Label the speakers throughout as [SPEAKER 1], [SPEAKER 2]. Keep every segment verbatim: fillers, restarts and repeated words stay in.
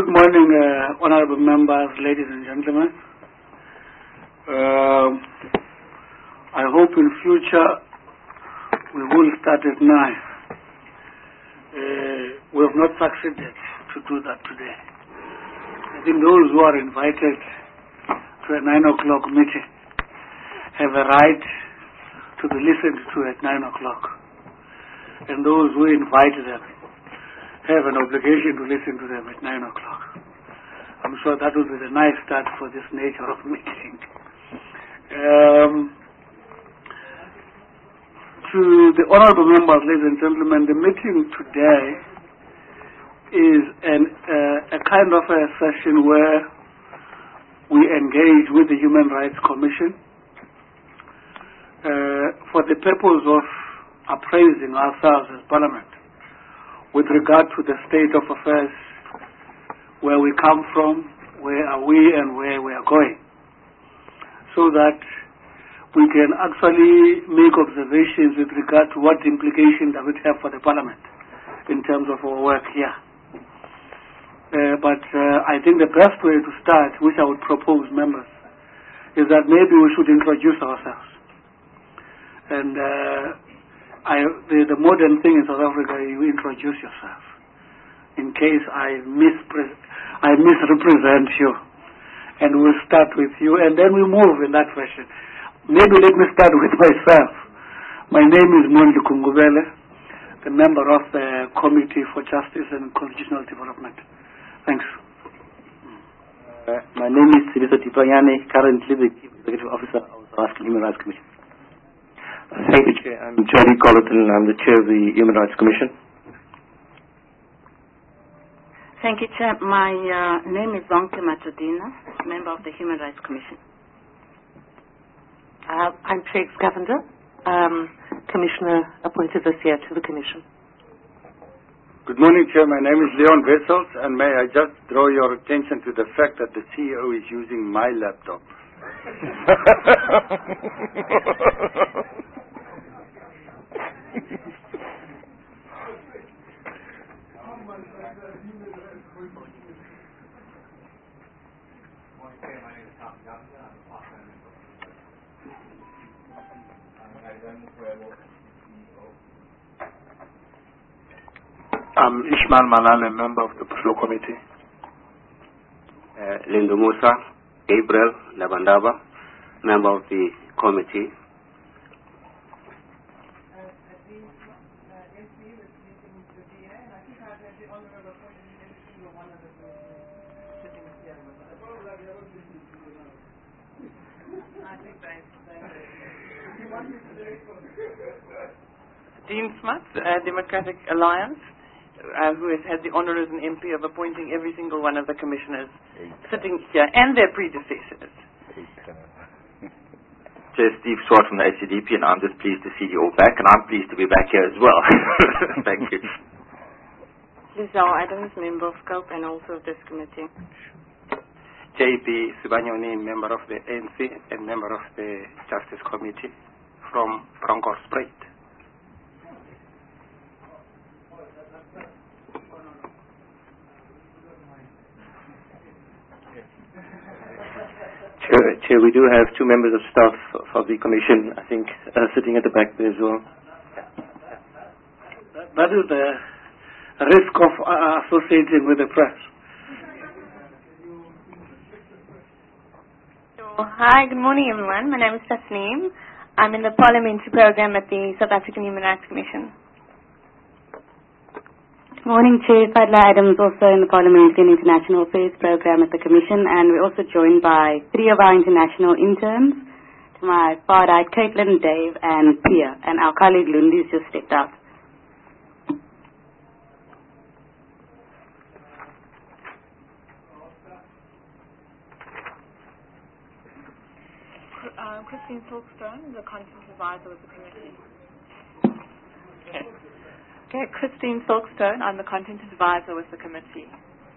[SPEAKER 1] Good morning, uh, honorable members, ladies and gentlemen. Uh, I hope in future we will start at nine. Uh, we have not succeeded to do that today. I think those who are invited to a nine o'clock meeting have a right to be listened to at nine o'clock. And those who invite them have an obligation to listen to them at nine o'clock. I'm sure that will be the nice start for this nature of meeting. Um, to the honorable members, ladies and gentlemen, the meeting today is an, uh, a kind of a session where we engage with the Human Rights Commission uh, for the purpose of appraising ourselves as Parliament with regard to the state of affairs, where we come from, where are we, and where we are going, so that we can actually make observations with regard to what implication does it have for the Parliament in terms of our work here. Uh, but uh, I think the best way to start, which I would propose members, is that maybe we should introduce ourselves. And uh, I, the, the modern thing in South Africa, you introduce yourself. In case I, mispre- I misrepresent you. And we'll start with you, and then we move in that fashion. Maybe let me start with myself. My name is Mondli Kungubele, the member of the Committee for Justice and Constitutional Development. Thanks.
[SPEAKER 2] Uh, my name is Sibiso Tipanyane, currently the Chief Executive Officer of the South African Human Rights Commission.
[SPEAKER 3] Thank you, Chair. I'm Jody Colleton. I'm the Chair of the Human Rights Commission.
[SPEAKER 4] Thank you, Chair. My uh, name is Zonke Matudina, member of the Human Rights Commission.
[SPEAKER 5] Uh, I'm Trix Govender, um, Commissioner appointed this year to the Commission.
[SPEAKER 6] Good morning, Chair. My name is Leon Wessels, and may I just draw your attention to the fact that the C E O is using my laptop.
[SPEAKER 7] I'm Ishmael Malale, member of the Flow Committee.
[SPEAKER 8] Uh, Lindo Musa, Gabriel Labandaba, member of the committee.
[SPEAKER 9] Dean Smuts, uh, Democratic Alliance, uh, who has had the honour as an M P of appointing every single one of the commissioners sitting here and their predecessors.
[SPEAKER 10] Chair Steve Swart from the H C D P, and I'm just pleased to see you all back, and I'm pleased to be back here as well. Thank you.
[SPEAKER 4] Lizelle Adams, member of COPE and also of this committee.
[SPEAKER 11] J P Sibanyoni, member of the A N C and member of the Justice Committee from Bronkhorstspruit.
[SPEAKER 3] Chair, Chair, we do have two members of staff of the Commission, I think, uh, sitting at the back there as well.
[SPEAKER 1] That is the risk of uh, associating with the press.
[SPEAKER 12] Hi, good morning everyone. My name is Tasneem. I'm in the parliamentary program at the South African Human Rights Commission.
[SPEAKER 4] Good morning, Chair. Fadla Adams, also in the Parliamentary and International Affairs program at the Commission, and we're also joined by three of our international interns. To my far right, Caitlin, Dave, and Pia, and our colleague Lundi's just stepped out.
[SPEAKER 13] Uh, Christine Silkstone, the Content Advisor with the Committee.
[SPEAKER 9] Okay. Okay, Christine Silkstone, I'm the Content Advisor with the Committee.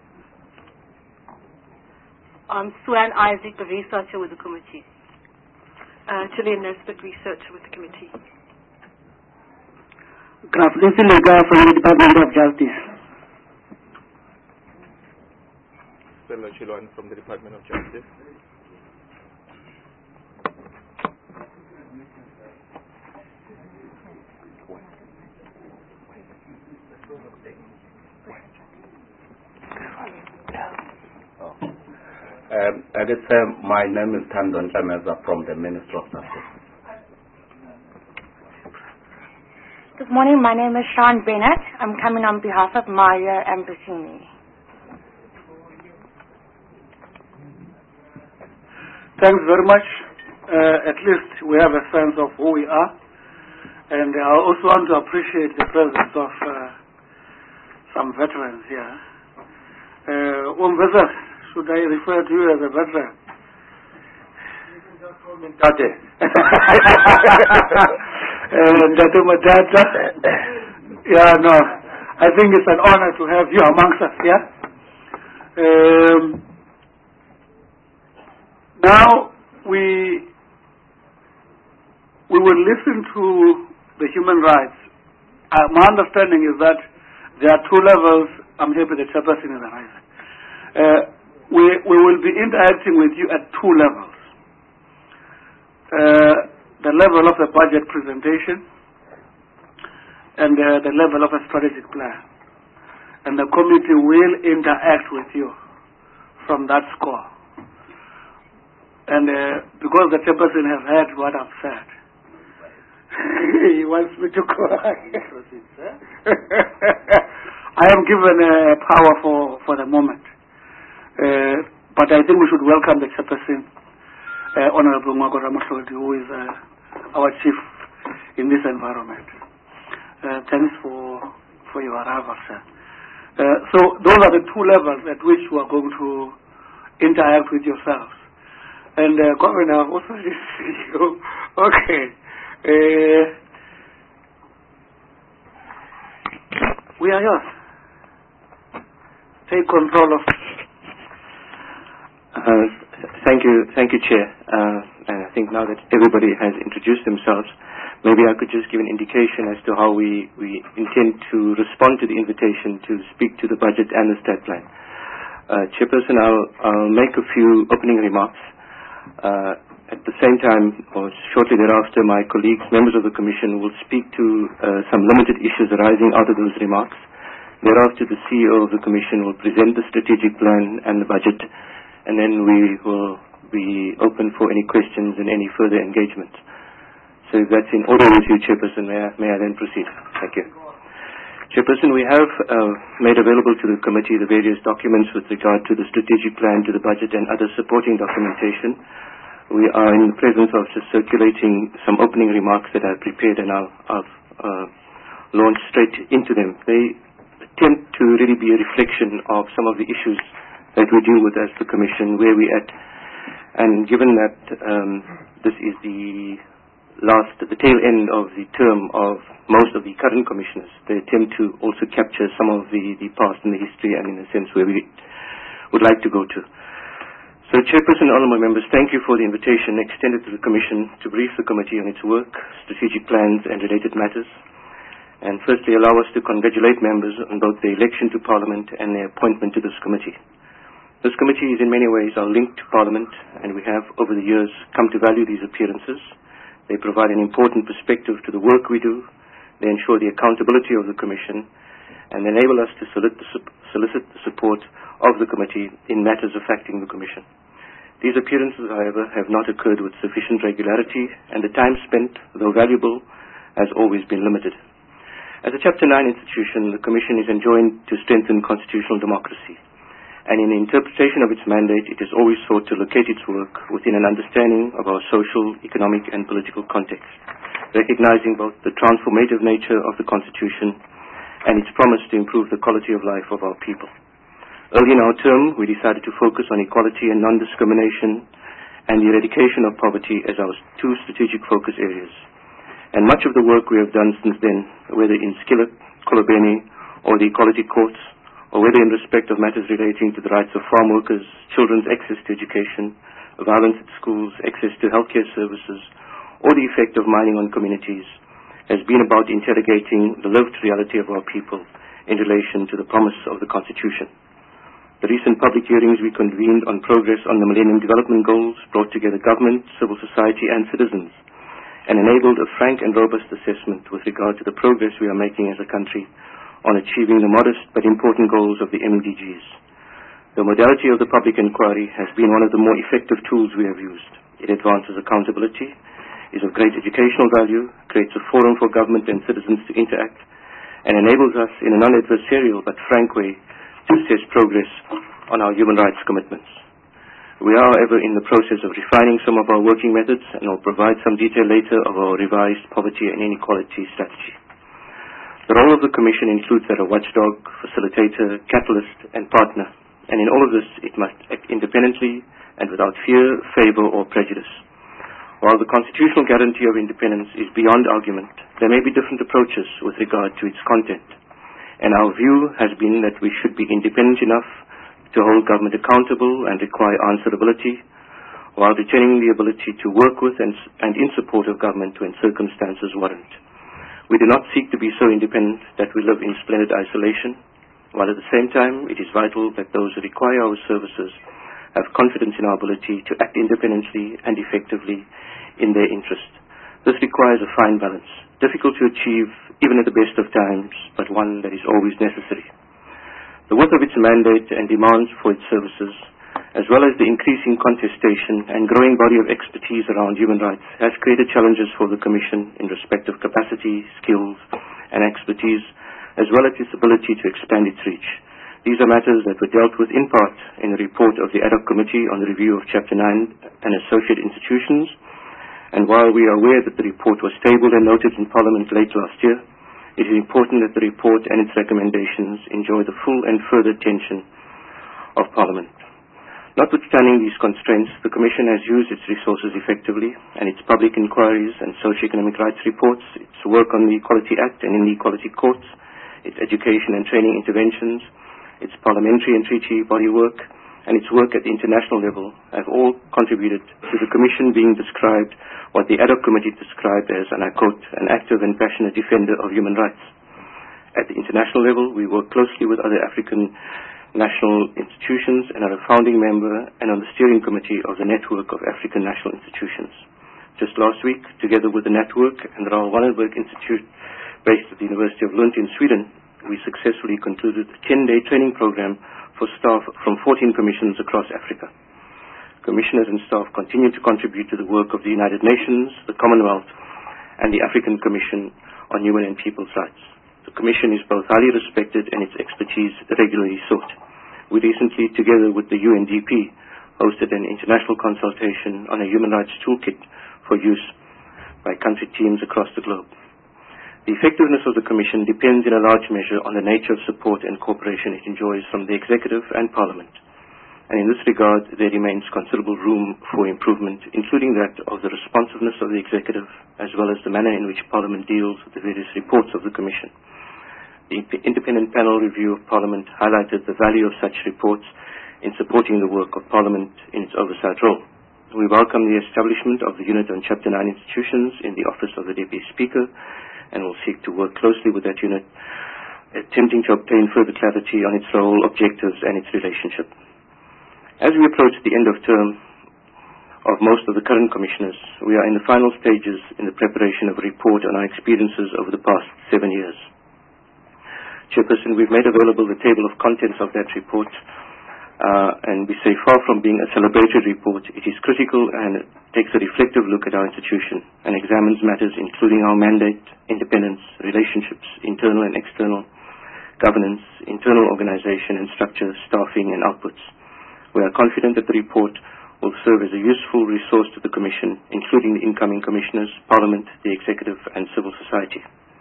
[SPEAKER 5] I'm Swan Isaac, the Researcher with the Committee.
[SPEAKER 14] Uh, Gillian Nesbitt, Researcher with the Committee.
[SPEAKER 1] Graf Lega from the Department of Justice.
[SPEAKER 15] Marcelo Chiloan from the Department of Justice.
[SPEAKER 16] Um, I guess uh, my name is Tandon Chameza from the Ministry of Justice.
[SPEAKER 17] Good morning, my name is Sean Bennett. I'm coming on behalf of Mario Ambrosini.
[SPEAKER 1] Thanks very much. Uh, at least we have a sense of who we are. And I also want to appreciate the presence of uh, some veterans here. Uh, Umveza, should I refer to you as a veteran? Tate. Tate Matata. Yeah, no. I think it's an honor to have you amongst us, yeah? Um, now, we we will listen to the human rights. Uh, my understanding is that there are two levels. I'm happy the chairperson is arriving. Uh, we, we will be interacting with you at two levels. Uh, the level of the budget presentation and uh, the level of a strategic plan. And the committee will interact with you from that score. And uh, because the chairperson has heard what I've said, he wants me to cry. I am given uh, power for, for the moment. Uh, but I think we should welcome the chairperson, uh, Honorable Mwagora Mahlodi, who is uh, our chief in this environment. Uh, thanks for, for your arrival, sir. Uh, so those are the two levels at which we are going to interact with yourselves. And uh, Governor, I've also see you. Okay. Uh, we are yours. Take control of.
[SPEAKER 3] Uh, thank you, thank you, Chair. Uh, and I think now that everybody has introduced themselves, maybe I could just give an indication as to how we, we intend to respond to the invitation to speak to the budget and the stat plan. Uh, Chairperson, I'll, I'll make a few opening remarks. Uh, at the same time, or shortly thereafter, my colleagues, members of the Commission, will speak to uh, some limited issues arising out of those remarks. Thereafter, the C E O of the Commission will present the strategic plan and the budget, and then we will be open for any questions and any further engagement. So if that's in order with you, Chairperson, may I, may I then proceed? Thank you. Chairperson, we have uh, made available to the committee the various documents with regard to the strategic plan, to the budget, and other supporting documentation. We are in the presence of just circulating some opening remarks that I've prepared, and I'll, I'll uh, launch straight into them. They attempt to really be a reflection of some of the issues that we deal with as the Commission, where we're at. And given that um, this is the last, the tail end of the term of most of the current commissioners, they attempt to also capture some of the, the past and the history, and in a sense where we would like to go to. So, Chairperson, honourable members, thank you for the invitation extended to the Commission to brief the committee on its work, strategic plans and related matters. And firstly, allow us to congratulate members on both their election to Parliament and their appointment to this committee. This committee is in many ways our link to Parliament, and we have, over the years, come to value these appearances. They provide an important perspective to the work we do. They ensure the accountability of the Commission and enable us to solicit the, solicit the support of the committee in matters affecting the Commission. These appearances, however, have not occurred with sufficient regularity, and the time spent, though valuable, has always been limited. As a Chapter nine institution, the Commission is enjoined to strengthen constitutional democracy, and in the interpretation of its mandate, it has always sought to locate its work within an understanding of our social, economic, and political context, recognizing both the transformative nature of the Constitution and its promise to improve the quality of life of our people. Early in our term, we decided to focus on equality and non-discrimination and the eradication of poverty as our two strategic focus areas. And much of the work we have done since then, whether in Skillet, Kolobeni, or the Equality Courts, or whether in respect of matters relating to the rights of farm workers, children's access to education, violence at schools, access to healthcare services, or the effect of mining on communities, has been about interrogating the lived reality of our people in relation to the promise of the Constitution. The recent public hearings we convened on progress on the Millennium Development Goals brought together government, civil society and citizens and enabled a frank and robust assessment with regard to the progress we are making as a country on achieving the modest but important goals of the M D Gs. The modality of the public inquiry has been one of the more effective tools we have used. It advances accountability, is of great educational value, creates a forum for government and citizens to interact, and enables us in a non-adversarial but frank way to assess progress on our human rights commitments. We are, however, in the process of refining some of our working methods and will provide some detail later of our revised poverty and inequality strategy. The role of the Commission includes that of watchdog, facilitator, catalyst, and partner, and in all of this it must act independently and without fear, favor, or prejudice. While the constitutional guarantee of independence is beyond argument, there may be different approaches with regard to its content, and our view has been that we should be independent enough to hold government accountable and require answerability, while retaining the ability to work with and, and in support of government when circumstances warrant. We do not seek to be so independent that we live in splendid isolation, while at the same time it is vital that those who require our services have confidence in our ability to act independently and effectively in their interest. This requires a fine balance, difficult to achieve even at the best of times, but one that is always necessary. The worth of its mandate and demands for its services, as well as the increasing contestation and growing body of expertise around human rights, has created challenges for the Commission in respect of capacity, skills, and expertise, as well as its ability to expand its reach. These are matters that were dealt with in part in the report of the Ad hoc Committee on the Review of Chapter nine and Associate Institutions, and while we are aware that the report was tabled and noted in Parliament late last year, it is important that the report and its recommendations enjoy the full and further attention of Parliament. Notwithstanding these constraints, the Commission has used its resources effectively, and its public inquiries and socio-economic rights reports, its work on the Equality Act and in the Equality Courts, its education and training interventions, its parliamentary and treaty body work, and its work at the international level have all contributed to the Commission being described what the Ad hoc Committee described as, and I quote, an active and passionate defender of human rights. At the international level, we work closely with other African national institutions and are a founding member and on the steering committee of the Network of African National Institutions. Just last week, together with the network and the Raoul Wallenberg Institute based at the University of Lund in Sweden, we successfully concluded a ten-day training program for staff from fourteen commissions across Africa. Commissioners and staff continue to contribute to the work of the United Nations, the Commonwealth, and the African Commission on Human and People's Rights. The Commission is both highly respected and its expertise regularly sought. We recently, together with the U N D P, hosted an international consultation on a human rights toolkit for use by country teams across the globe. The effectiveness of the Commission depends in a large measure on the nature of support and cooperation it enjoys from the Executive and Parliament. And in this regard, there remains considerable room for improvement, including that of the responsiveness of the Executive, as well as the manner in which Parliament deals with the various reports of the Commission. The independent panel review of Parliament highlighted the value of such reports in supporting the work of Parliament in its oversight role. We welcome the establishment of the Unit on Chapter nine institutions in the Office of the Deputy Speaker, and will seek to work closely with that unit, attempting to obtain further clarity on its role, objectives, and its relationship. As we approach the end of term of most of the current commissioners, we are in the final stages in the preparation of a report on our experiences over the past seven years. Chairperson, we've made available the table of contents of that report, uh, and we say far from being a celebratory report, it is critical and it takes a reflective look at our institution and examines matters including our mandate, independence, relationships, internal and external, governance, internal organization and structure, staffing and outputs. We are confident that the report will serve as a useful resource to the Commission, including the incoming commissioners, Parliament, the Executive and civil society.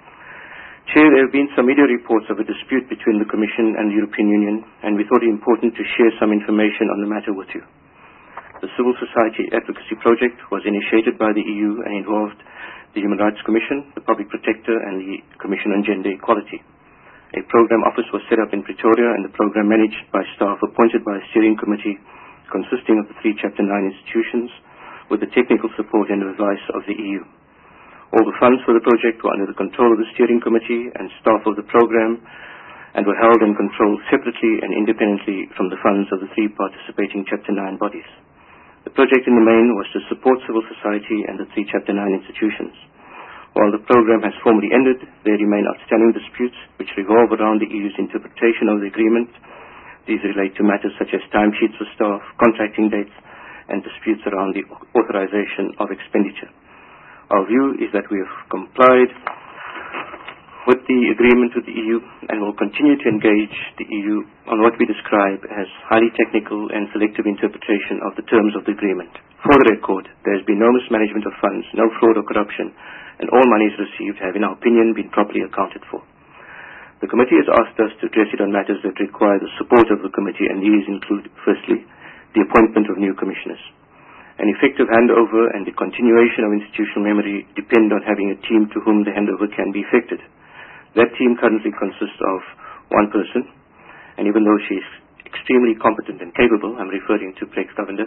[SPEAKER 3] Chair, there have been some media reports of a dispute between the Commission and the European Union, and we thought it important to share some information on the matter with you. The Civil Society Advocacy Project was initiated by the E U and involved the Human Rights Commission, the Public Protector, and the Commission on Gender Equality. A program office was set up in Pretoria, and the program managed by staff appointed by a steering committee consisting of the three Chapter nine institutions, with the technical support and advice of the E U. All the funds for the project were under the control of the steering committee, and staff of the program and were held and controlled separately and independently from the funds of the three participating Chapter nine bodies. The project in the main was to support civil society and the three Chapter nine institutions. While the program has formally ended, there remain outstanding disputes which revolve around the E U's interpretation of the agreement. These relate to matters such as timesheets for staff, contracting dates, and disputes around the authorization of expenditure. Our view is that we have complied with the agreement with the E U and will continue to engage the E U on what we describe as highly technical and selective interpretation of the terms of the agreement. For the record, there has been no mismanagement of funds, no fraud or corruption, and all monies received have, in our opinion, been properly accounted for. The committee has asked us to address it on matters that require the support of the committee, and these include, firstly, the appointment of new commissioners. An effective handover and the continuation of institutional memory depend on having a team to whom the handover can be effected. That team currently consists of one person, and even though she is extremely competent and capable, I'm referring to Prex Govender,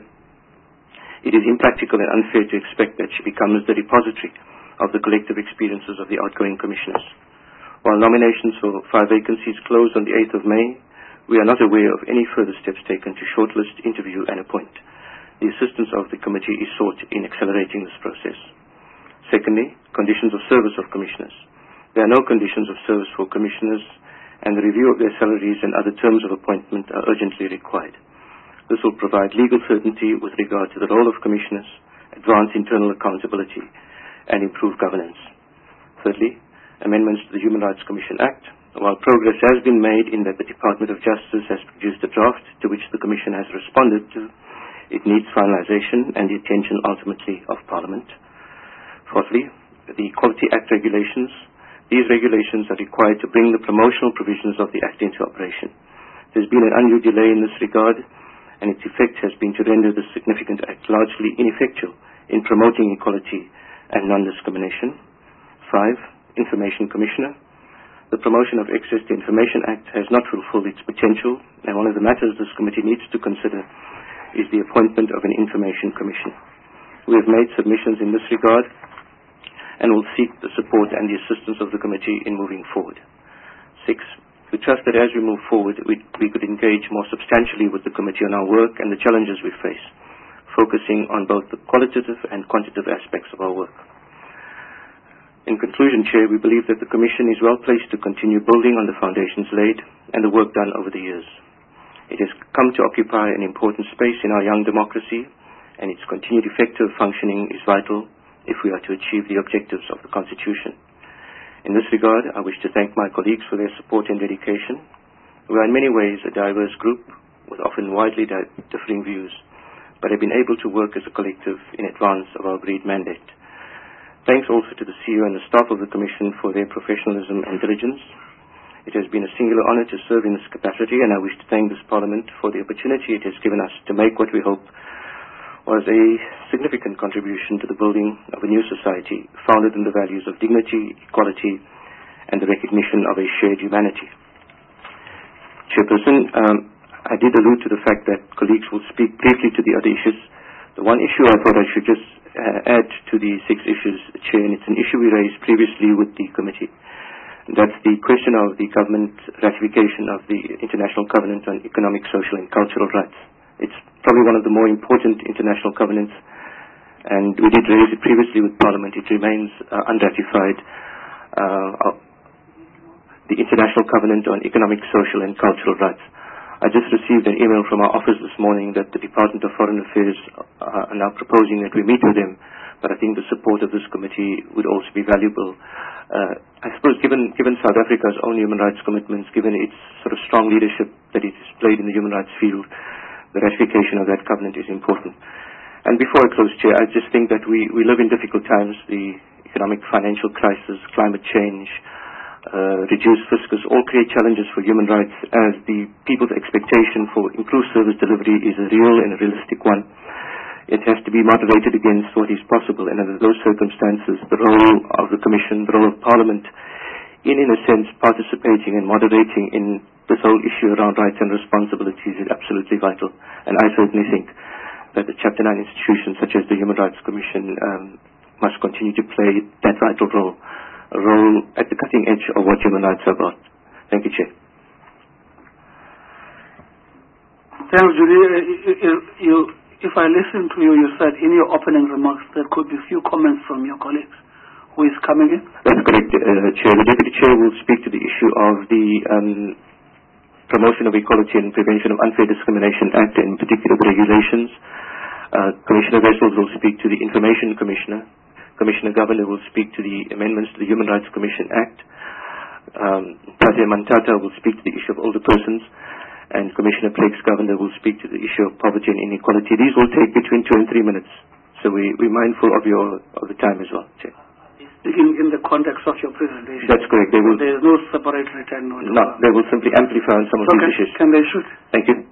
[SPEAKER 3] it is impractical and unfair to expect that she becomes the repository of the collective experiences of the outgoing commissioners. While nominations for five vacancies close on the eighth of May, we are not aware of any further steps taken to shortlist, interview, and appoint. The assistance of the committee is sought in accelerating this process. Secondly, conditions of service of commissioners. There are no conditions of service for commissioners, and the review of their salaries and other terms of appointment are urgently required. This will provide legal certainty with regard to the role of commissioners, advance internal accountability, and improve governance. Thirdly, amendments to the Human Rights Commission Act. While progress has been made in that the Department of Justice has produced a draft to which the Commission has responded to, it needs finalization and the attention ultimately of Parliament. Fourthly, the Equality Act regulations. These regulations are required to bring the promotional provisions of the Act into operation. There's been an undue delay in this regard, and its effect has been to render this significant Act largely ineffectual in promoting equality and non-discrimination. Five, Information Commissioner. The Promotion of Access to Information Act has not fulfilled its potential, and one of the matters this committee needs to consider is the appointment of an Information Commission. We have made submissions in this regard, and will seek the support and the assistance of the committee in moving forward. Six, we trust that as we move forward, we, we could engage more substantially with the committee on our work and the challenges we face, focusing on both the qualitative and quantitative aspects of our work. In conclusion, Chair, we believe that the Commission is well placed to continue building on the foundations laid and the work done over the years. It has come to occupy an important space in our young democracy, and its continued effective functioning is vital if we are to achieve the objectives of the Constitution. In this regard, I wish to thank my colleagues for their support and dedication. We are in many ways a diverse group with often widely di- differing views, but have been able to work as a collective in advance of our agreed mandate. Thanks also to the C E O and the staff of the Commission for their professionalism and diligence. It has been a singular honor to serve in this capacity, and I wish to thank this Parliament for the opportunity it has given us to make what we hope was a significant contribution to the building of a new society founded in the values of dignity, equality, and the recognition of a shared humanity. Chairperson, um, I did allude to the fact that colleagues will speak briefly to the other issues. The one issue I thought I should just uh, add to the six issues, Chair, and it's an issue we raised previously with the committee. That's the question of the government ratification of the International Covenant on Economic, Social, and Cultural Rights. It's probably one of the more important international covenants, and we did raise it previously with Parliament. It remains uh, unratified. Uh, the International Covenant on Economic, Social, and Cultural Rights. I just received an email from our office this morning that the Department of Foreign Affairs uh, are now proposing that we meet with them, but I think the support of this committee would also be valuable. Uh, I suppose given, given South Africa's own human rights commitments, given its sort of strong leadership that it has played in the human rights field, the ratification of that covenant is important. And before I close, Chair, I just think that we, we live in difficult times. The economic financial crisis, climate change, uh, reduced fiscus all create challenges for human rights, as the people's expectation for improved service delivery is a real and a realistic one. It has to be moderated against what is possible, and under those circumstances, the role of the Commission, the role of Parliament, in, in a sense, participating and moderating in this whole issue around rights and responsibilities is absolutely vital. And I certainly think that the Chapter nine institutions, such as the Human Rights Commission, um, must continue to play that vital role, a role at the cutting edge of what human rights are about. Thank you, Chair.
[SPEAKER 1] Thanks, Julie. You, you, if I listen to you, you said in your opening remarks there could be few comments from your colleagues. Who is coming in?
[SPEAKER 3] That's correct, uh, Chair. The Deputy Chair will speak to the issue of the um, Promotion of Equality and Prevention of Unfair Discrimination Act, and in particular the regulations. Uh, Commissioner Wessels will speak to the Information Commissioner. Commissioner Governor will speak to the amendments to the Human Rights Commission Act. Um, Tatia Mantata will speak to the issue of older persons, and Commissioner Plake's Governor will speak to the issue of poverty and inequality. These will take between two and three minutes, so we, we're mindful of your of the time as well, Chair.
[SPEAKER 1] Speaking in the context of your presentation.
[SPEAKER 3] That's correct. They will.
[SPEAKER 1] There is no separate written note.
[SPEAKER 3] No, they will simply amplify on some of
[SPEAKER 1] okay.
[SPEAKER 3] these issues.
[SPEAKER 1] Can they shoot?
[SPEAKER 3] Thank you.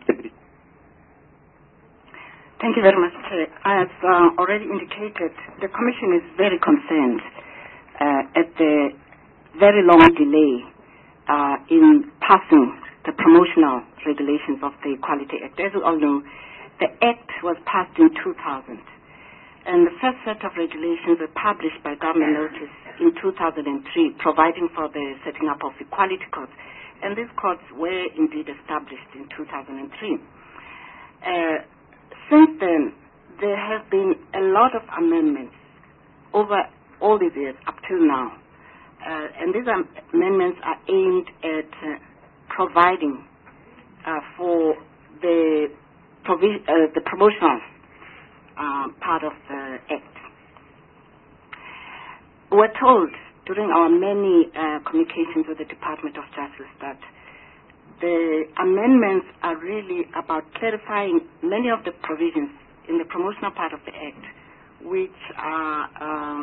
[SPEAKER 18] Thank you very much, Chair. As uh, already indicated, the Commission is very concerned uh, at the very long delay uh, in passing the promotional regulations of the Equality Act. As you all know, the Act was passed in two thousand. And the first set of regulations were published by government notice in two thousand three, providing for the setting up of equality courts. And these courts were indeed established in two thousand three. Uh, since then, there have been a lot of amendments over all these years up till now. Uh, and these am- amendments are aimed at uh, providing uh, for the, provi- uh, the promotional Uh, part of the Act. We're told during our many uh, communications with the Department of Justice that the amendments are really about clarifying many of the provisions in the promotional part of the Act, which are uh,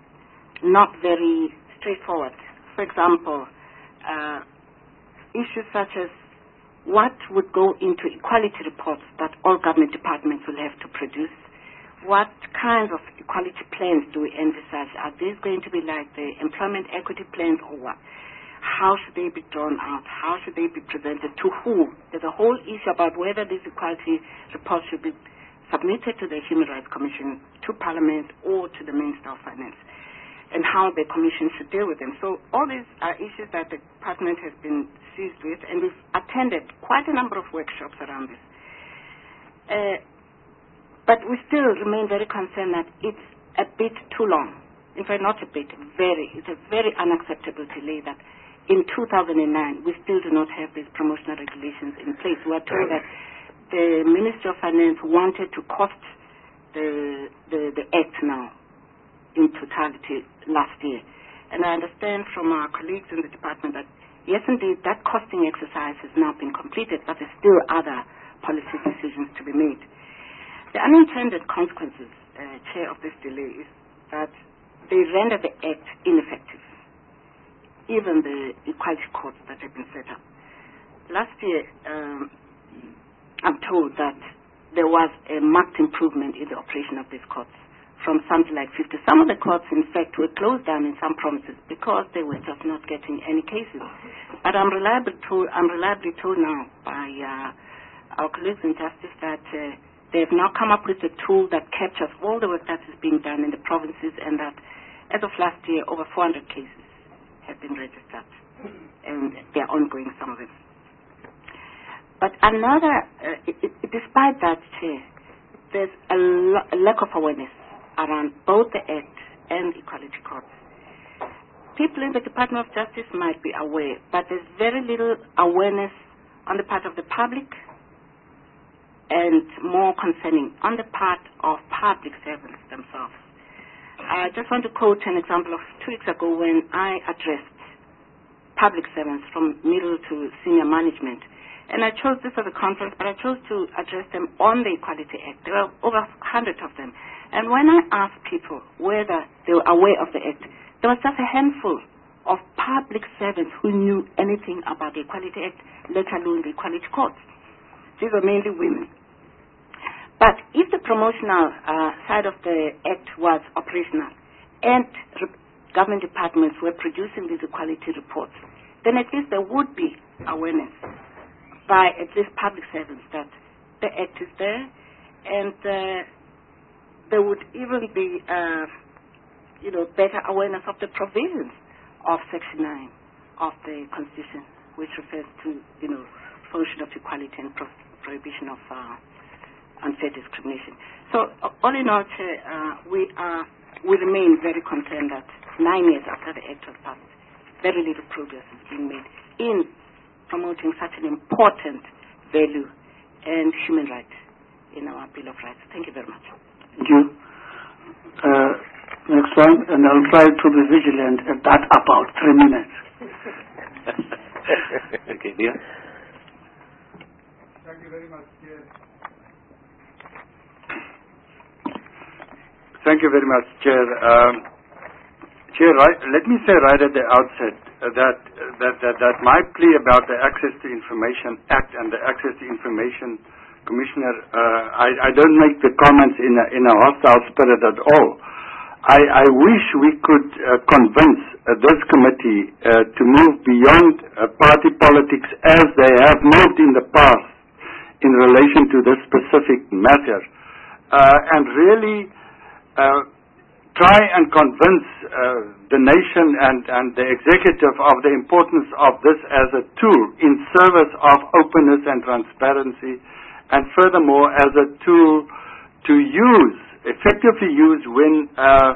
[SPEAKER 18] not very straightforward. For example, uh, issues such as what would go into equality reports that all government departments will have to produce. What kinds of equality plans do we envisage? Are these going to be like the employment equity plans or what? How should they be drawn out? How should they be presented? To who? There's a whole issue about whether these equality reports should be submitted to the Human Rights Commission, to Parliament, or to the Minister of Finance, and how the Commission should deal with them. So all these are issues that the Department has been seized with, and we've attended quite a number of workshops around this. Uh, But we still remain very concerned that it's a bit too long. In fact, not a bit, very. It's a very unacceptable delay that in two thousand nine we still do not have these promotional regulations in place. We are told that the Ministry of Finance wanted to cost the, the, the Act now in totality last year. And I understand from our colleagues in the department that, yes, indeed, that costing exercise has now been completed, but there's still other policy decisions to be made. The unintended consequences, uh, Chair, of this delay is that they render the Act ineffective, even the equality courts that have been set up. Last year, um, I'm told that there was a marked improvement in the operation of these courts, from something like fifty. Some of the courts, in fact, were closed down in some provinces because they were just not getting any cases. But I'm reliably told, I'm reliably told now by uh, our colleagues in justice that uh, they have now come up with a tool that captures all the work that is being done in the provinces, and that as of last year, over four hundred cases have been registered, and they are ongoing, some of them. But another, uh, it, it, despite that, Chair, there's a, lo- a lack of awareness around both the Act and equality courts. People in the Department of Justice might be aware, but there's very little awareness on the part of the public, and more concerning on the part of public servants themselves. I just want to quote an example of two weeks ago when I addressed public servants from middle to senior management. And I chose this as a conference, but I chose to address them on the Equality Act. There were over a hundred of them. And when I asked people whether they were aware of the Act, there was just a handful of public servants who knew anything about the Equality Act, let alone the Equality Courts. These were mainly women. But if the promotional uh, side of the Act was operational and re- government departments were producing these equality reports, then at least there would be awareness by at least public servants that the Act is there, and uh, there would even be, uh, you know, better awareness of the provisions of Section nine of the Constitution, which refers to, you know, function of equality and pro- prohibition of uh, unfair discrimination. So, uh, all in all, Chair, uh, we, are, we remain very concerned that nine years after the Act was passed, very little progress has been made in promoting such an important value and human right in our Bill of Rights. Thank you very much.
[SPEAKER 1] Thank you. Uh, next one, and I'll try to be vigilant at that about three minutes.
[SPEAKER 3] Okay, dear.
[SPEAKER 6] Thank you very much, Chair. Thank you very much, Chair. Um, Chair, right, let me say right at the outset uh, that, uh, that, that, that my plea about the Access to Information Act and the Access to Information Commissioner, uh, I, I don't make the comments in a, in a hostile spirit at all. I, I wish we could uh, convince uh, this committee uh, to move beyond uh, party politics as they have moved in the past in relation to this specific matter, uh, and really uh, try and convince uh, the nation and, and the executive of the importance of this as a tool in service of openness and transparency, and furthermore as a tool to use, effectively use when uh,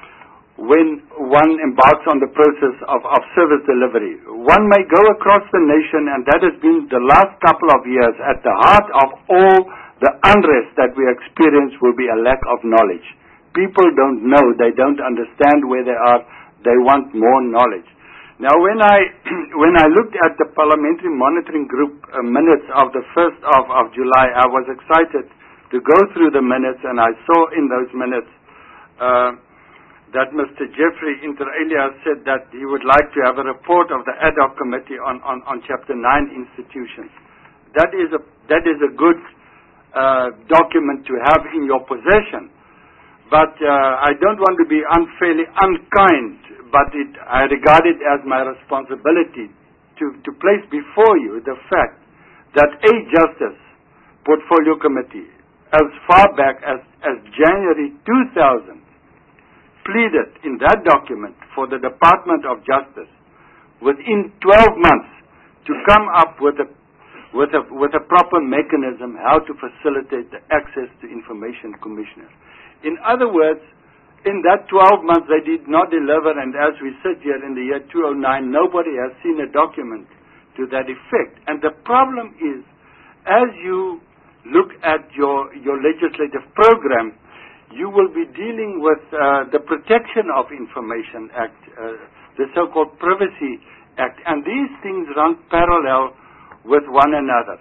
[SPEAKER 6] when one embarks on the process of, of service delivery. One may go across the nation, and that has been the last couple of years, at the heart of all the unrest that we experience will be a lack of knowledge. People don't know, they don't understand where they are, they want more knowledge. Now when I when I looked at the Parliamentary Monitoring Group uh, minutes of the first of, of July, I was excited to go through the minutes, and I saw in those minutes uh, that Mister Jeffrey inter alia said that he would like to have a report of the ad hoc committee on, on, on Chapter nine institutions. That is a, that is a good uh, document to have in your possession. But uh, I don't want to be unfairly unkind, but it, I regard it as my responsibility to, to place before you the fact that a Justice Portfolio Committee, as far back as, as January two thousand, pleaded in that document for the Department of Justice within twelve months to come up with a, with a, with a proper mechanism how to facilitate the access to information commissioners. In other words, in that twelve months they did not deliver, and as we sit here in the year two thousand nine, nobody has seen a document to that effect. And the problem is, as you look at your, your legislative program, you will be dealing with uh, the Protection of Information Act, uh, the so-called Privacy Act, and these things run parallel with one another.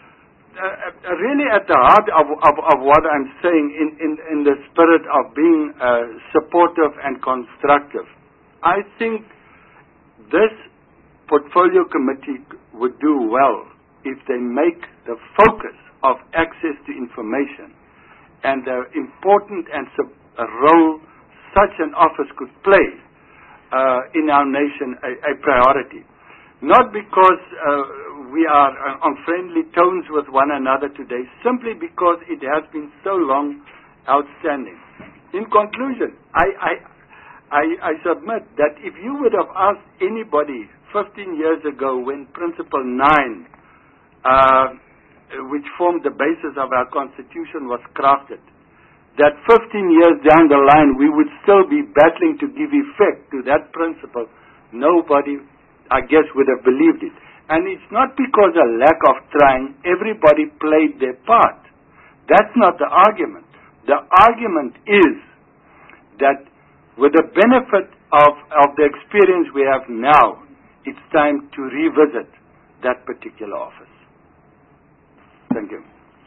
[SPEAKER 6] Uh, really at the heart of, of, of what I'm saying in, in, in the spirit of being uh, supportive and constructive, I think this portfolio committee would do well if they make the focus of access to information and the important and sub- a role such an office could play uh, in our nation a, a priority. Not because uh, we are on friendly tones with one another today, simply because it has been so long outstanding. In conclusion, I, I, I, I submit that if you would have asked anybody fifteen years ago when Principle nine, uh, which formed the basis of our Constitution, was crafted, that fifteen years down the line we would still be battling to give effect to that principle, nobody, I guess, would have believed it. And it's not because of lack of trying. Everybody played their part. That's not the argument. The argument is that with the benefit of, of the experience we have now, it's time to revisit that particular office. Thank you.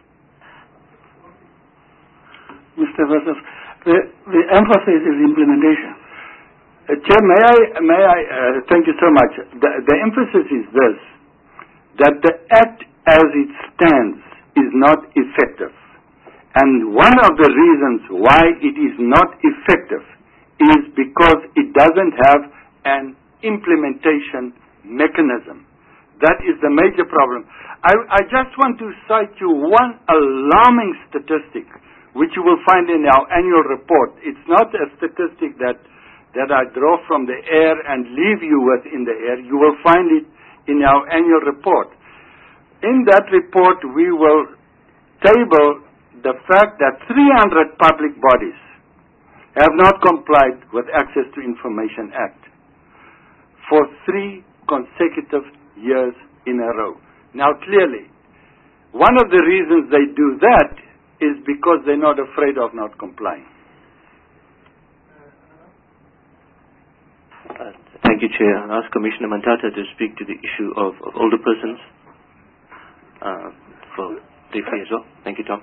[SPEAKER 1] Mister Versus, the, the emphasis is implementation. Uh, Chair, may I, may I uh, thank you so much. The, the emphasis is this, that the Act as it stands is not effective. And one of the reasons why it is not effective is because it doesn't have an implementation mechanism. That is the major problem. I, I just want to cite you one alarming statistic which you will find in our annual report. It's not a statistic that, that I draw from the air and leave you with in the air. You will find it in our annual report.
[SPEAKER 6] in that report, we will table the fact that three hundred public bodies have not complied with Access to Information Act for three consecutive years in a row. Now, clearly, one of the reasons they do that is because they're not afraid of not complying.
[SPEAKER 3] Uh, thank you, Chair. I'll ask Commissioner Mantata to speak to the issue of, of older persons uh, for briefly as well. Thank you, Tom.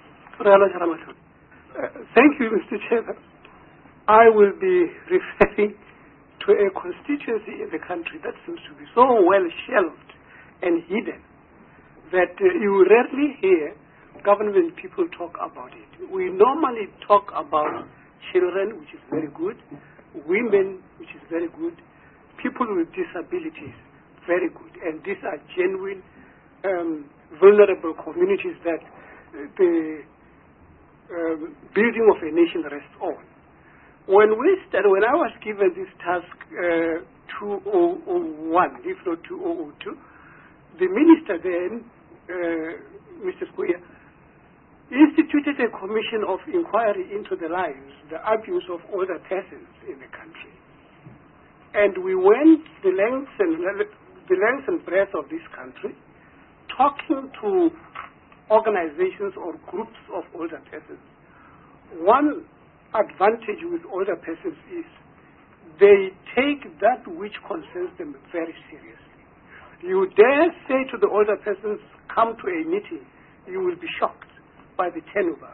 [SPEAKER 19] Uh, thank you, Mister Chairman. I will be referring to a constituency in the country that seems to be so well shelved and hidden that uh, you rarely hear government people talk about it. We normally talk about children, which is very good, women, which is very good, people with disabilities, very good, and these are genuine um, vulnerable communities that uh, the um, building of a nation rests on. When we started, when I was given this task uh, two thousand one, if not two thousand two, the minister then, uh, Mister Square, instituted a commission of inquiry into the lives, the abuse of older persons in the country. And we went the length and the length and breadth of this country, talking to organizations or groups of older persons. One advantage with older persons is they take that which concerns them very seriously. You dare say to the older persons, come to a meeting, you will be shocked by the tenure.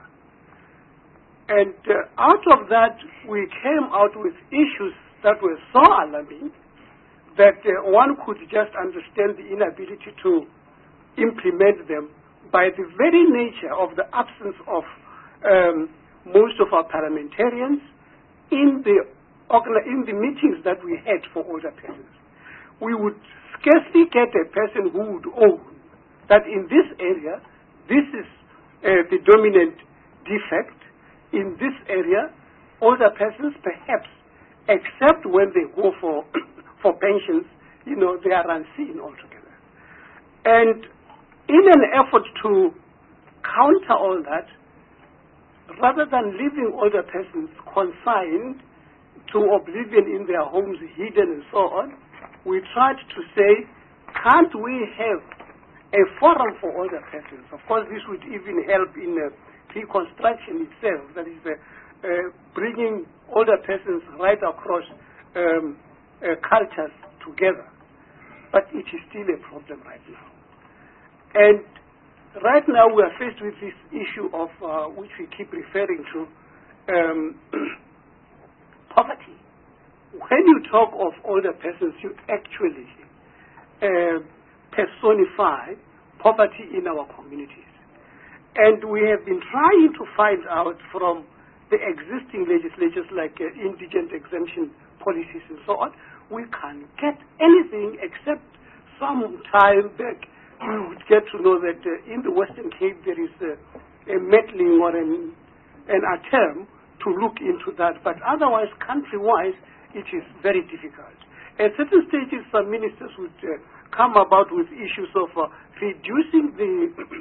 [SPEAKER 19] And uh, out of that, we came out with issues that were so alarming that uh, one could just understand the inability to implement them by the very nature of the absence of um, most of our parliamentarians in the in the meetings that we had for older persons. We would scarcely get a person who would own that in this area, this is uh, the dominant defect. In this area, older persons perhaps, except when they go for for pensions, you know, they are unseen altogether. And in an effort to counter all that, rather than leaving older persons consigned to oblivion in their homes, hidden and so on, we tried to say, can't we have a forum for older persons? Of course, this would even help in uh, reconstruction itself, that is uh, uh, bringing older persons right across um, uh, cultures together. But it is still a problem right now. And right now we are faced with this issue of, uh, which we keep referring to, um, poverty. When you talk of older persons, you actually uh, personify poverty in our communities. And we have been trying to find out from the existing legislatures like uh, indigent exemption policies and so on, we can't get anything except some time back we would get to know that uh, in the Western Cape there is uh, a meddling or an, an attempt to look into that. But otherwise, country-wise, it is very difficult. At certain stages, some ministers would uh, come about with issues of uh, reducing the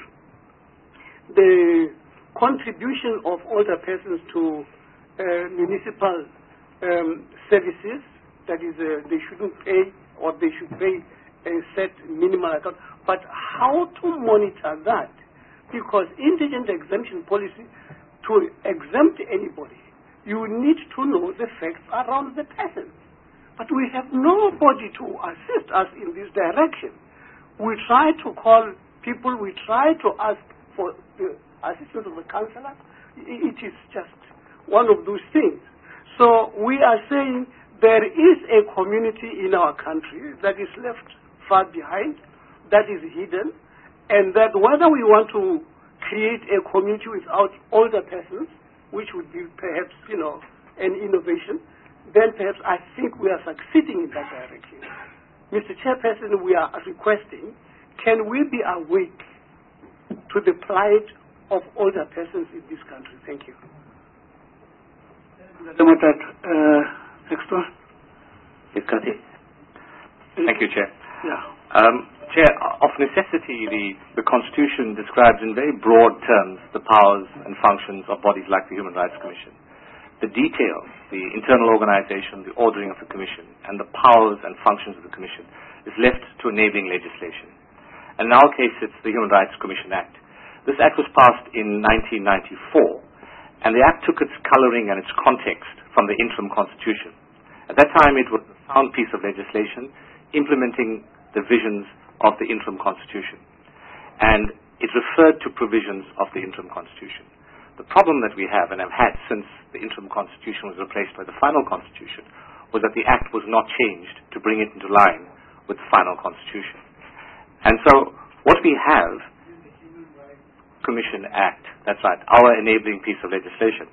[SPEAKER 19] the contribution of older persons to uh, municipal um, services. That is, uh, they shouldn't pay, or they should pay a set minimal account. But how to monitor that? Because indigent exemption policy, to exempt anybody, you need to know the facts around the person. But we have nobody to assist us in this direction. We try to call people, we try to ask for the assistance of the councillor. It is just one of those things. So we are saying there is a community in our country that is left far behind, that is hidden, and that whether we want to create a community without older persons, which would be perhaps, you know, an innovation, then perhaps I think we are succeeding in that direction. Mister Chairperson, we are requesting, can we be awake to the plight of older persons in this country? Thank you.
[SPEAKER 1] Uh, next one.
[SPEAKER 10] Yes, Kathy. Thank you, Chair.
[SPEAKER 1] Yeah.
[SPEAKER 10] Um,
[SPEAKER 20] Chair, of necessity, the, the Constitution describes in very broad terms the powers and functions of bodies like the Human Rights Commission. The details, the internal organization, the ordering of the Commission, and the powers and functions of the Commission is left to enabling legislation. And in our case, it's the Human Rights Commission Act. This Act was passed in nineteen ninety-four, and the Act took its coloring and its context from the interim Constitution. At that time, it was a sound piece of legislation implementing the visions of the interim Constitution. And it referred to provisions of the interim Constitution. The problem that we have, and have had since the interim Constitution was replaced by the final Constitution, was that the Act was not changed to bring it into line with the final Constitution. And so, what we have, Commission Act, that's right, our enabling piece of legislation.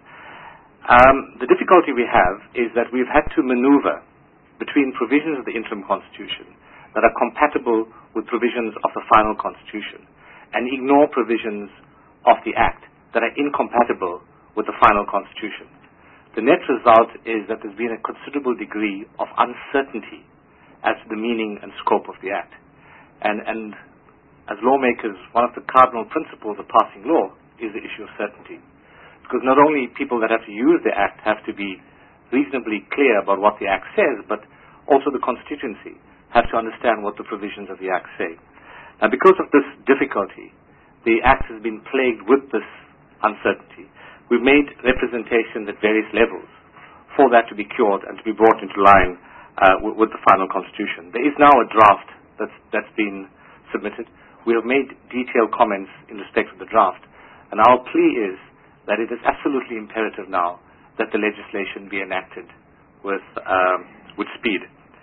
[SPEAKER 20] Um, the difficulty we have is that we've had to maneuver between provisions of the interim Constitution that are compatible with provisions of the final Constitution and ignore provisions of the Act that are incompatible with the final Constitution. The net result is that there's been a considerable degree of uncertainty as to the meaning and scope of the Act. And, and as lawmakers, one of the cardinal principles of passing law is the issue of certainty. Because not only people that have to use the Act have to be reasonably clear about what the Act says, but also the constituency have to understand what the provisions of the Act say. Now, because of this difficulty, the Act has been plagued with this uncertainty. We've made representations at various levels for that to be cured and to be brought into line uh, with, with the final Constitution. There is now a draft that's, that's been submitted. We have made detailed comments in respect of the draft, and our plea is that it is absolutely imperative now that the legislation be enacted with, um, with speed.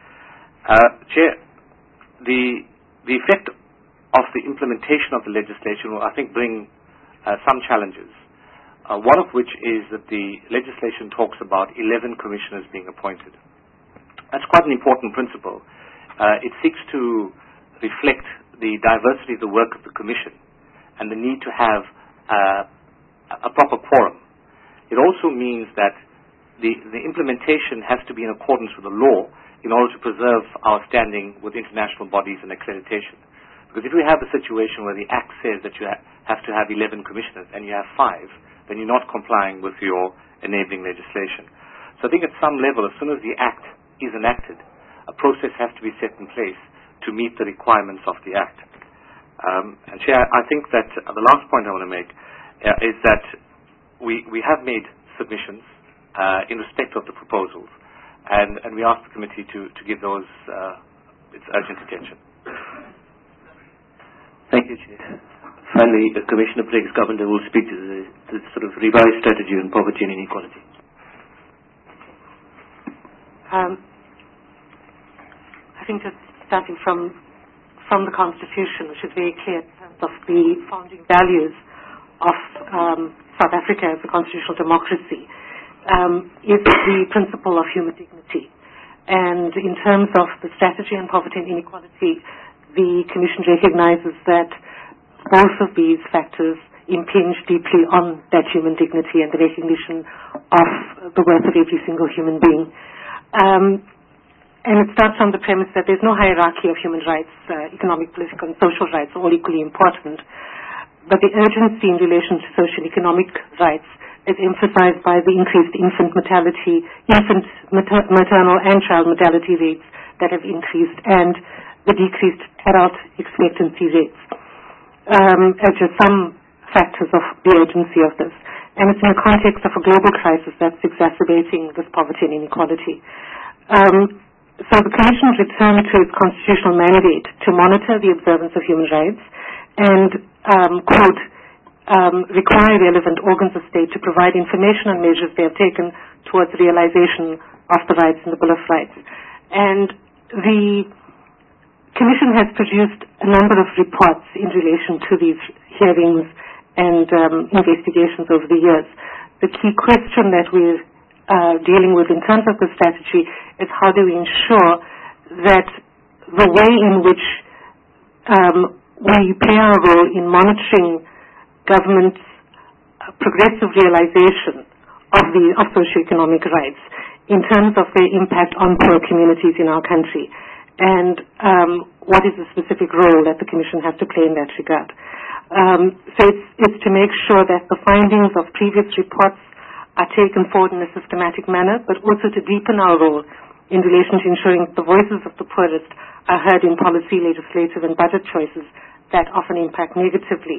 [SPEAKER 20] Uh, Chair, the, the effect of the implementation of the legislation will, I think, bring uh, some challenges, uh, one of which is that the legislation talks about eleven commissioners being appointed. That's quite an important principle. Uh, it seeks to reflect the diversity of the work of the Commission and the need to have uh, a proper quorum. It also means that the, the implementation has to be in accordance with the law in order to preserve our standing with international bodies and accreditation. Because if we have a situation where the Act says that you ha have to have eleven commissioners and you have five, then you're not complying with your enabling legislation. So I think at some level, as soon as the Act is enacted, a process has to be set in place to meet the requirements of the Act. Um, and Chair, I think that uh, the last point I want to make uh, is that we, we have made submissions uh, in respect of the proposals. And, and we ask the committee to, to give those uh, its urgent attention.
[SPEAKER 3] Thank you, Chair. Finally, uh, Commissioner Briggs-Govender will speak to the, the sort of revised strategy on poverty and inequality.
[SPEAKER 5] Um, I think just starting from from the Constitution, which is very clear in terms of the founding values of um, South Africa as a constitutional democracy. Um, is the principle of human dignity. And in terms of the strategy on poverty and inequality, the Commission recognizes that both of these factors impinge deeply on that human dignity and the recognition of the worth of every single human being. Um, and it starts from the premise that there's no hierarchy of human rights, uh, economic, political, and social rights are all equally important. But the urgency in relation to social and economic rights is emphasized by the increased infant mortality, infant mater maternal and child mortality rates that have increased, and the decreased adult expectancy rates um, as just some factors of the urgency of this. And it's in the context of a global crisis that's exacerbating this poverty and inequality. Um, so the Commission returned to its constitutional mandate to monitor the observance of human rights and, um, quote, Um, require relevant organs of state to provide information on measures they have taken towards the realization of the rights in the Bill of Rights. And the Commission has produced a number of reports in relation to these hearings and um, investigations over the years. The key question that we're uh, dealing with in terms of the strategy is how do we ensure that the way in which um, we play our role in monitoring government's uh, progressive realization of the of socioeconomic rights in terms of their impact on poor communities in our country. And um, what is the specific role that the Commission has to play in that regard. Um, so it's, it's to make sure that the findings of previous reports are taken forward in a systematic manner, but also to deepen our role in relation to ensuring that the voices of the poorest are heard in policy, legislative, and budget choices that often impact negatively.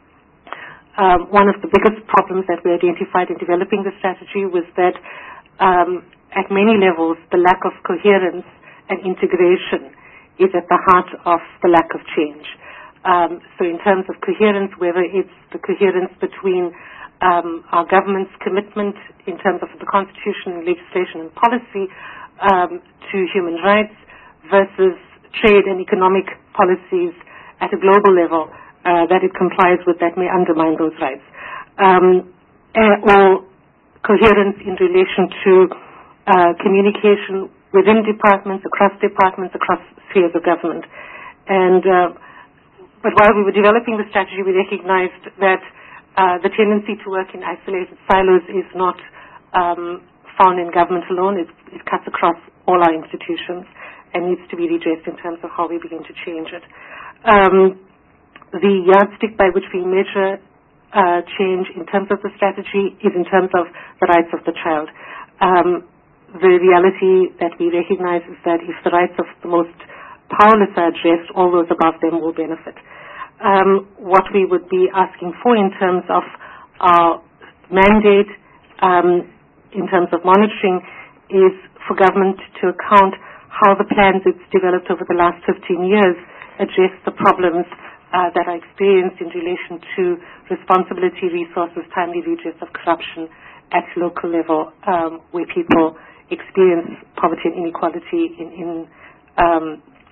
[SPEAKER 5] Um, one of the biggest problems that we identified in developing the strategy was that um, at many levels the lack of coherence and integration is at the heart of the lack of change. Um, so in terms of coherence, whether it's the coherence between um, our government's commitment in terms of the Constitution, legislation and policy um, to human rights versus trade and economic policies at a global level Uh, that it complies with that may undermine those rights, um, or coherence in relation to uh, communication within departments, across departments, across spheres of government. And uh, but while we were developing the strategy, we recognized that uh, the tendency to work in isolated silos is not um, found in government alone. It, it cuts across all our institutions and needs to be redressed in terms of how we begin to change it. Um, The yardstick by which we measure uh, change in terms of the strategy is in terms of the rights of the child. Um, the reality that we recognize is that if the rights of the most powerless are addressed, all those above them will benefit. Um, what we would be asking for in terms of our mandate, um, in terms of monitoring, is for government to account how the plans it's developed over the last fifteen years address the problems Uh, that are experienced in relation to responsibility, resources, timely redress of corruption at local level, um, where people experience poverty and inequality in in, um,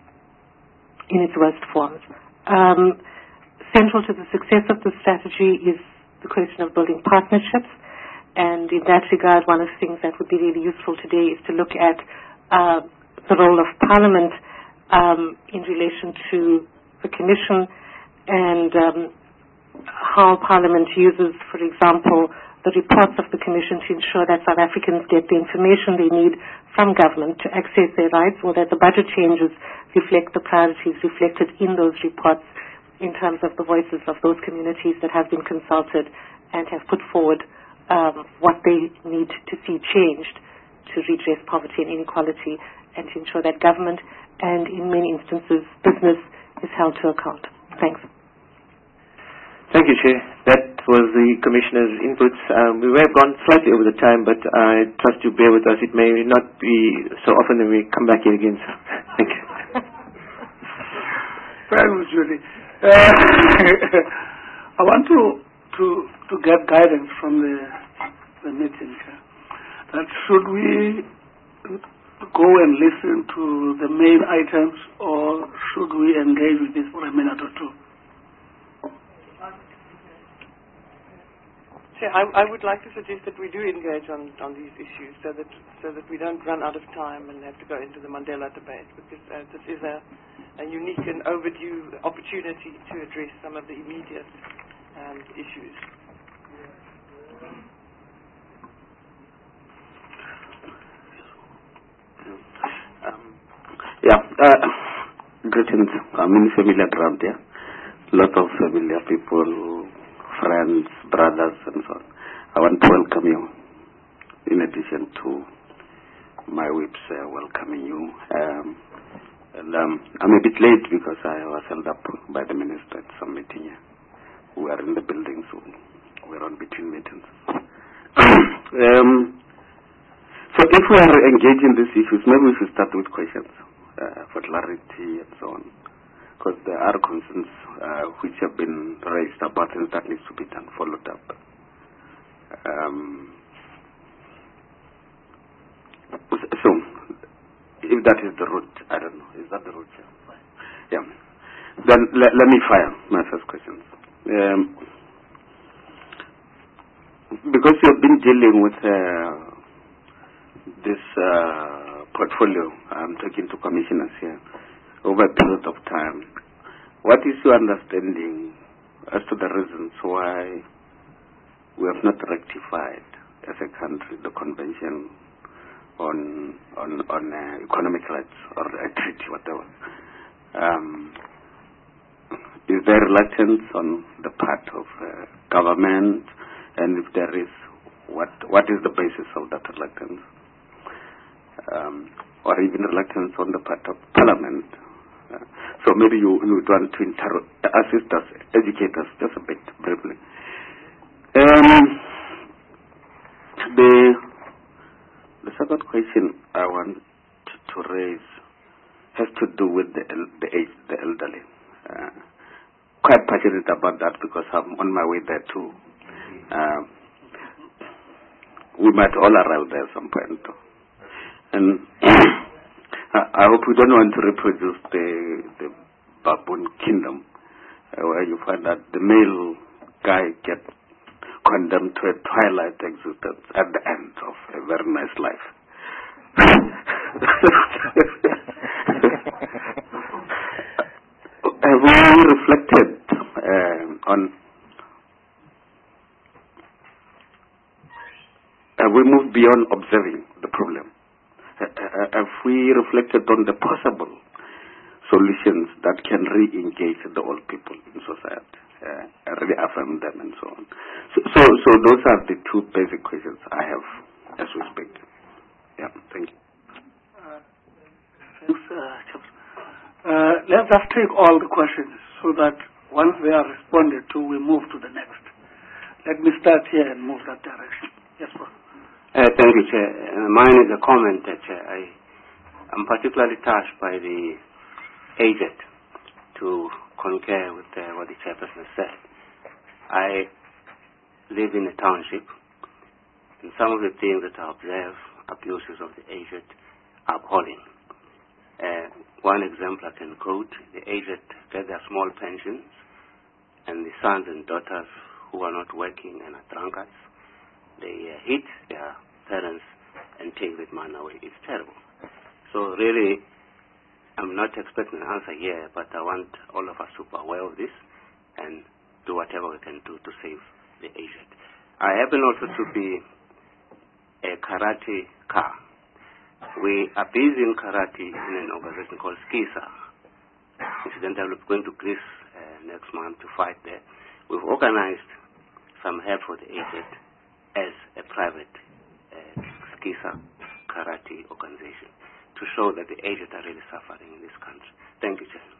[SPEAKER 5] in its worst forms. Um, central to the success of the strategy is the question of building partnerships, and in that regard, one of the things that would be really useful today is to look at uh, the role of Parliament um, in relation to the Commission, and um, how Parliament uses, for example, the reports of the Commission to ensure that South Africans get the information they need from government to access their rights, or that the budget changes reflect the priorities reflected in those reports in terms of the voices of those communities that have been consulted and have put forward um, what they need to see changed to redress poverty and inequality, and to ensure that government and, in many instances, business is held to account. Thanks.
[SPEAKER 3] Thank you, Chair. That was the Commissioner's inputs. Um, we may have gone slightly over the time, but I trust you bear with us. It may not be so often that we come back here again. So thank you.
[SPEAKER 1] Thanks, Judy. Uh, I want to, to to get guidance from the the meeting. That should we go and listen to the main items, or should we engage with this for a minute or two?
[SPEAKER 9] Chair, I, I would like to suggest that we do engage on, on these issues so that so that we don't run out of time and have to go into the Mandela debate, because uh, this is a, a unique and overdue opportunity to address some of the immediate um, issues.
[SPEAKER 8] Um, yeah, uh, greetings. I'm in familiar ground here. Lot of familiar people, friends, brothers, and so on. I want to welcome you, in addition to my whips uh, welcoming you. Um, and um, I'm a bit late because I was held up by the minister at some meeting here. We are in the building, so we're on between meetings. um, so if we are engaging these issues, maybe we should start with questions uh, for clarity and so on. Because there are concerns uh, which have been raised about things that needs to be done, followed up. Um, so, if that is the route, I don't know, is that the route? Yeah. Then le let me fire my first questions. Um, because you have been dealing with uh, this uh, portfolio, I'm talking to commissioners here, over a period of time, what is your understanding as to the reasons why we have not rectified as a country the convention on on on uh, economic rights or a treaty, whatever, Um, is there reluctance on the part of uh, government, and if there is, what what is the basis of that reluctance, um, or even reluctance on the part of Parliament? Uh, so maybe you, you would want to inter- assist us, educate us just a bit briefly. Um, the the second question I want to raise has to do with the the age, the elderly. Uh, quite passionate about that because I'm on my way there too. Uh, we might all arrive there at some point. And I hope we don't want to reproduce the, the baboon kingdom, uh, where you find that the male guy gets condemned to a twilight existence at the end of a very nice life. Have we reflected uh, on, have we moved beyond observing the problem? Uh, uh, have we reflected on the possible solutions that can re-engage the old people in society, uh, reaffirm them and so on? So, so, so those are the two basic questions I have as we speak. Yeah, thank you.
[SPEAKER 1] Uh, thanks, uh, uh, let's just take all the questions so that once they are responded to, we move to the next. Let me start here and move that direction. Yes, sir.
[SPEAKER 21] Uh, thank you, Chair. Uh, mine is a comment, uh, Chair. I am particularly touched by the agent to concur with uh, what the chairperson has said. I live in a township, and some of the things that I observe, abuses of the aged, are appalling. Uh, one example I can quote, the aged get their small pensions, and the sons and daughters who are not working and are drunkards, they uh, hit their parents and take that money away. It's terrible. So really, I'm not expecting an answer here, but I want all of us to be aware of this and do whatever we can do to save the aged. I happen also to be a karate car. We are busy in karate in an organization called SKISA. Incidentally, we're going to Greece uh, next month to fight there. We've organized some help for the aged as a private uh, SKISA karate organization to show that the aged are really suffering in this country. Thank you, Chair.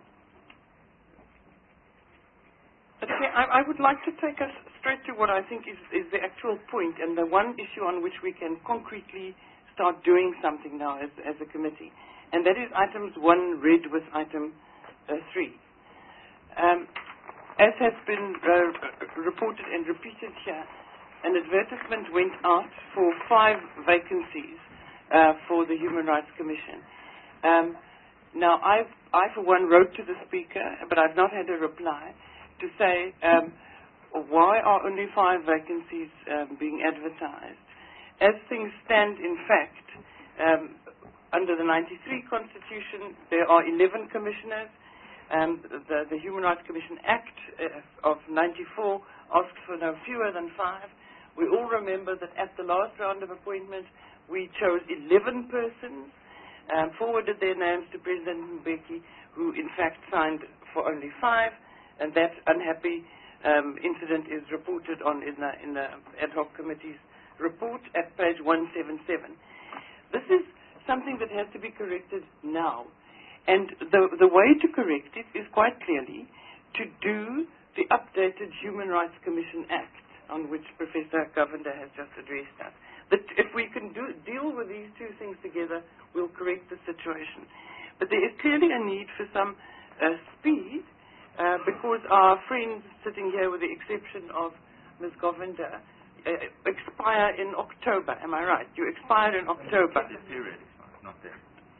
[SPEAKER 9] Okay, I, I would like to take us straight to what I think is, is the actual point and the one issue on which we can concretely start doing something now as, as a committee, and that is items one read with item uh, three. Um, as has been uh, reported and repeated here, an advertisement went out for five vacancies uh, for the Human Rights Commission. Um, now, I've, I, for one, wrote to the Speaker, but I've not had a reply, to say um, why are only five vacancies um, being advertised. As things stand, in fact, um, under the ninety-three Constitution, there are eleven commissioners. Um, the, the Human Rights Commission Act uh, of ninety-four asks for no fewer than five. We all remember that at the last round of appointment, we chose eleven persons, um, forwarded their names to President Mbeki, who in fact signed for only five, and that unhappy um, incident is reported on in the, in the ad hoc committee's report at page one seventy-seven. This is something that has to be corrected now, and the, the way to correct it is quite clearly to do the updated Human Rights Commission Act, on which Professor Govender has just addressed us. That if we can do, deal with these two things together, we'll correct the situation. But there is clearly a need for some uh, speed, uh, because our friends sitting here, with the exception of Miz Govender, uh, expire in October. Am I right? You expire in October.
[SPEAKER 10] This period is not there.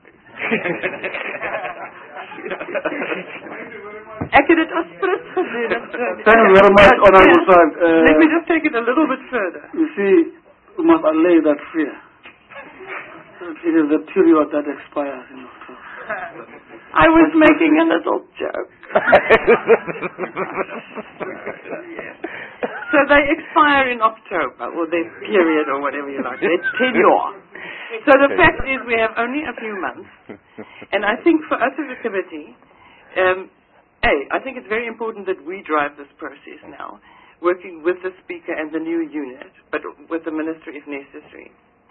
[SPEAKER 9] Accurate aspirant.
[SPEAKER 1] Thank you very much, Honorable Sir. Uh,
[SPEAKER 9] Let me just take it a little bit further.
[SPEAKER 1] You see, we must allay that fear. It is the period that expires in October.
[SPEAKER 9] I was making a little joke. So they expire in October, or their period, or whatever you like, their tenure. So the fact is we have only a few months, and I think for us as a committee, um, A, I think it's very important that we drive this process now, working with the Speaker and the new unit, but with the Minister if necessary.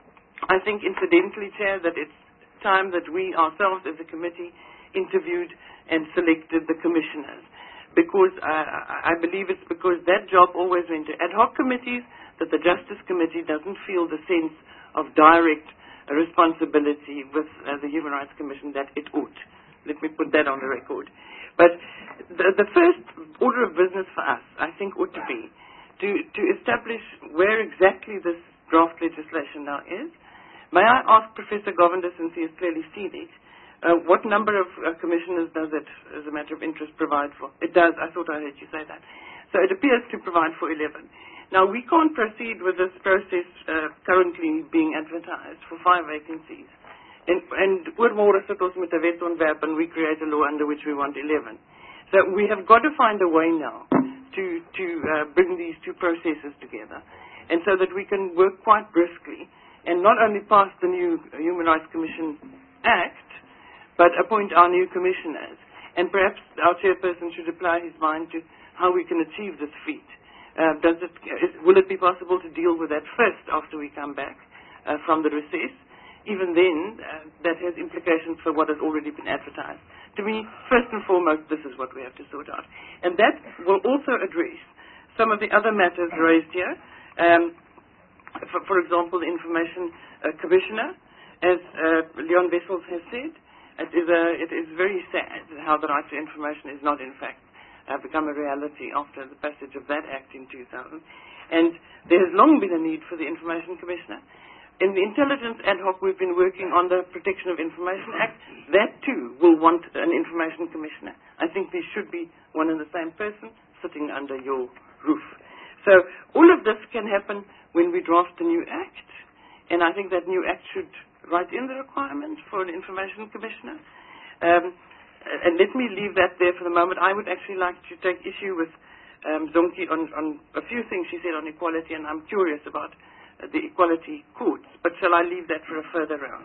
[SPEAKER 9] I think incidentally, Chair, that it's time that we ourselves as a committee interviewed and selected the commissioners, because uh, I believe it's because that job always went to ad hoc committees that the Justice Committee doesn't feel the sense of direct uh, responsibility with uh, the Human Rights Commission that it ought. Let me put that on the record. But the, the first order of business for us, I think, ought to be to, to establish where exactly this draft legislation now is. May I ask Professor Govinder, since he has clearly seen it, uh, what number of uh, commissioners does it, as a matter of interest, provide for? It does. I thought I heard you say that. So it appears to provide for eleven. Now, we can't proceed with this process uh, currently being advertised for five vacancies. And, and oor môre sit ons met 'n wetsontwerp and we create a law under which we want eleven. So we have got to find a way now to, to uh, bring these two processes together, and so that we can work quite briskly and not only pass the new Human Rights Commission Act, but appoint our new commissioners. And perhaps our chairperson should apply his mind to how we can achieve this feat. Uh, does it, is, will it be possible to deal with that first after we come back uh, from the recess? Even then, uh, that has implications for what has already been advertised. To me, first and foremost, this is what we have to sort out. And that will also address some of the other matters raised here. Um, for, for example, the Information uh, Commissioner, as uh, Leon Wessels has said, it is, a, it is very sad how the right to information is not, in fact, uh, become a reality after the passage of that Act in two thousand. And there has long been a need for the Information Commissioner. In the Intelligence Ad Hoc, we've been working on the Protection of Information Act. That, too, will want an Information Commissioner. I think these should be one and the same person sitting under your roof. So all of this can happen when we draft a new Act, and I think that new Act should write in the requirement for an Information Commissioner. Um, and let me leave that there for the moment. I would actually like to take issue with um, Zonki on, on a few things she said on equality, and I'm curious about the equality courts, but shall I leave that for a further round?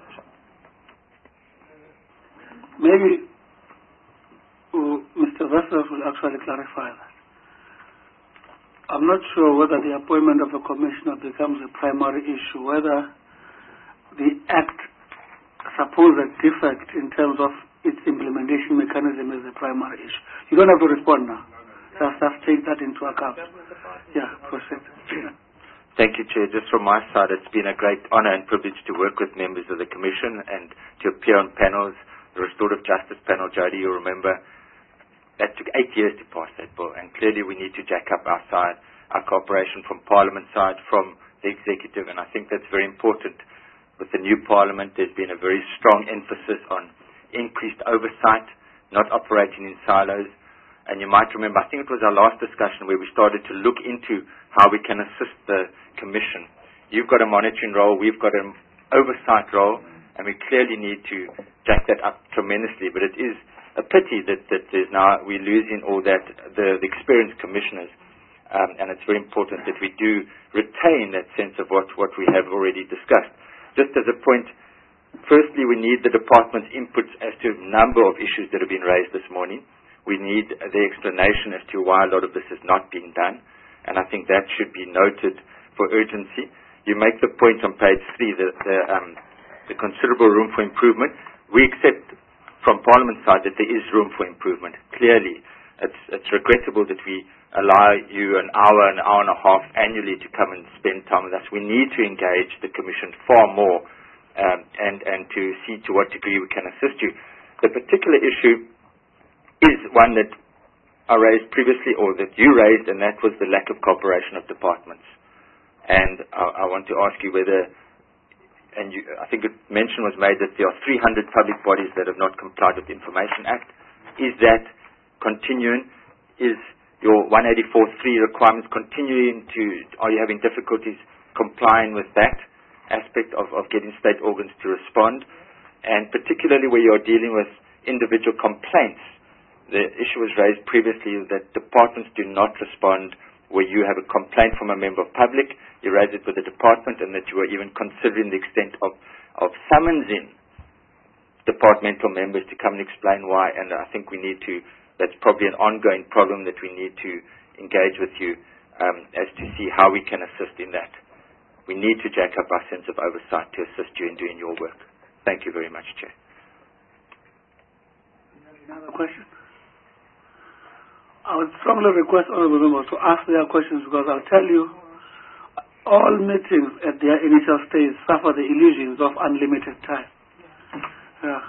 [SPEAKER 1] Maybe uh, Mister Wessels will actually clarify that. I'm not sure whether the appointment of a commissioner becomes a primary issue, whether the Act supposed defect in terms of its implementation mechanism is a primary issue. You don't have to respond now. Just, just take that into account. Yeah, proceed.
[SPEAKER 10] Thank you, Chair. Just from my side, it's been a great honor and privilege to work with members of the Commission and to appear on panels. The Restorative Justice panel, Jody, you'll remember, that took eight years to pass that bill, and clearly we need to jack up our side, our cooperation from Parliament side, from the Executive, and I think that's very important. With the new Parliament, there's been a very strong emphasis on increased oversight, not operating in silos. And you might remember, I think it was our last discussion where we started to look into how we can assist the Commission. You've got a monitoring role, we've got an oversight role, and we clearly need to jack that up tremendously. But it is a pity that, that there's now, we're losing all that, the, the experienced commissioners. Um, and it's very important that we do retain that sense of what, what we have already discussed. Just as a point, firstly, we need the department's inputs as to a number of issues that have been raised this morning. We need the explanation as to why a lot of this is not being done, and I think that should be noted for urgency. You make the point on page three that the, um, the considerable room for improvement. We accept from Parliament's side that there is room for improvement. Clearly, it's, it's regrettable that we allow you an hour, an hour and a half annually to come and spend time with us. We need to engage the Commission far more um, and, and to see to what degree we can assist you. The particular issue is one that I raised previously, or that you raised, and that was the lack of cooperation of departments. And I, I want to ask you whether, and you, I think a mention was made that there are three hundred public bodies that have not complied with the Information Act. Is that continuing? Is your one eighty-four point three requirements continuing to, are you having difficulties complying with that aspect of, of getting state organs to respond? And particularly where you're dealing with individual complaints, the issue was raised previously that departments do not respond where you have a complaint from a member of public, you raise it with the department, and that you are even considering the extent of, of summonsing departmental members to come and explain why, and I think we need to, that's probably an ongoing problem that we need to engage with you um, as to see how we can assist in that. We need to jack up our sense of oversight to assist you in doing your work. Thank you very much, Chair.
[SPEAKER 1] Another question? I would strongly request honourable members to ask their questions, because I'll tell you, all meetings at their initial stage suffer the illusions of unlimited time. Yeah.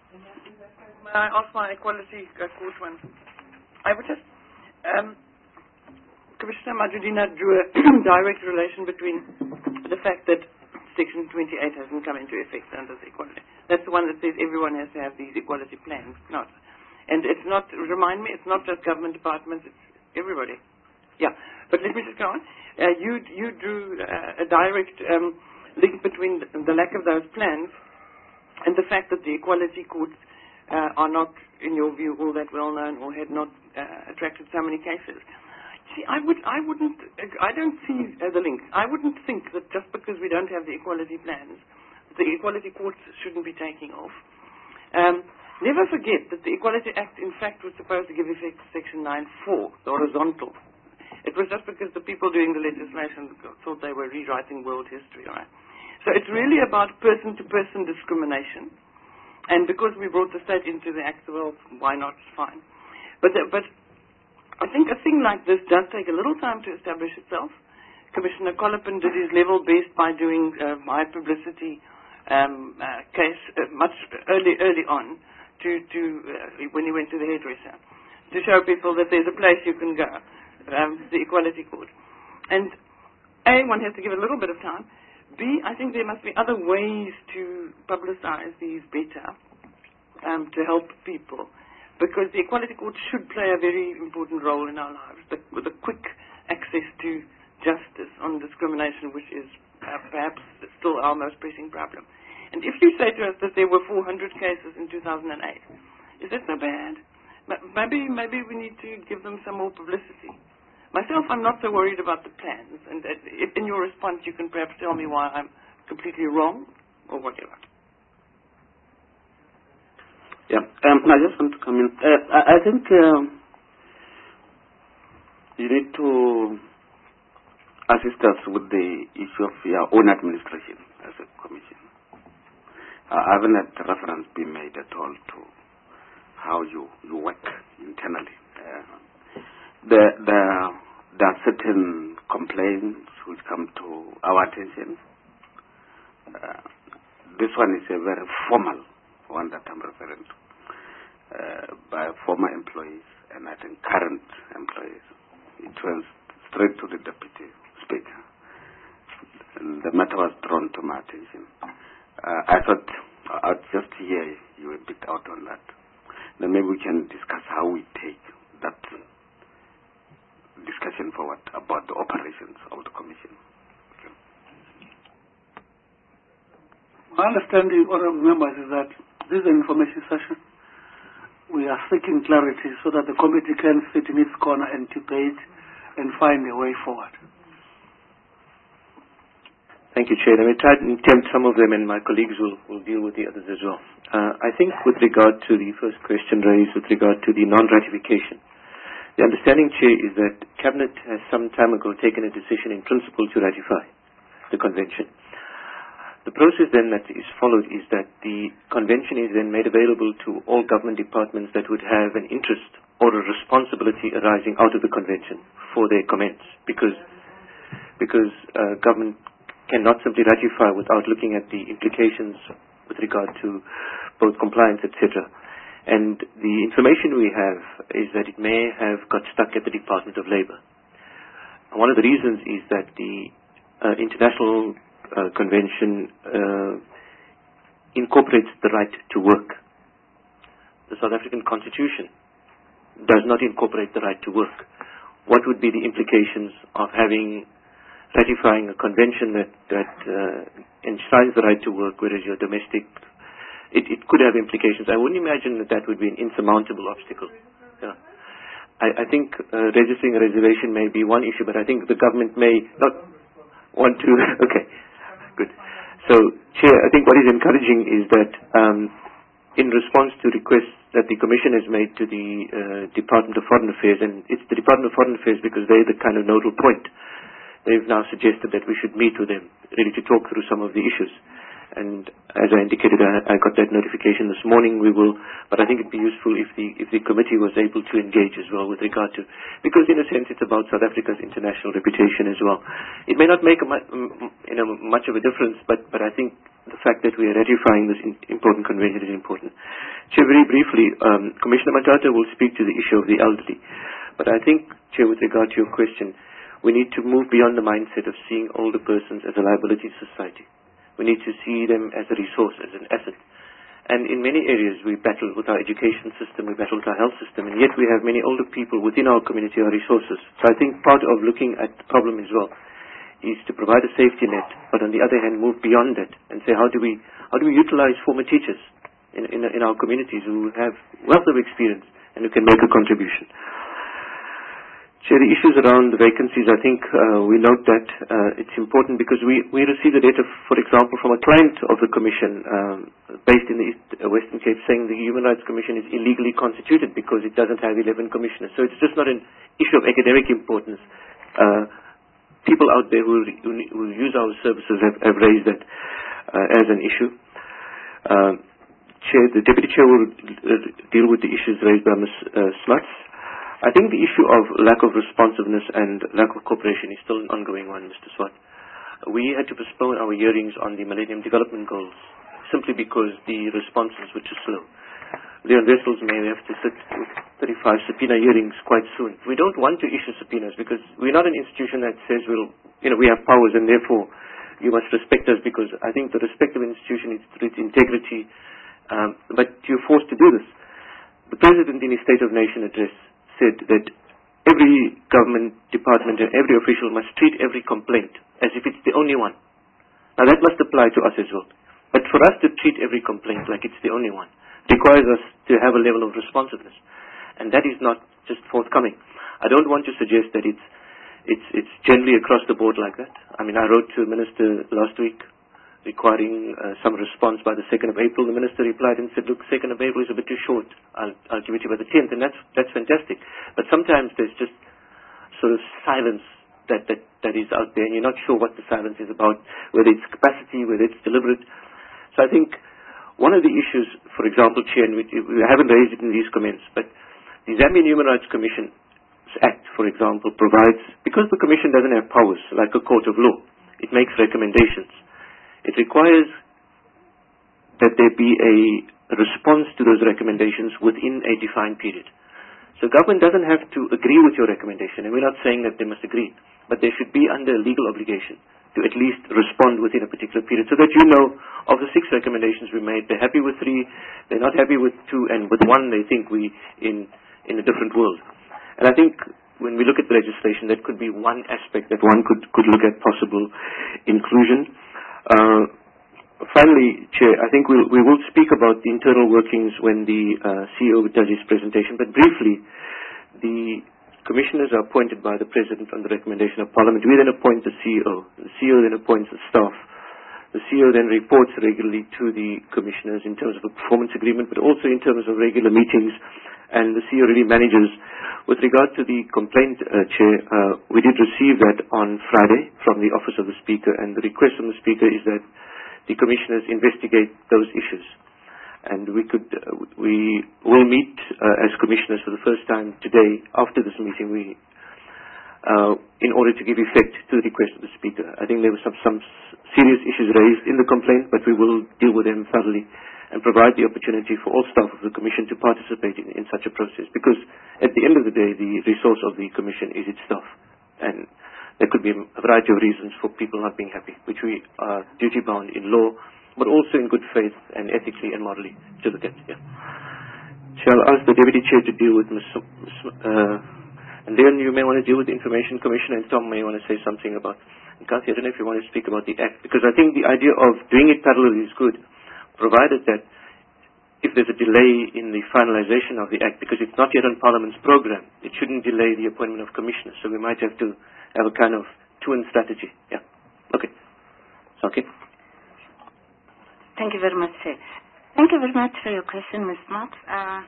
[SPEAKER 9] May I ask my equality uh, court one? I would just, um, Commissioner Majudina drew a direct relation between the fact that Section twenty-eight hasn't come into effect under the equality. That's the one that says everyone has to have these equality plans. Not, and it's not. Remind me, it's not just government departments. It's everybody. Yeah. But let me just go on. Uh, you you drew uh, a direct um, link between the, the lack of those plans and the fact that the equality courts uh, are not, in your view, all that well known or had not uh, attracted so many cases. See, I would, I wouldn't, I don't see uh, the link. I wouldn't think that just because we don't have the equality plans, the equality courts shouldn't be taking off. Um, never forget that the Equality Act, in fact, was supposed to give effect to Section nine four, the horizontal. It was just because the people doing the legislation thought they were rewriting world history, all right? So it's really about person-to-person discrimination. And because we brought the state into the act, well, why not? Fine. But, the, but I think a thing like this does take a little time to establish itself. Commissioner Collipin did his level best by doing uh, my publicity um, uh, case uh, much early early on to, to uh, when he went to the hairdresser, to show people that there's a place you can go, um, the Equality Court. And A, one has to give it a little bit of time. B, I think there must be other ways to publicize these better um, to help people, because the Equality Court should play a very important role in our lives, the, with a quick access to justice on discrimination, which is uh, perhaps still our most pressing problem. And if you say to us that there were four hundred cases in two thousand eight, is that so bad? Maybe, maybe we need to give them some more publicity. Myself, I'm not so worried about the plans, and uh, if in your response you can perhaps tell me why I'm completely wrong, or whatever.
[SPEAKER 8] Yeah, um, I just want to come in. Uh, I, I think um, you need to assist us with the issue of your own administration as a commission. Uh, I haven't had reference been made at all to how you, you work internally. Uh, There, there, there are certain complaints which come to our attention. Uh, this one is a very formal one that I'm referring to, uh, by former employees and I think current employees. It went straight to the Deputy Speaker. And the matter was drawn to my attention. Uh, I thought I'd just hear you a bit out on that. Then maybe we can discuss how we take that discussion forward about the operations of the Commission. Okay.
[SPEAKER 1] My understanding, honourable members, is that this is an information session. We are seeking clarity so that the committee can sit in its corner and debate and find a way forward.
[SPEAKER 3] Thank you, Chair. Let me try to attempt some of them, and my colleagues will, will deal with the others as well. Uh, I think with regard to the first question raised with regard to the non-ratification, the understanding, Chair, is that Cabinet has some time ago taken a decision in principle to ratify the Convention. The process then that is followed is that the Convention is then made available to all government departments that would have an interest or a responsibility arising out of the Convention for their comments, because, because uh, government cannot simply ratify without looking at the implications with regard to both compliance, et cetera. And the information we have is that it may have got stuck at the Department of Labour. And one of the reasons is that the uh, International uh, Convention uh, incorporates the right to work. The South African Constitution does not incorporate the right to work. What would be the implications of having ratifying a convention that, that uh, enshrines the right to work, whereas your domestic It, it could have implications. I wouldn't imagine that that would be an insurmountable obstacle. Yeah. I, I think uh, registering a reservation may be one issue, but I think the government may not want to. Okay, good. So, Chair, I think what is encouraging is that um, in response to requests that the Commission has made to the uh, Department of Foreign Affairs, and it's the Department of Foreign Affairs because they're the kind of nodal point, they've now suggested that we should meet with them, really to talk through some of the issues. And as I indicated, I, I got that notification this morning. We will, but I think it'd be useful if the if the committee was able to engage as well with regard to, because in a sense it's about South Africa's international reputation as well. It may not make a, you know, much of a difference, but but I think the fact that we are ratifying this in, important convention is important. Chair, very briefly, um, Commissioner Matata will speak to the issue of the elderly, but I think, Chair, with regard to your question, we need to move beyond the mindset of seeing older persons as a liability to society. We need to see them as a resource, as an asset. And in many areas we battle with our education system, we battle with our health system, and yet we have many older people within our community are resources. So I think part of looking at the problem as well is to provide a safety net, but on the other hand move beyond that and say how do we how do we utilize former teachers in, in, in our communities who have wealth of experience and who can make a contribution. Chair, the issues around the vacancies, I think uh, we note that uh, it's important because we, we receive the data, for example, from a client of the Commission um, based in the East, uh, Western Cape saying the Human Rights Commission is illegally constituted because it doesn't have eleven commissioners. So it's just not an issue of academic importance. Uh, people out there who, who, who use our services have, have raised that uh, as an issue. Uh, Chair, the Deputy Chair will uh, deal with the issues raised by Miz Uh, Smuts. I think the issue of lack of responsiveness and lack of cooperation is still an ongoing one, Mister Swart. We had to postpone our hearings on the Millennium Development Goals simply because the responses were too slow. Leon Wessels may have to sit with thirty-five subpoena hearings quite soon. We don't want to issue subpoenas because we're not an institution that says we'll, you know, we have powers and therefore you must respect us, because I think the respect of an institution is through its integrity, um, but you're forced to do this. The President in his State of Nation address said that every government department and every official must treat every complaint as if it's the only one. Now that must apply to us as well. But for us to treat every complaint like it's the only one requires us to have a level of responsiveness. And that is not just forthcoming. I don't want to suggest that it's it's it's generally across the board like that. I mean, I wrote to the Minister last week requiring uh, some response by the second of April. The Minister replied and said, look, second of April is a bit too short. I'll, I'll give it to you by the tenth, and that's, that's fantastic. But sometimes there's just sort of silence that, that, that is out there, and you're not sure what the silence is about, whether it's capacity, whether it's deliberate. So I think one of the issues, for example, Chair, and we, we haven't raised it in these comments, but the Zambian Human Rights Commission Act, for example, provides, because the Commission doesn't have powers like a court of law, it makes recommendations. It requires that there be a response to those recommendations within a defined period. So government doesn't have to agree with your recommendation, and we're not saying that they must agree, but they should be under a legal obligation to at least respond within a particular period, so that you know of the six recommendations we made, they're happy with three, they're not happy with two, and with one they think we in in a different world. And I think when we look at the legislation, that could be one aspect that one could, could look at possible inclusion. Uh, finally, Chair, I think we'll, we will speak about the internal workings when the uh, C E O does his presentation, but briefly, the commissioners are appointed by the President on the recommendation of Parliament. We then appoint the C E O. The C E O then appoints the staff. The C E O then reports regularly to the commissioners in terms of a performance agreement, but also in terms of regular meetings, and the C E O really manages. With regard to the complaint, uh, Chair, uh, we did receive that on Friday from the Office of the Speaker, and the request from the Speaker is that the commissioners investigate those issues. And we could, uh, we will meet uh, as commissioners for the first time today after this meeting, we, uh, in order to give effect to the request of the Speaker. I think there were some, some serious issues raised in the complaint, but we will deal with them thoroughly and provide the opportunity for all staff of the Commission to participate in, in such a process. Because at the end of the day, the resource of the Commission is its staff. And there could be a variety of reasons for people not being happy, which we are duty-bound in law, but also in good faith and ethically and morally to look at. Yeah. Shall I ask the Deputy Chair to deal with Miz Uh, and then you may want to deal with the Information Commission, and Tom may want to say something about, and Kathy, I don't know if you want to speak about the Act, because I think the idea of doing it parallelly is good, provided that if there's a delay in the finalization of the Act, because it's not yet on Parliament's program, it shouldn't delay the appointment of commissioners. So we might have to have a kind of two-in strategy. Yeah. Okay. Okay.
[SPEAKER 18] Thank you very much, Chair. Thank you very much for your question, Miz Marks. Uh,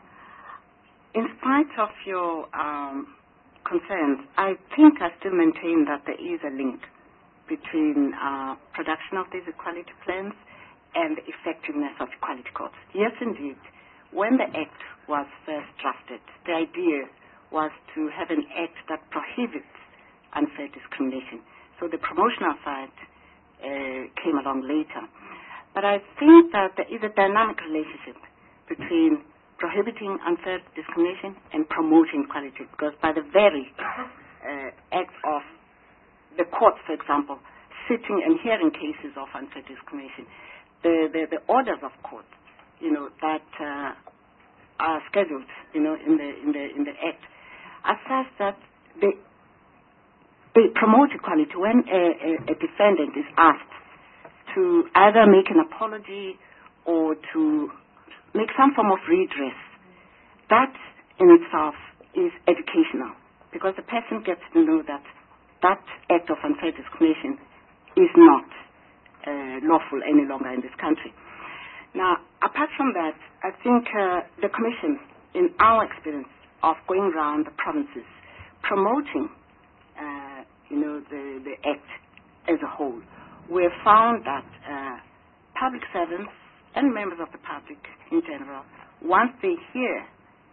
[SPEAKER 18] in spite of your um, concerns, I think I still maintain that there is a link between uh, production of these equality plans and the effectiveness of equality courts. Yes, indeed. When the Act was first drafted, the idea was to have an Act that prohibits unfair discrimination. So the promotional side uh, came along later. But I think that there is a dynamic relationship between prohibiting unfair discrimination and promoting equality, because by the very uh, act of the courts, for example, sitting and hearing cases of unfair discrimination, the, the, the orders of courts, you know, that uh, are scheduled, you know, in the in the in the Act, are such that they they promote equality. When a, a, a defendant is asked to either make an apology or to make some form of redress, that in itself is educational, because the person gets to know that that act of unfair discrimination is not uh, lawful any longer in this country. Now, apart from that, I think uh, the Commission, in our experience of going around the provinces, promoting, uh, you know, the, the Act as a whole, we have found that uh, public servants and members of the public in general, once they hear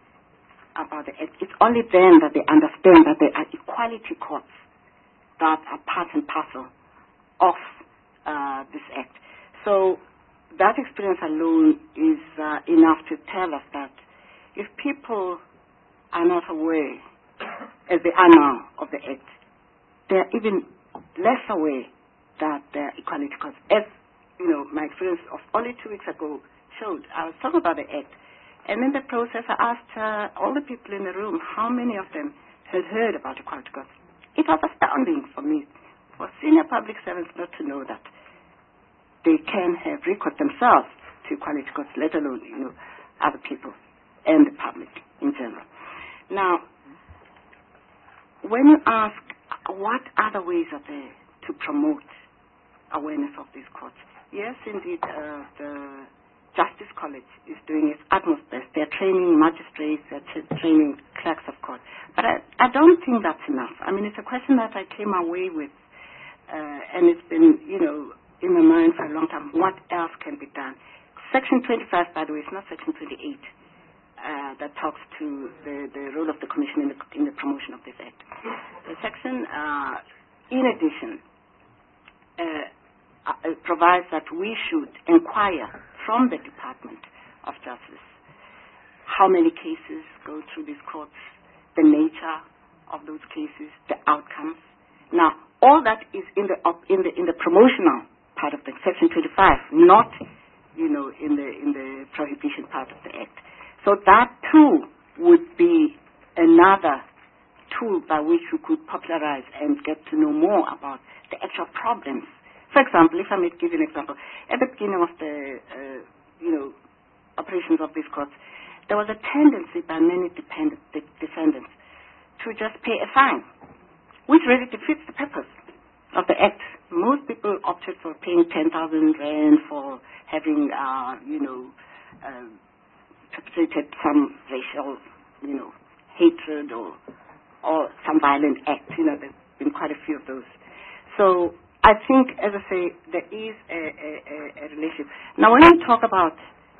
[SPEAKER 18] about the Act, it's only then that they understand that there are equality courts that are part and parcel of uh, this Act. So that experience alone is uh, enough to tell us that if people are not aware, as they are now, of the Act, they are even less aware that there are equality courts. As, you know, my experience of only two weeks ago showed, I was talking about the Act, and in the process I asked uh, all the people in the room how many of them had heard about equality courts. It was astounding for me, for senior public servants not to know that they can have recourse themselves to equality courts, let alone, you know, other people and the public in general. Now, when you ask what other ways are there to promote awareness of these courts, yes, indeed, uh, the Justice College is doing its utmost best. They're training magistrates, they're tra- training clerks of court. But I, I don't think that's enough. I mean, it's a question that I came away with, uh, and it's been, you know, in my mind for a long time. What else can be done? Section twenty-five, by the way, is not Section twenty-eight, uh, that talks to the, the role of the Commission in the, in the promotion of this Act. The section, uh, in addition, uh, uh, provides that we should inquire from the Department of Justice how many cases go through these courts, the nature of those cases, the outcomes. Now, all that is in the in the in the promotional part of the Section twenty-five, not, you know, in the in the prohibition part of the Act. So that too would be another tool by which we could popularize and get to know more about the actual problems. For example, if I may give you an example, at the beginning of the uh, you know operations of these courts, there was a tendency by many dependent, de- defendants to just pay a fine, which really defeats the purpose of the Act. Most people opted for paying ten thousand rand for having, uh, you know, uh, perpetrated some racial, you know, hatred or or some violent act. You know, there's been quite a few of those. So I think, as I say, there is a, a, a, a relationship. Now, when we talk about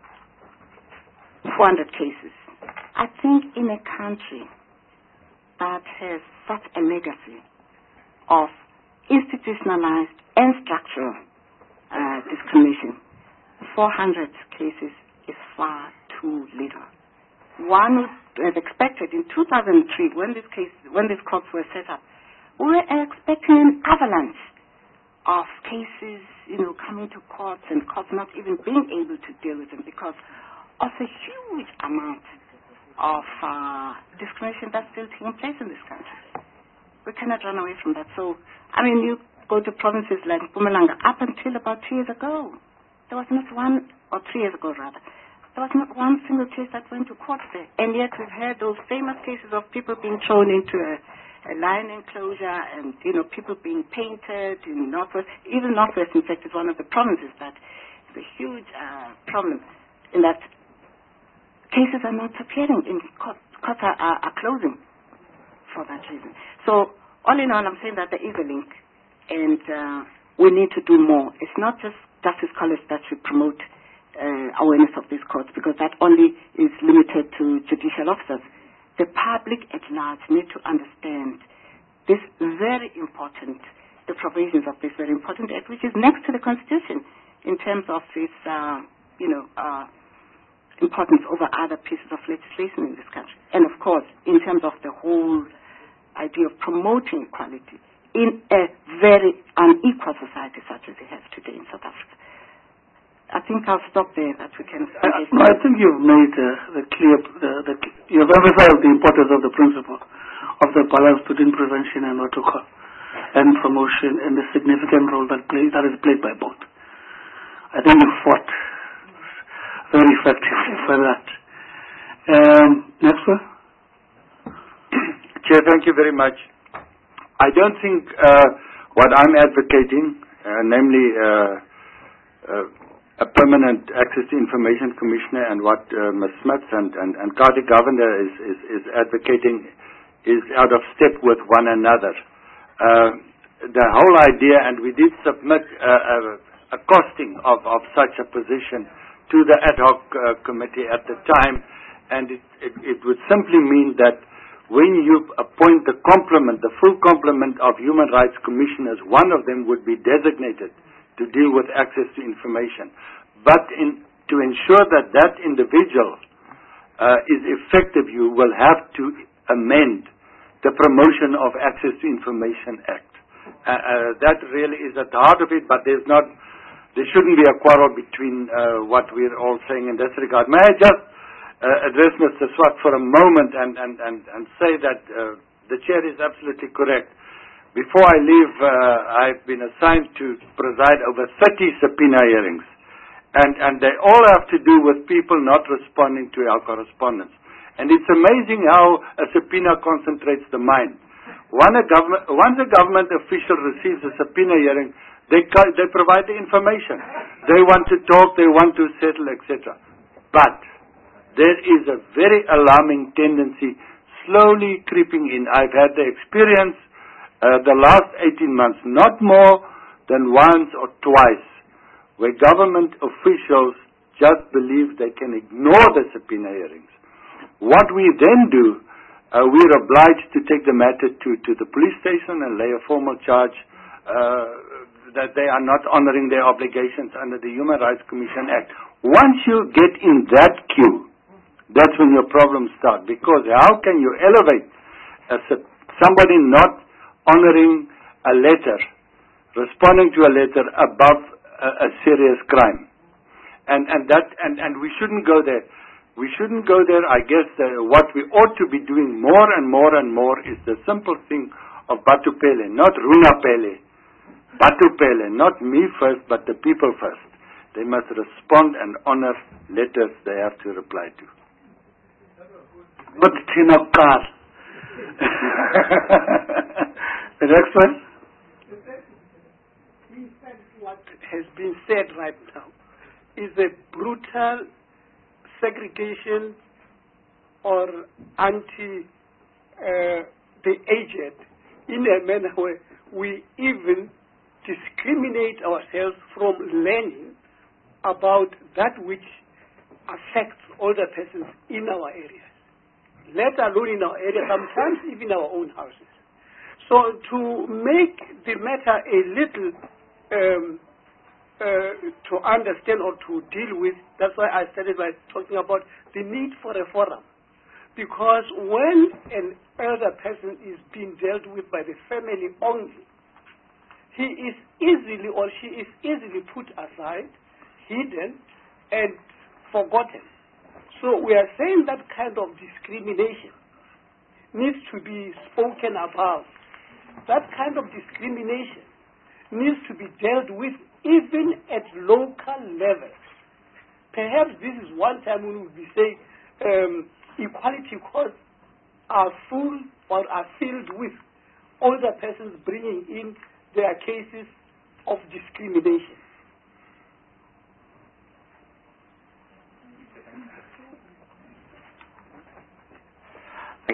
[SPEAKER 18] four hundred cases, I think in a country that has such a legacy of institutionalized and structural uh, discrimination, four hundred cases is far too little. One would have expected in two thousand three, when this case, when these courts were set up, we were expecting an avalanche of cases, you know, coming to courts and courts not even being able to deal with them because of a huge amount of uh, discrimination that's still taking place in this country. We cannot run away from that. So, I mean, you go to provinces like Mpumalanga, up until about two years ago, there was not one, or three years ago rather, there was not one single case that went to court there. And yet we've had those famous cases of people being thrown into a, a lion enclosure and, you know, people being painted in Northwest. Even Northwest, in fact, is one of the provinces that the huge uh, problem in that cases are not appearing in courts. Courts are, are, are closing for that reason. So all in all, I'm saying that there is a link, and uh, we need to do more. It's not just Justice College that should promote uh, awareness of these courts, because that only is limited to judicial officers. The public at large need to understand this very important, the provisions of this very important act, which is next to the Constitution in terms of its, uh, you know, uh, importance over other pieces of legislation in this country. And of course, in terms of the whole idea of promoting equality in a very unequal society such as we have today in South Africa. I think I'll stop there, that we can...
[SPEAKER 1] Uh, no, I think you've made uh, the clear... The, the, you've emphasized the importance of the principle of the balance between prevention and what to call and promotion, and the significant role that play, that is played by both. I think you fought very effectively for that. Um, next one.
[SPEAKER 6] Chair, thank you very much. I don't think uh, what I'm advocating, uh, namely uh, uh, a permanent access to information commissioner, and what uh, Miz Smith and, and, and Kati Governor is, is, is advocating, is out of step with one another. Uh, the whole idea, and we did submit uh, a, a costing of, of such a position to the ad hoc uh, committee at the time, and it, it, it would simply mean that when you appoint the complement, the full complement of human rights commissioners, one of them would be designated to deal with access to information. But in, to ensure that that individual uh, is effective, you will have to amend the Promotion of Access to Information Act. Uh, uh, that really is at the heart of it, but there's not, there shouldn't be a quarrel between uh, what we're all saying in this regard. May I just uh, address Mister Swart for a moment and, and, and, and say that uh, the chair is absolutely correct. Before I leave, uh, I've been assigned to preside over thirty subpoena hearings, and, and they all have to do with people not responding to our correspondence. And it's amazing how a subpoena concentrates the mind. When a government, once a government official receives a subpoena hearing, they, they provide the information. They want to talk, they want to settle, et cetera. But there is a very alarming tendency slowly creeping in. I've had the experience Uh, the last eighteen months, not more than once or twice, where government officials just believe they can ignore the subpoena hearings. What we then do, uh, we're obliged to take the matter to, to the police station and lay a formal charge uh, that they are not honoring their obligations under the Human Rights Commission Act. Once you get in that queue, that's when your problems start, because how can you elevate a, somebody not honoring a letter, responding to a letter above a, a serious crime, and and that and, and we shouldn't go there. We shouldn't go there. I guess uh, what we ought to be doing more and more and more is the simple thing of Batu Pele, not Runa Pele, Batu Pele, not me first, but the people first. They must respond and honor letters they have to reply to.
[SPEAKER 1] But Tina Carr. The next one.
[SPEAKER 19] What has been said right now is a brutal segregation or anti uh, the aged in a manner where we even discriminate ourselves from learning about that which affects older persons in our areas, let alone in our area, sometimes even our own houses. So to make the matter a little um, uh, to understand or to deal with, that's why I started by talking about the need for a forum. Because when an elder person is being dealt with by the family only, he is easily or she is easily put aside, hidden, and forgotten. So we are saying that kind of discrimination needs to be spoken about. That kind of discrimination needs to be dealt with even at local levels. Perhaps this is one time when we will be saying um, equality courts are full or are filled with older persons bringing in their cases of discrimination.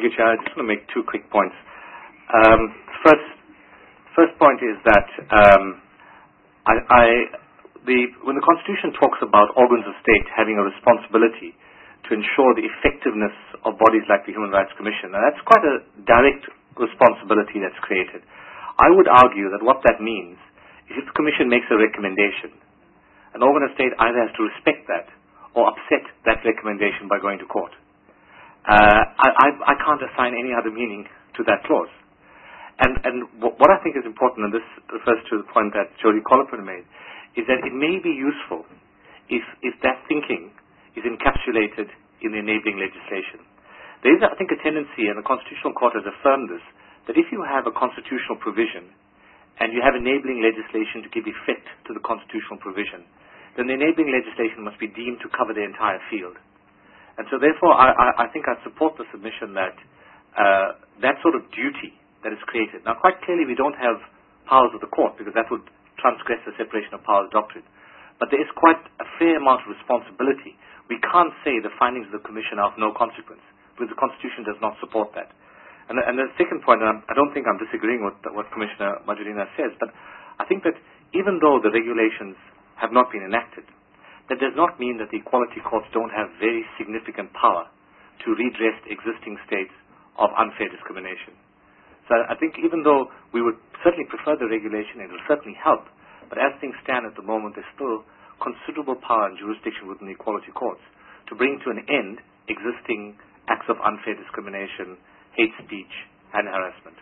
[SPEAKER 20] you, Chair. I just want to make two quick points. Um, first, first point is that um, I, I, the, when the Constitution talks about organs of state having a responsibility to ensure the effectiveness of bodies like the Human Rights Commission, now that's quite a direct responsibility that's created. I would argue that what that means is if the Commission makes a recommendation, an organ of state either has to respect that or upset that recommendation by going to court. Uh, I, I, I can't assign any other meaning to that clause. And, and w- what I think is important, and this refers to the point that Jody Colopin made, is that it may be useful if, if that thinking is encapsulated in the enabling legislation. There is, I think, a tendency, and the Constitutional Court has affirmed this, that if you have a constitutional provision and you have enabling legislation to give effect to the constitutional provision, then the enabling legislation must be deemed to cover the entire field. And so therefore, I, I, I think I support the submission that uh, that sort of duty that is created. Now, quite clearly, we don't have powers of the court because that would transgress the separation of powers doctrine. But there is quite a fair amount of responsibility. We can't say the findings of the Commission are of no consequence because the Constitution does not support that. And, and the second point, and I don't think I'm disagreeing with what Commissioner Majorina says, but I think that even though the regulations have not been enacted, that does not mean that the equality courts don't have very significant power to redress existing states of unfair discrimination. So I think even though we would certainly prefer the regulation, it will certainly help, but as things stand at the moment, there's still considerable power and jurisdiction within the equality courts to bring to an end existing acts of unfair discrimination, hate speech, and harassment.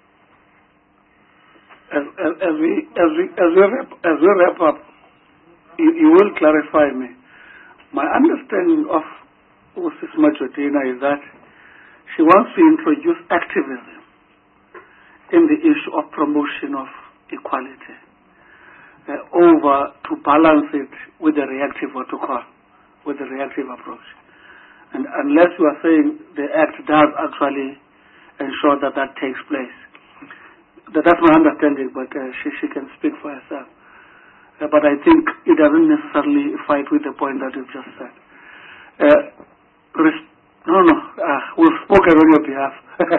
[SPEAKER 1] As, as, as we as we as we wrap, as we wrap up, you, you will clarify me. My understanding of Missus Majorina is that she wants to introduce activism in the issue of promotion of equality uh, over to balance it with the reactive what to call, with the reactive approach. And unless you are saying the Act does actually ensure that that takes place. That, that's my understanding, but uh, she, she can speak for herself. Uh, but I think it doesn't necessarily fight with the point that you've just said. Uh, res- no, no, uh, we've spoken on your behalf.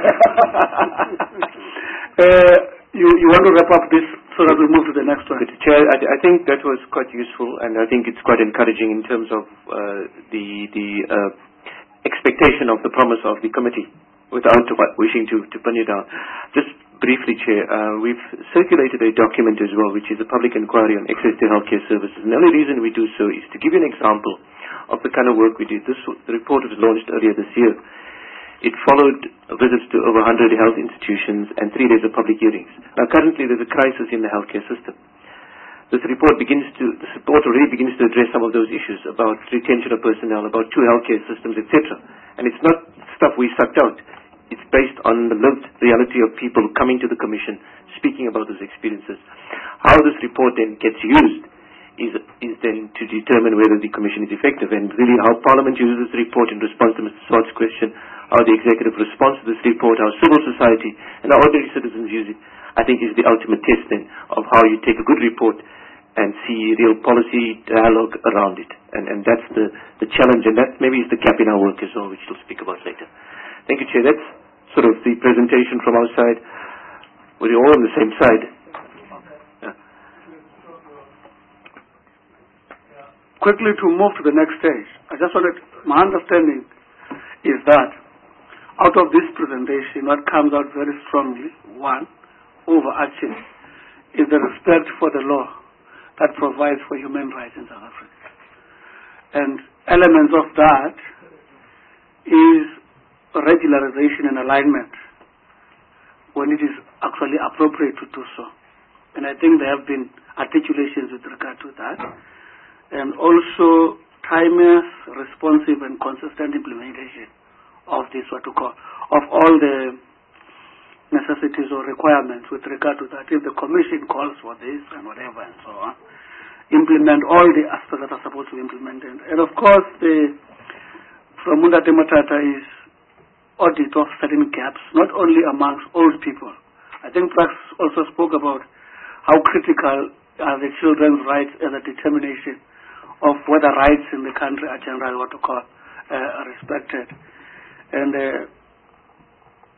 [SPEAKER 1] uh, you, you want to wrap up this so that we move to the next one?
[SPEAKER 3] Chair, I, I think that was quite useful, and I think it's quite encouraging in terms of uh, the, the uh, expectation of the promise of the committee, without wishing to, to pin you down. Just briefly, Chair, uh, we've circulated a document as well, which is a public inquiry on access to healthcare services. And the only reason we do so is to give you an example of the kind of work we do. This the report was launched earlier this year. It followed visits to over one hundred health institutions and three days of public hearings. Now, currently, there's a crisis in the healthcare system. This report begins to, this report already begins to address some of those issues about retention of personnel, about two healthcare systems, et cetera. And it's not stuff we sucked out. It's based on the lived reality of people coming to the Commission, speaking about those experiences. How this report then gets used is, is then to determine whether the Commission is effective, and really how Parliament uses this report in response to Mister Swart's question, how the executive responds to this report, how civil society and how ordinary citizens use it, I think is the ultimate test then of how you take a good report and see real policy dialogue around it. And, and that's the, the challenge, and that maybe is the gap in our work as well, which we'll speak about later. Thank you, Chair. That's sort of the presentation from our side. We're all on the same side. Yeah.
[SPEAKER 1] Quickly to move to the next stage, I just wanted, my understanding is that out of this presentation, what comes out very strongly, one, overarching, is the respect for the law that provides for human rights in South Africa. And elements of that is regularization and alignment when it is actually appropriate to do so. And I think there have been articulations with regard to that. And also timeless, responsive and consistent implementation of this, what to call, of all the necessities or requirements with regard to that. If the Commission calls for this and whatever and so on, implement all the aspects that are supposed to be implemented. And of course, the from Mundate Matata is audit of certain gaps, not only amongst old people. I think Prax also spoke about how critical are the children's rights and the determination of whether rights in the country are generally what to call uh, respected. And uh,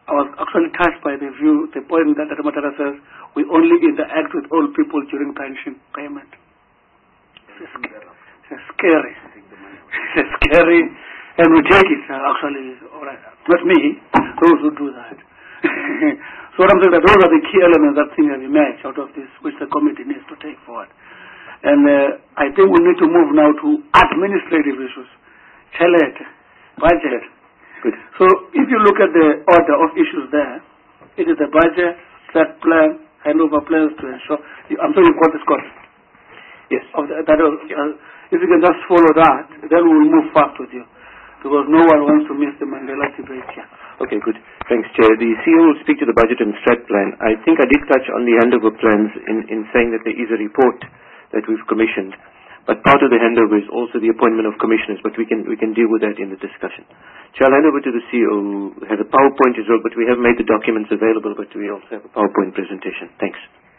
[SPEAKER 1] I was actually touched by the view, the point that Ramatara says, we only interact with old people during pension payment. It's, it's scary. It's scary, and we take it, uh, actually, all right. Not me, those who do that. So what I'm saying that those are the key elements that things have emerged out of this, which the committee needs to take forward. And uh, I think we need to move now to administrative issues. Chalet, budget.
[SPEAKER 3] Good.
[SPEAKER 1] So if you look at the order of issues there, it is the budget, strat plan, handover plans to ensure. I'm sorry, you've got the Scott.
[SPEAKER 3] Yes.
[SPEAKER 1] Of the, that, uh, if you can just follow that, then we will move fast with you, because no one wants to miss the Mandela debate here.
[SPEAKER 3] Okay, good. Thanks, Chair. The C E O will speak to the budget and strat plan. I think I did touch on the handover plans in, in saying that there is a report that we've commissioned. But part of the handover is also the appointment of commissioners, but we can we can deal with that in the discussion. So I'll hand over to the C E O, who has a PowerPoint as well, but we have made the documents available, but we also have a PowerPoint presentation. Thanks.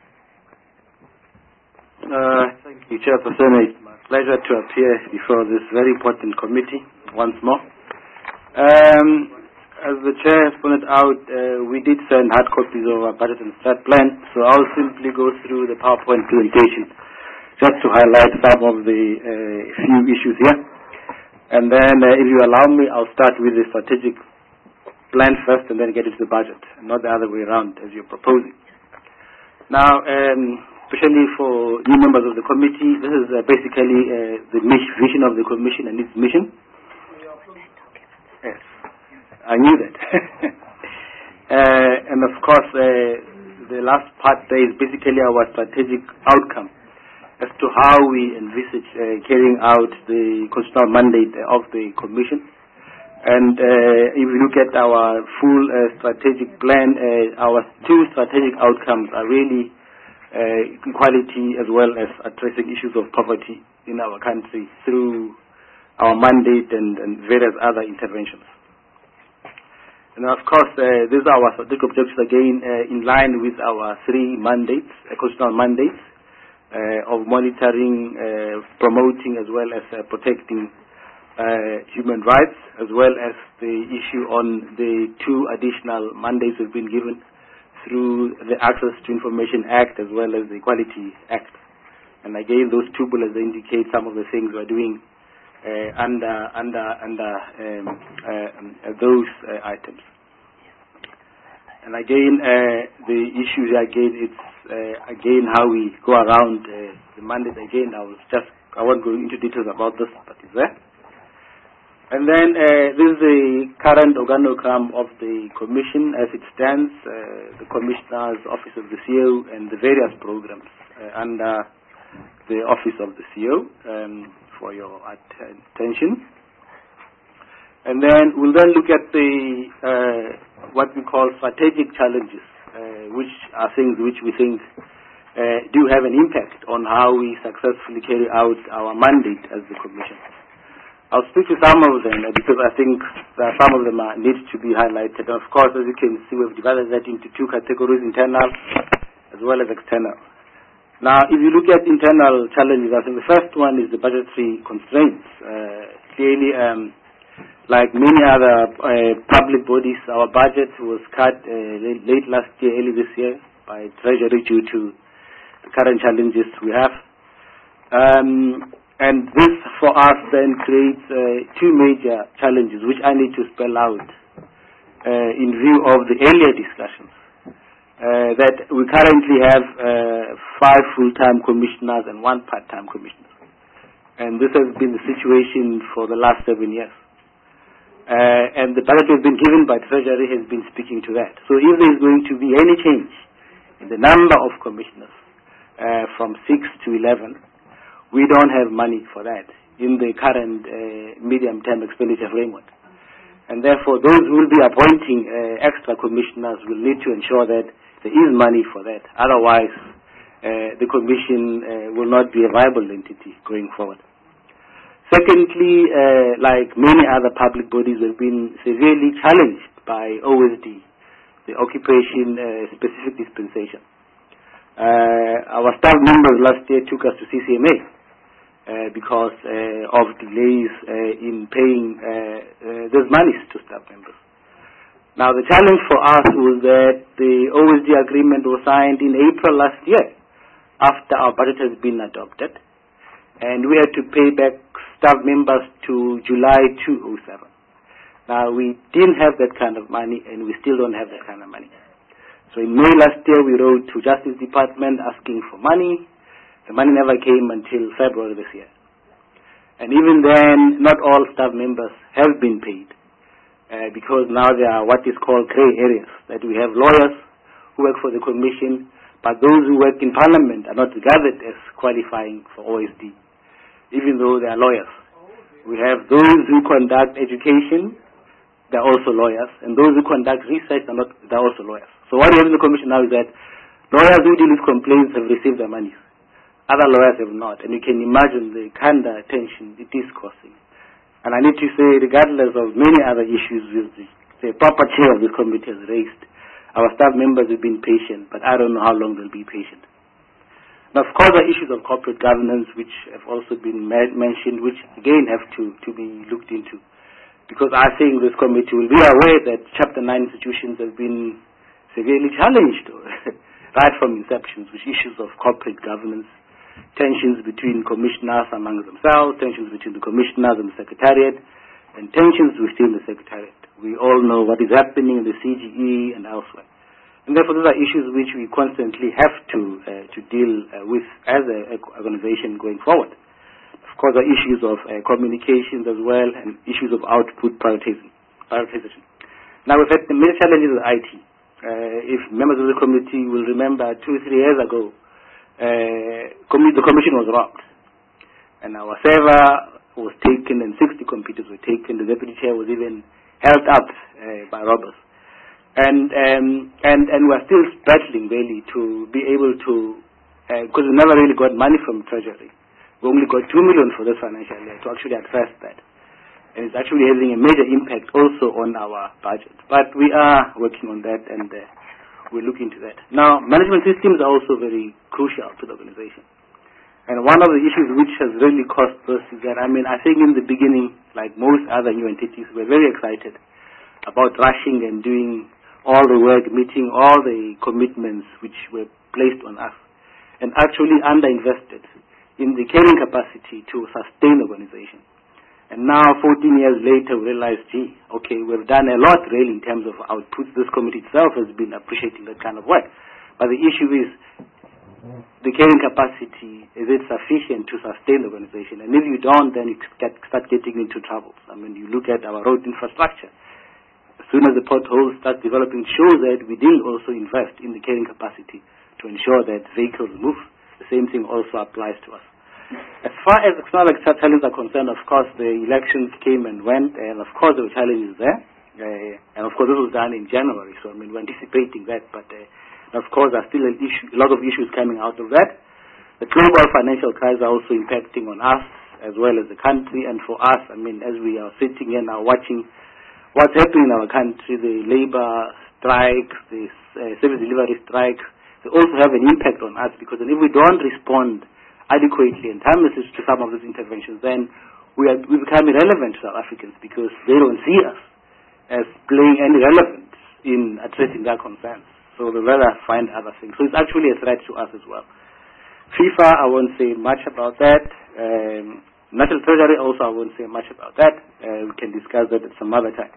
[SPEAKER 2] Uh, thank you, Chairperson. It's my pleasure to appear before this very important committee once more. Um, as the Chair has pointed out, uh, we did send hard copies of our budget and strat plan, so I'll simply go through the PowerPoint presentation just to highlight some of the uh, few issues here. And then, uh, if you allow me, I'll start with the strategic plan first and then get into the budget, not the other way around as you're proposing. Now, um, especially for new members of the committee, this is uh, basically uh, the vision of the Commission and its mission. Yes, I knew that. uh, and of course, uh, the last part there is basically our strategic outcome as to how we envisage uh, carrying out the constitutional mandate uh, of the Commission. And uh, if you look at our full uh, strategic plan, uh, our two strategic outcomes are really uh, equality as well as addressing issues of poverty in our country through our mandate and, and various other interventions. And of course, uh, these are our strategic objectives again uh, in line with our three mandates, uh, constitutional mandates, Uh, of monitoring, uh, promoting as well as uh, protecting uh, human rights, as well as the issue on the two additional mandates we've been given through the Access to Information Act as well as the Equality Act. And again, those two bullets indicate some of the things we're doing uh, under under under um, uh, uh, those uh, items. And again, uh, the issue here again, it's uh, again how we go around uh, the mandate. Again, I was just I won't go into details about this, but it's there. And then uh, this is the current organogram of the Commission as it stands. Uh, the Commissioner's Office of the C E O and the various programs uh, under the Office of the C E O um, for your attention. And then we'll then look at the uh, what we call strategic challenges, uh, which are things which we think uh, do have an impact on how we successfully carry out our mandate as the Commission. I'll speak to some of them uh, because I think that some of them are, need to be highlighted. And of course, as you can see, we've divided that into two categories, internal as well as external. Now, if you look at internal challenges, I think the first one is the budgetary constraints. Uh, clearly, um, like many other uh, public bodies, our budget was cut uh, late, late last year, early this year, by Treasury due to the current challenges we have. Um, and this, for us, then creates uh, two major challenges, which I need to spell out uh, in view of the earlier discussions. Uh, that we currently have uh, five full-time commissioners and one part-time commissioner. And this has been the situation for the last seven years. Uh, and the budget has been given by Treasury has been speaking to that. So if there is going to be any change in the number of commissioners uh, from six to eleven, we don't have money for that in the current uh, medium-term expenditure framework. And therefore, those who will be appointing uh, extra commissioners will need to ensure that there is money for that. Otherwise, uh, the Commission uh, will not be a viable entity going forward. Secondly, uh, like many other public bodies, we've been severely challenged by O S D, the Occupation uh, Specific Dispensation. Uh, our staff members last year took us to C C M A uh, because uh, of delays uh, in paying uh, uh, those monies to staff members. Now, the challenge for us was that the O S D agreement was signed in April last year, after our budget has been adopted, and we had to pay back staff members to July two thousand seven. Now, we didn't have that kind of money, and we still don't have that kind of money. So in May last year, we wrote to Justice Department asking for money. The money never came until February this year. And even then, not all staff members have been paid. Uh, because now there are what is called grey areas, that we have lawyers who work for the Commission, but those who work in Parliament are not regarded as qualifying for O S D, even though they are lawyers. We have those who conduct education, they are also lawyers, and those who conduct research are not, they are also lawyers. So what we have in the Commission now is that lawyers who deal with complaints have received their money. Other lawyers have not, and you can imagine the kind of attention it is causing. And I need to say, regardless of many other issues with the, the proper chair of the committee has raised, our staff members have been patient, but I don't know how long they'll be patient. Now, of course, there are issues of corporate governance which have also been mentioned, which again have to, to be looked into. Because I think this committee will be aware that Chapter nine institutions have been severely challenged right from inception, with issues of corporate governance, tensions between commissioners among themselves, tensions between the commissioners and the Secretariat, and tensions within the Secretariat. We all know what is happening in the C G E and elsewhere. And therefore, those are issues which we constantly have to uh, to deal uh, with as an organization going forward. Of course, there are issues of uh, communications as well, and issues of output prioritization. prioritization. Now, we've had the major challenges with I T. Uh, if members of the committee will remember, two, three years ago, Uh, commi the commission was robbed, and our server was taken, and sixty computers were taken. The deputy chair was even held up uh, by robbers, and um, and and we're still battling really to be able to, because uh, we never really got money from Treasury. We only got two million for this financial year to actually address that, and it's actually having a major impact also on our budget. But we are working on that, and Uh, we'll look into that. Now, management systems are also very crucial to the organization. And one of the issues which has really caused this is that, I mean, I think in the beginning, like most other new entities, we're very excited about rushing and doing all the work, meeting all the commitments which were placed on us, and actually underinvested in the carrying capacity to sustain the organization. And now, fourteen years later, we realize, gee, okay, we've done a lot really in terms of output. This committee itself has been appreciating that kind of work. But the issue is, the carrying capacity, is it sufficient to sustain the organization? And if you don't, then you get, start getting into troubles. I mean, you look at our road infrastructure. As soon as the potholes start developing, it shows that we didn't also invest in the carrying capacity to ensure that vehicles move. The same thing also applies to us. As far as external challenges are concerned, of course, the elections came and went, and of course there were challenges there. Uh, and of course this was done in January, so I mean we're anticipating that, but uh, of course there are still a, issue, a lot of issues coming out of that. The global financial crisis are also impacting on us as well as the country, and for us, I mean, as we are sitting here now watching what's happening in our country, the labor strike, the uh, service delivery strike, they also have an impact on us, because if we don't respond adequately and timelessly to some of these interventions, then we, are, we become irrelevant to South Africans, because they don't see us as playing any relevance in addressing their concerns. So they rather find other things. So it's actually a threat to us as well. FIFA, I won't say much about that. Um, National Treasury also, I won't say much about that. Uh, we can discuss that at some other time.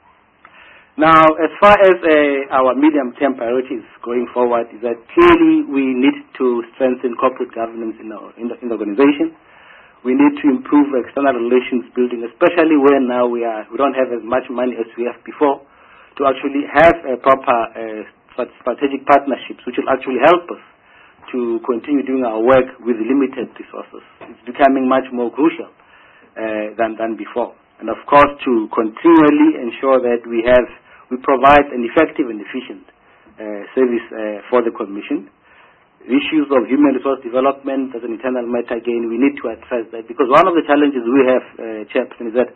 [SPEAKER 2] Now, as far as uh, our medium-term priorities going forward, is that clearly we need to strengthen corporate governance in, our, in, the, in the organization. We need to improve external relations building, especially where now we are we don't have as much money as we have before, to actually have a proper uh, strategic partnerships, which will actually help us to continue doing our work with limited resources. It's becoming much more crucial uh, than than before, and of course to continually ensure that we have we provide an effective and efficient uh, service uh, for the Commission. Issues of human resource development as an internal matter, again, we need to address that, because one of the challenges we have, uh, Chairperson, is that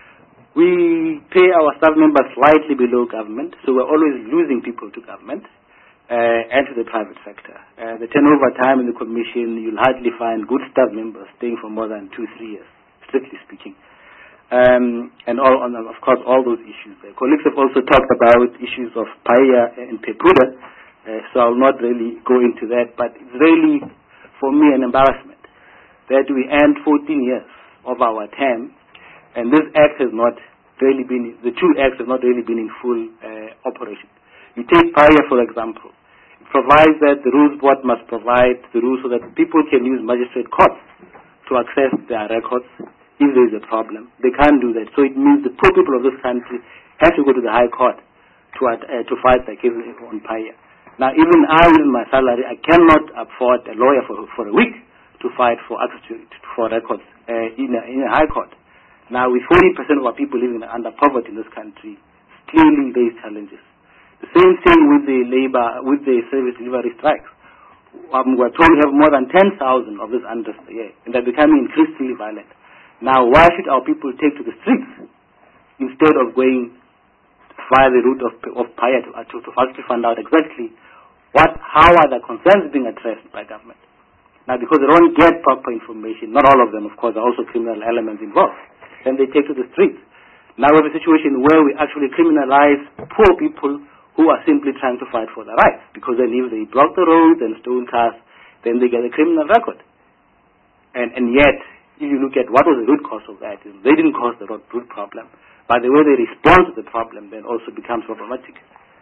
[SPEAKER 2] we pay our staff members slightly below government, so we're always losing people to government uh, and to the private sector. Uh, the turnover time in the Commission, you'll hardly find good staff members staying for more than two, three years, strictly speaking. um, and all, and of course, all those issues. Uh, colleagues have also talked about issues of Paya and Pepuda, uh, so I'll not really go into that, but it's really, for me, an embarrassment that we end fourteen years of our term, and this act has not really been, the two acts have not really been in full uh, operation. You take Paya, for example. It provides that the rules board must provide the rules so that people can use magistrate courts to access their records if there is a problem. They can't do that. So it means the poor people of this country have to go to the High Court to uh, to fight the case on Paya. Now, even I, with my salary, I cannot afford a lawyer for for a week to fight for access to, for records uh, in, a, in a High Court. Now, with forty percent of our people living under poverty in this country, clearly there is challenges. The same thing with the labor, with the service delivery strikes. Um, we're told we have more than ten thousand of this unrest a year, and they're becoming increasingly violent. Now, why should our people take to the streets instead of going via the route of, of Paya to, to, to actually find out exactly what, how are the concerns being addressed by government? Now, because they don't get proper information, not all of them, of course, there are also criminal elements involved, then they take to the streets. Now we have a situation where we actually criminalize poor people who are simply trying to fight for their rights, because then if they block the roads and stolen cars, then they get a criminal record. And, and yet, if you look at what was the root cause of that, they didn't cause the root problem, but the way they respond to the problem then also becomes problematic.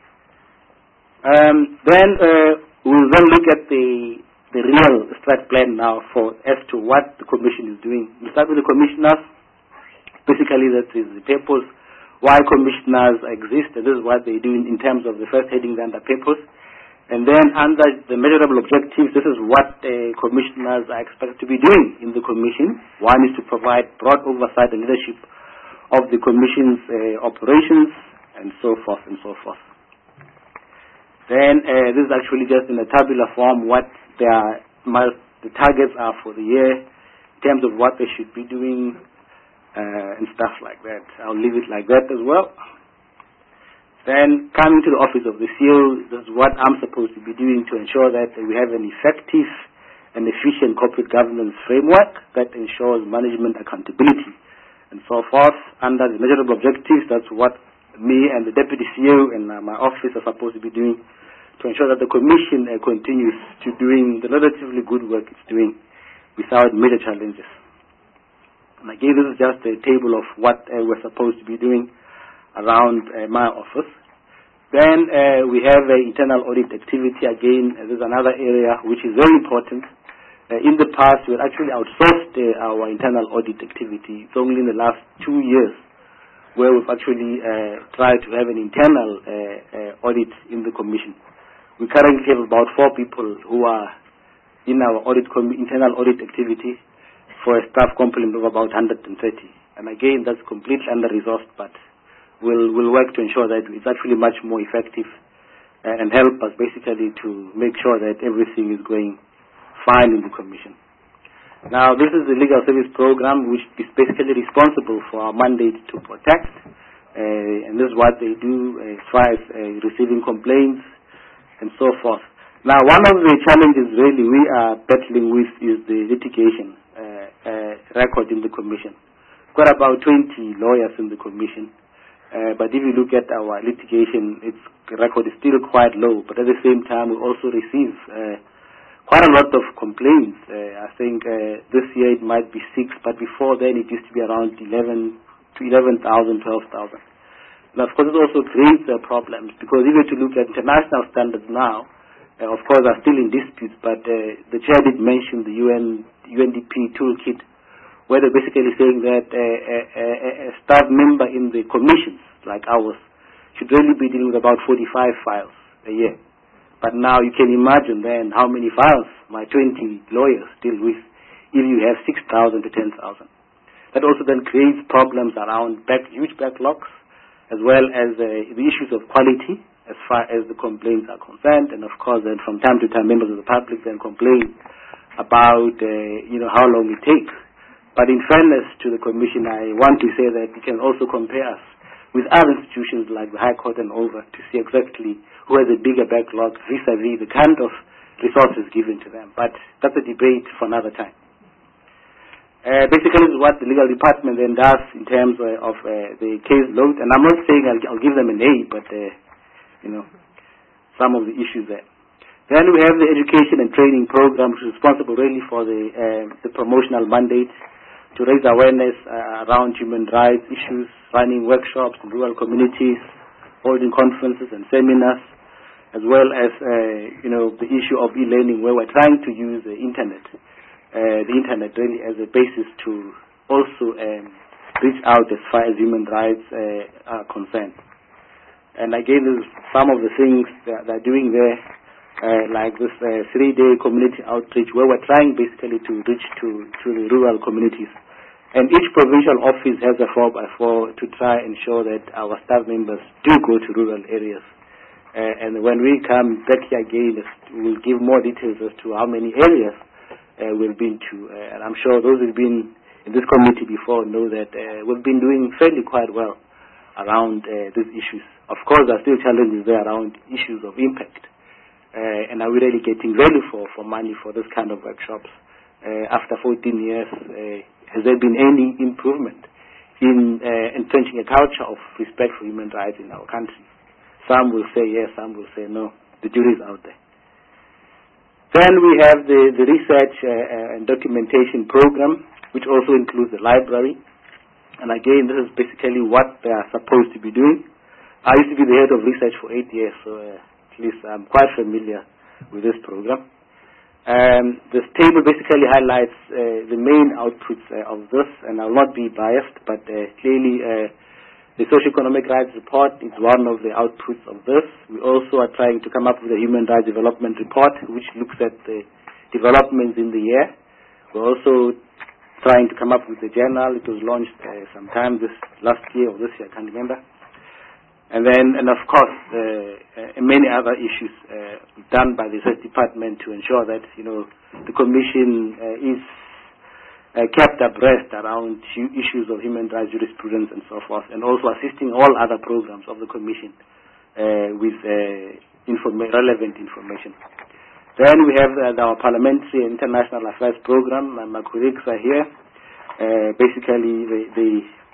[SPEAKER 2] Um, then uh, we'll then look at the the real strat plan now for as to what the Commission is doing. We'll start with the commissioners. Basically, that is the purpose, why commissioners exist, and this is what they do in, in terms of the first heading under purpose. And then under the measurable objectives, this is what uh, commissioners are expected to be doing in the Commission. One is to provide broad oversight and leadership of the Commission's uh, operations, and so forth and so forth. Then uh, this is actually just in a tabular form what their, the targets are for the year in terms of what they should be doing uh, and stuff like that. I'll leave it like that as well. Then coming to the office of the C E O, this is what I'm supposed to be doing to ensure that we have an effective and efficient corporate governance framework that ensures management accountability and so forth. Under the measurable objectives, that's what me and the Deputy C E O and uh, my office are supposed to be doing to ensure that the Commission uh, continues to doing the relatively good work it's doing without major challenges. And again, this is just a table of what uh, we're supposed to be doing around uh, my office. Then uh, we have uh, internal audit activity. Again, uh, there's another area which is very important. Uh, in the past, we had actually outsourced uh, our internal audit activity. It's only in the last two years where we've actually uh, tried to have an internal uh, uh, audit in the Commission. We currently have about four people who are in our audit com internal audit activity for a staff complement of about one hundred thirty. And again, that's completely under-resourced, but we'll, we'll work to ensure that it's actually much more effective uh, and help us basically to make sure that everything is going fine in the Commission. Now, this is the Legal Service Program, which is basically responsible for our mandate to protect, uh, and this is what they do uh, as far as uh, receiving complaints and so forth. Now, one of the challenges really we are battling with is the litigation uh, uh, record in the Commission. We've got about twenty lawyers in the Commission, uh, but if you look at our litigation, its record is still quite low, but at the same time, we also receive uh, quite a lot of complaints. Uh, I think uh, this year it might be six, but before then it used to be around eleven to eleven thousand, twelve thousand. Now, of course, it also creates uh, problems, because if you were to look at international standards now, uh, of course, are still in dispute, but uh, the chair did mention the U N, U N D P toolkit, where they're basically saying that uh, a, a, a staff member in the commissions, like ours, should really be dealing with about forty-five files a year. But now you can imagine then how many files my twenty lawyers deal with if you have six thousand to ten thousand. That also then creates problems around back, huge backlogs, as well as uh, the issues of quality as far as the complaints are concerned. And of course, then from time to time, members of the public then complain about, uh, you know, how long it takes. But in fairness to the Commission, I want to say that we can also compare us with other institutions like the High Court and over to see exactly who has a bigger backlog vis-a-vis the kind of resources given to them. But that's a debate for another time. Uh, basically, it's what the legal department then does in terms uh, of uh, the case load. And I'm not saying I'll, I'll give them an A, but, uh, you know, some of the issues there. Then we have the education and training program, which is responsible really for the, uh, the promotional mandate to raise awareness uh, around human rights issues, running workshops in rural communities, holding conferences and seminars, as well as, uh, you know, the issue of e-learning, where we're trying to use the internet. Uh, the internet really as a basis to also um, reach out as far as human rights uh, are concerned. And again, there's some of the things that they're doing there, uh, like this uh, three-day community outreach, where we're trying basically to reach to, to the rural communities. And each provincial office has a four by four to try and ensure that our staff members do go to rural areas. Uh, and when we come back here again, we'll give more details as to how many areas Uh, we've been to, uh, and I'm sure those who've been in this committee before know that uh, we've been doing fairly quite well around uh, these issues. Of course, there are still challenges there around issues of impact, uh, and are we really getting value for, for money for this kind of workshops? Uh, after fourteen years, uh, has there been any improvement in uh, entrenching a culture of respect for human rights in our country? Some will say yes, some will say no. The jury's out there. Then we have the, the research uh, and documentation program, which also includes the library. And again, this is basically what they are supposed to be doing. I used to be the head of research for eight years, so uh, at least I'm quite familiar with this program. Um, this table basically highlights uh, the main outputs uh, of this, and I'll not be biased, but uh, clearly uh, the Socioeconomic Rights Report is one of the outputs of this. We also are trying to come up with a Human Rights Development Report, which looks at the developments in the year. We're also trying to come up with a journal. It was launched uh, sometime this last year or this year, I can't remember. And then, and of course, uh, uh, many other issues uh, done by the Research Department to ensure that, you know, the Commission uh, is Uh, kept abreast around issues of human rights jurisprudence and so forth, and also assisting all other programs of the Commission uh, with uh, informa relevant information. Then we have uh, our Parliamentary International Affairs Program. Uh, my colleagues are here. Uh, basically, they, they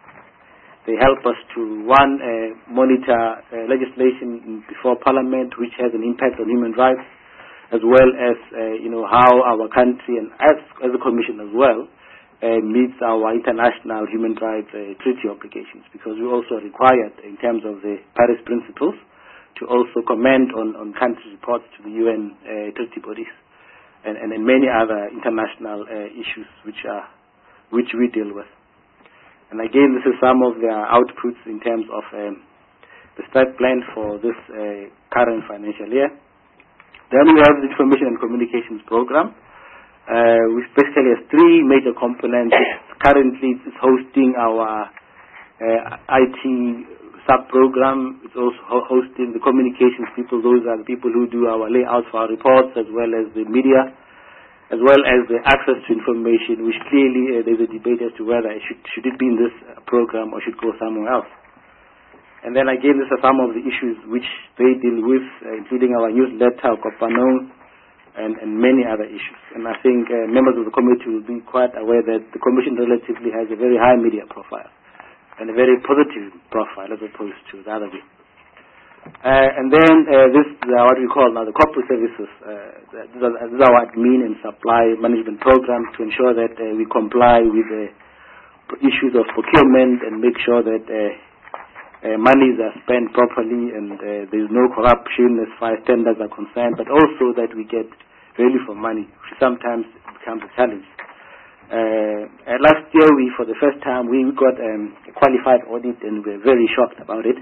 [SPEAKER 2] they help us to, one, uh, monitor uh, legislation before Parliament which has an impact on human rights, as well as uh, you know, how our country and as, as a Commission as well Uh, meets our international human rights uh, treaty obligations, because we also are required in terms of the Paris Principles to also comment on, on country reports to the U N uh, treaty bodies and, and, and many other international uh, issues which are which we deal with. And again, this is some of their outputs in terms of um, the start plan for this uh, current financial year. Then we have the Information and Communications Program, Uh, which basically has three major components. Currently, it's hosting our uh, I T sub-program. It's also ho hosting the communications people. Those are the people who do our layouts for our reports, as well as the media, as well as the access to information, which clearly uh, there's a debate as to whether it should, should it be in this uh, program or should go somewhere else. And then again, these are some of the issues which they deal with, uh, including our newsletter, Kopanong, And, and many other issues. And I think uh, members of the committee will be quite aware that the Commission relatively has a very high media profile and a very positive profile as opposed to the other way. Uh, and then uh, this is uh, what we call now the corporate services. Uh, these, are, these are our admin and supply management programs to ensure that uh, we comply with the issues of procurement and make sure that uh, uh, monies are spent properly and uh, there is no corruption as far as tenders are concerned, but also that we get value for money, which sometimes becomes a challenge. Uh, uh, last year, we, for the first time, we got um, a qualified audit, and we were very shocked about it.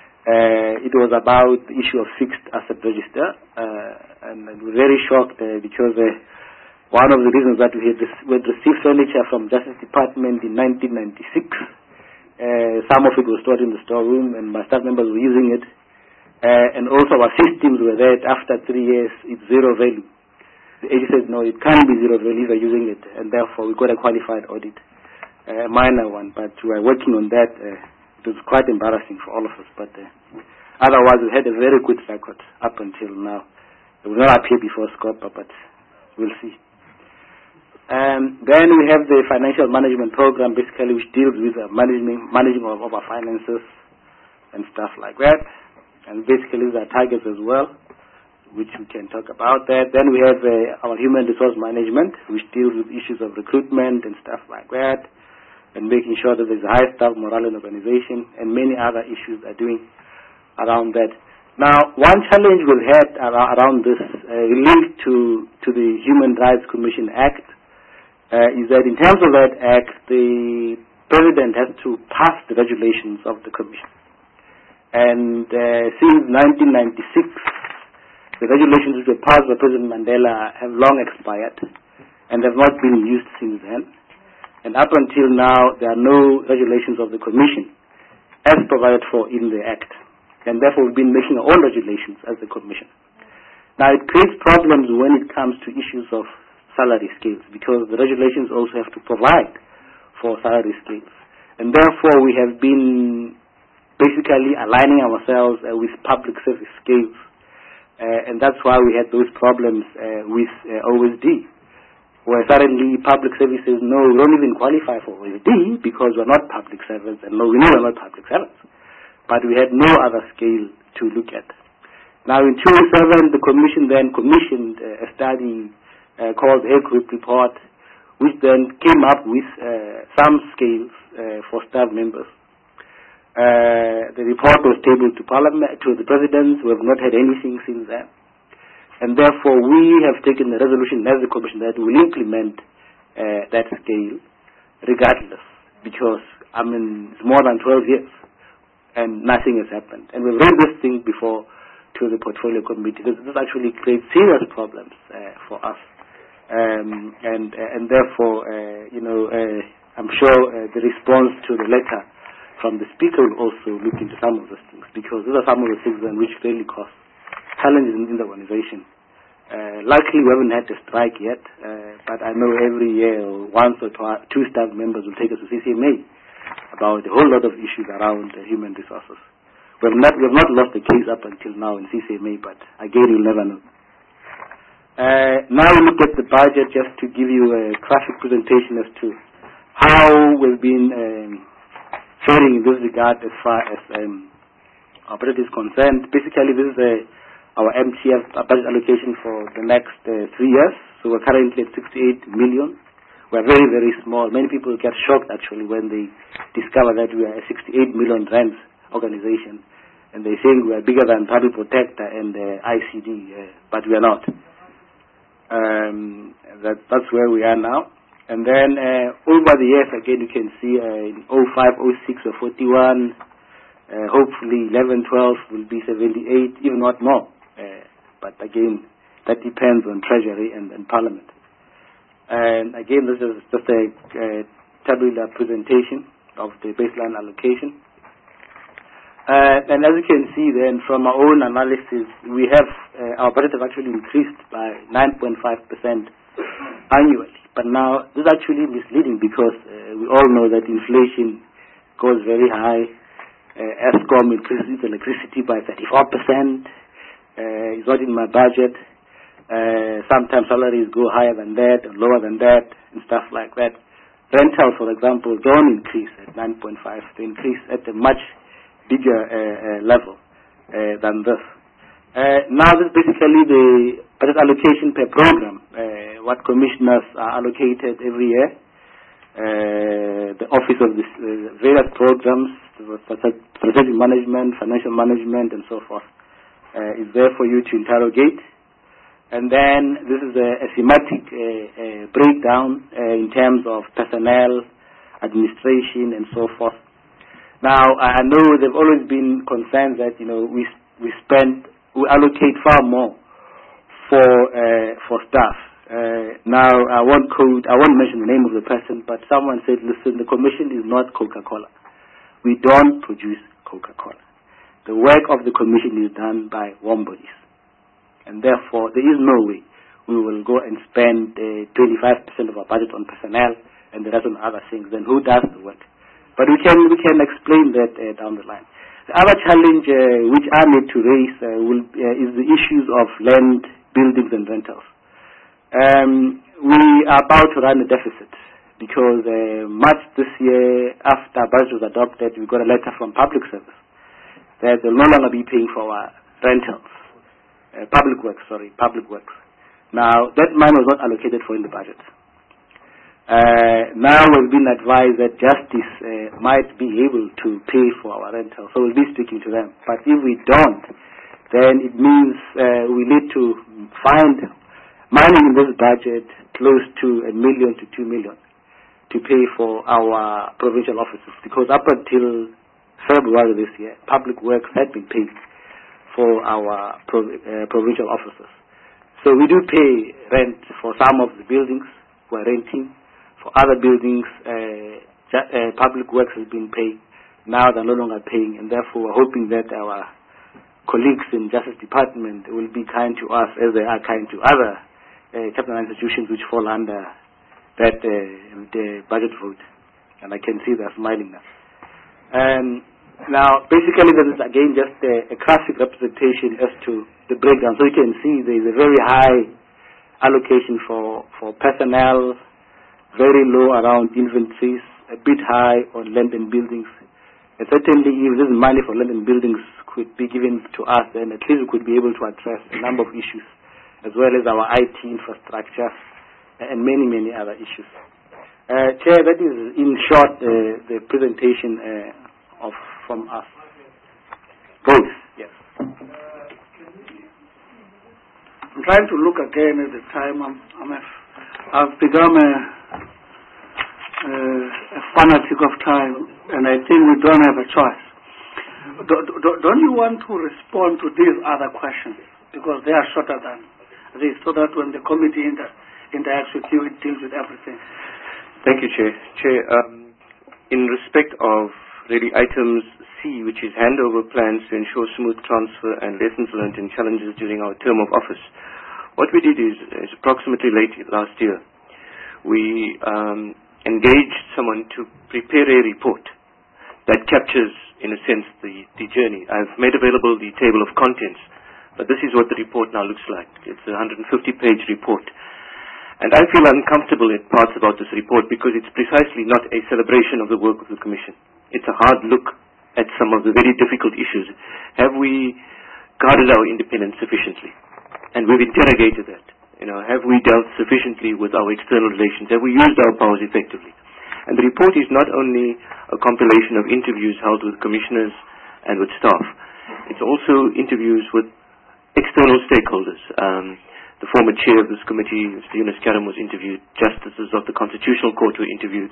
[SPEAKER 2] Uh, it was about the issue of fixed asset register, uh, and, and we were very shocked uh, because uh, one of the reasons that we had, we had received furniture from Justice Department in nineteen ninety-six. Uh, some of it was stored in the storeroom, and my staff members were using it. Uh, and also our systems were there. After three years, it's zero value. The agency said, no, it can't be zero value if you're using it, and therefore we got a qualified audit, uh, a minor one, but we are working on that. Uh, it was quite embarrassing for all of us, but uh, otherwise we had a very good record up until now. It will not appear before SCOPA, but we'll see. Um, then we have the financial management program, basically, which deals with uh, managing, managing of, of our finances and stuff like that. And basically, there are targets as well, which we can talk about that. Then we have uh, our human resource management, which deals with issues of recruitment and stuff like that, and making sure that there's high staff morale in the organization, and many other issues are doing around that. Now, one challenge we've had ar- around this, uh, linked to, to the Human Rights Commission Act, uh, is that in terms of that act, the President has to pass the regulations of the Commission. And uh, since nineteen ninety-six, the regulations which were passed by President Mandela have long expired and have not been used since then. And up until now, there are no regulations of the Commission as provided for in the Act. And therefore, we've been making our own regulations as the Commission. Now, it creates problems when it comes to issues of salary scales, because the regulations also have to provide for salary scales. And therefore, we have been basically aligning ourselves uh, with public service scales. Uh, and that's why we had those problems uh, with uh, O S D, where suddenly public services, no, we don't even qualify for O S D because we're not public servants, and no, we know we're not public servants. But we had no other scale to look at. Now, in two thousand seven, the Commission then commissioned uh, a study uh, called the Group Report, which then came up with uh, some scales uh, for staff members. Uh, the report was tabled to Parliament, to the President. We have not had anything since then. And therefore, we have taken the resolution as the Commission that we will implement uh, that scale regardless, because, I mean, it's more than twelve years and nothing has happened. And we've raised this thing before to the Portfolio Committee. This, this actually creates serious problems uh, for us. Um, and, uh, and therefore, uh, you know, uh, I'm sure uh, the response to the letter from the Speaker will also look into some of those things, because these are some of the things then which really cause challenges in, in the organization. Uh, luckily, we haven't had a strike yet, uh, but I know every year once or twi- two staff members will take us to C C M A about a whole lot of issues around uh, human resources. We have not we have not lost the case up until now in C C M A, but again, you'll never know. Uh, now we look at the budget, just to give you a graphic presentation as to how we've been um, faring in this regard as far as um, our budget is concerned. Basically, this is a our M T F budget allocation for the next uh, three years. So we're currently at sixty-eight million. We're very, very small. Many people get shocked actually when they discover that we are a sixty-eight million rand organization, and they think we are bigger than Public Protector and uh, I C D, uh, but we are not. Um, that, that's where we are now. And then uh, over the years, again, you can see uh, in oh five, oh six, or forty-one, uh, hopefully eleven, twelve will be seventy-eight, if not more. Uh, but again, that depends on Treasury and, and Parliament. And again, this is just a uh, tabular presentation of the baseline allocation. Uh, and as you can see then, from our own analysis, we have, uh, our budget has actually increased by nine point five percent annually. But now, this is actually misleading, because uh, we all know that inflation goes very high. Uh, ESCOM increases electricity by thirty-four percent. Uh, it's not in my budget. Uh, sometimes salaries go higher than that, or lower than that, and stuff like that. Rentals, for example, don't increase at nine point five. They increase at a much bigger uh, uh, level uh, than this. Uh, now, this is basically the budget allocation per program, uh, what commissioners are allocated every year. Uh, the office of the uh, various programs, strategic management, financial management, and so forth, uh, is there for you to interrogate. And then this is a, a thematic uh, uh, breakdown uh, in terms of personnel, administration, and so forth. Now, I know there have always been concerns that, you know, we we spend, we allocate far more for uh, for staff. Uh, now, I won't quote, I won't mention the name of the person, but someone said, listen, the Commission is not Coca-Cola. We don't produce Coca-Cola. The work of the Commission is done by warm bodies. And therefore, there is no way we will go and spend uh, twenty-five percent of our budget on personnel and the rest on other things. Then who does the work? But we can we can explain that uh, down the line. The other challenge uh, which I need to raise uh, will, uh, is the issues of land, buildings, and rentals. Um, we are about to run a deficit because uh, March this year, after our budget was adopted, we got a letter from Public Service that they'll no longer be paying for our rentals. Uh, public works, sorry, public works. Now, that money was not allocated for in the budget. Uh, now we've been advised that Justice uh, might be able to pay for our rentals, so we'll be speaking to them. But if we don't, then it means uh, we need to find money in this budget close to a million to two million to pay for our provincial offices, because up until February this year, Public Works had been paid for our prov uh, provincial offices. So we do pay rent for some of the buildings we're renting. For other buildings, uh, uh, Public Works has been paid. Now they're no longer paying, and therefore we're hoping that our colleagues in Justice Department will be kind to us as they are kind to other uh, chapter nine institutions which fall under that uh, the budget vote, and I can see they're smiling now. Um, now, basically, there is again just a, a classic representation as to the breakdown. So you can see there is a very high allocation for for personnel, very low around inventories, a bit high on land and buildings. And certainly, if this money for land and buildings could be given to us, then at least we could be able to address a number of issues, as well as our I T infrastructure and many, many other issues. Uh, Chair, that is in short uh, the presentation uh, of from us. Both, yes.
[SPEAKER 1] I'm trying to look again at the time. I'm, I'm a, I've become a, a, a fanatic of time, and I think we don't have a choice. Do, do, don't you want to respond to these other questions? Because they are shorter than this, so that when the committee inter interacts with you, it deals with everything.
[SPEAKER 3] Thank you, Chair. Chair, um, in respect of really items C, which is handover plans to ensure smooth transfer and lessons learned and challenges during our term of office, what we did is, is approximately late last year, we um, engaged someone to prepare a report that captures, in a sense, the, the journey. I've made available the table of contents, but this is what the report now looks like. It's a one hundred fifty page report. And I feel uncomfortable in parts about this report because it's precisely not a celebration of the work of the Commission. It's a hard look at some of the very difficult issues. Have we guarded our independence sufficiently? And we've interrogated that. You know, have we dealt sufficiently with our external relations? Have we used our powers effectively? And the report is not only a compilation of interviews held with commissioners and with staff. It's also interviews with external stakeholders. Um, The former chair of this committee, Mister Yunus Karim, was interviewed. Justices of the Constitutional Court were interviewed.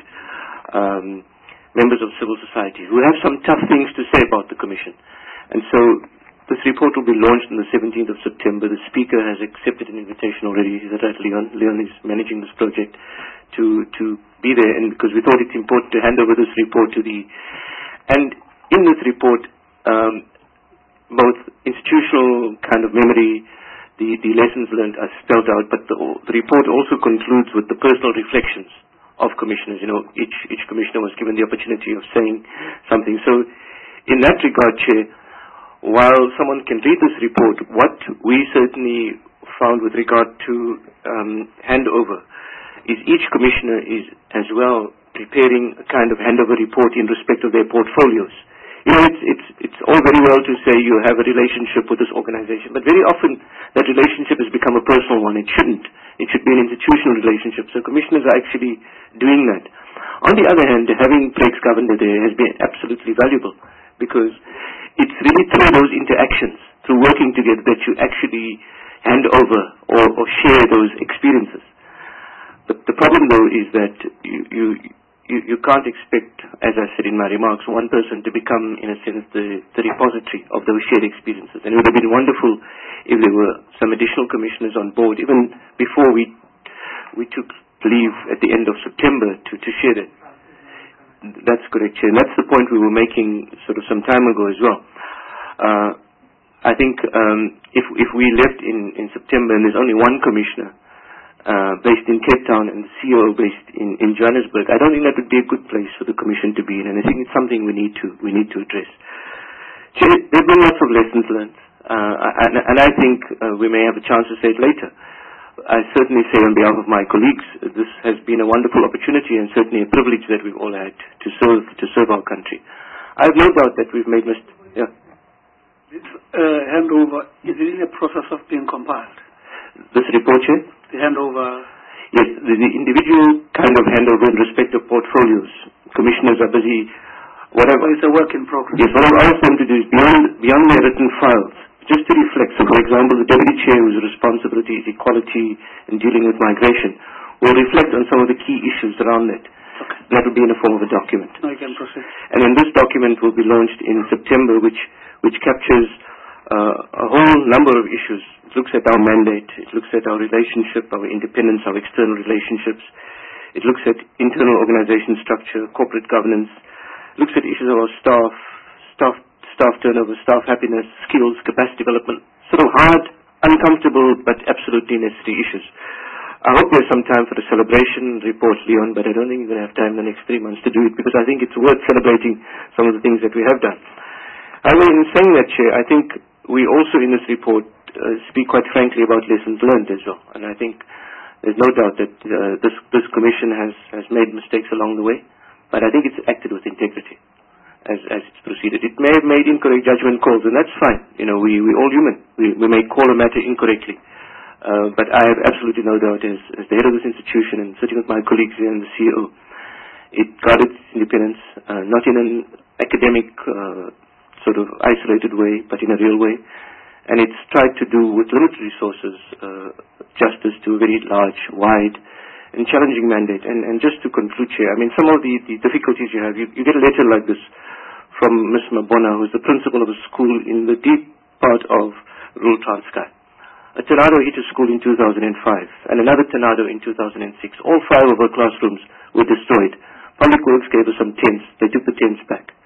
[SPEAKER 3] Um, members of civil society who have some tough things to say about the Commission. And so this report will be launched on the seventeenth of September. The Speaker has accepted an invitation already. He's at Leon. Leon is managing this project to, to be there, and because we thought it's important to hand over this report to the... And in this report, um, both institutional kind of memory, The, the lessons learned are spelled out, but the, the report also concludes with the personal reflections of commissioners. You know, each, each commissioner was given the opportunity of saying something. So in that regard, Chair, while someone can read this report, what we certainly found with regard to um, handover is each commissioner is as well preparing a kind of handover report in respect of their portfolios. You know, it's, it's, it's all very well to say you have a relationship with this organization, but very often that relationship has become a personal one. It shouldn't. It should be an institutional relationship. So commissioners are actually doing that. On the other hand, having Prex Governor there has been absolutely valuable, because it's really through those interactions, through working together, that you actually hand over or, or share those experiences. But the problem, though, is that you... you You, you can't expect, as I said in my remarks, one person to become, in a sense, the, the repository of those shared experiences. And it would have been wonderful if there were some additional commissioners on board, even before we we took leave at the end of September, to, to share that. That's correct, Chair. And that's the point we were making sort of some time ago as well. Uh, I think um, if, if we left in, in September and there's only one commissioner, Uh, based in Cape Town and the C O O based in, in Johannesburg, I don't think that would be a good place for the Commission to be in, and I think it's something we need to we need to address. There have been lots of lessons learned, uh, and, and I think uh, we may have a chance to say it later. I certainly say on behalf of my colleagues, this has been a wonderful opportunity and certainly a privilege that we've all had to serve to serve our country. I have no doubt that we've made mistakes. Yeah.
[SPEAKER 1] This uh, handover, is it in the process of being compiled?
[SPEAKER 3] This report, Chair?
[SPEAKER 1] The handover?
[SPEAKER 3] Yes, the, the individual kind of handover in respect of portfolios. Commissioners are busy, whatever.
[SPEAKER 1] Well, it's a work in progress.
[SPEAKER 3] Yes, what I've asked them to do is beyond, beyond their written files, just to reflect. So, for example, the Deputy Chair, whose responsibility is equality and dealing with migration, will reflect on some of the key issues around it. Okay. That will be in the form of a document.
[SPEAKER 1] Now you can proceed.
[SPEAKER 3] And then this document will be launched in September, which, which captures uh, a whole number of issues. It looks at our mandate, it looks at our relationship, our independence, our external relationships. It looks at internal organization structure, corporate governance, looks at issues of our staff, staff, staff turnover, staff happiness, skills, capacity development, sort of hard, uncomfortable, but absolutely necessary issues. I hope there's some time for the celebration report, Leon, but I don't think you're going to have time in the next three months to do it because I think it's worth celebrating some of the things that we have done. However, in saying that, Chair, I think we also in this report uh, speak quite frankly about lessons learned as well. And I think there's no doubt that uh, this, this Commission has, has made mistakes along the way, but I think it's acted with integrity as, as it's proceeded. It may have made incorrect judgment calls, and that's fine. You know, we, we're all human. We, we may call a matter incorrectly. Uh, but I have absolutely no doubt as, as the head of this institution and sitting with my colleagues here and the C E O, it guarded its independence, uh, not in an academic uh, sort of isolated way, but in a real way. And it's tried to do with limited resources uh, justice to a very large, wide and challenging mandate. And, and just to conclude, Chair, I mean, some of the, the difficulties you have, you, you get a letter like this from Miz Mabona, who's the principal of a school in the deep part of rural Transkei. A tornado hit a school in two thousand five and another tornado in two thousand six. All five of our classrooms were destroyed. Public Works gave us some tents. They took the tents back.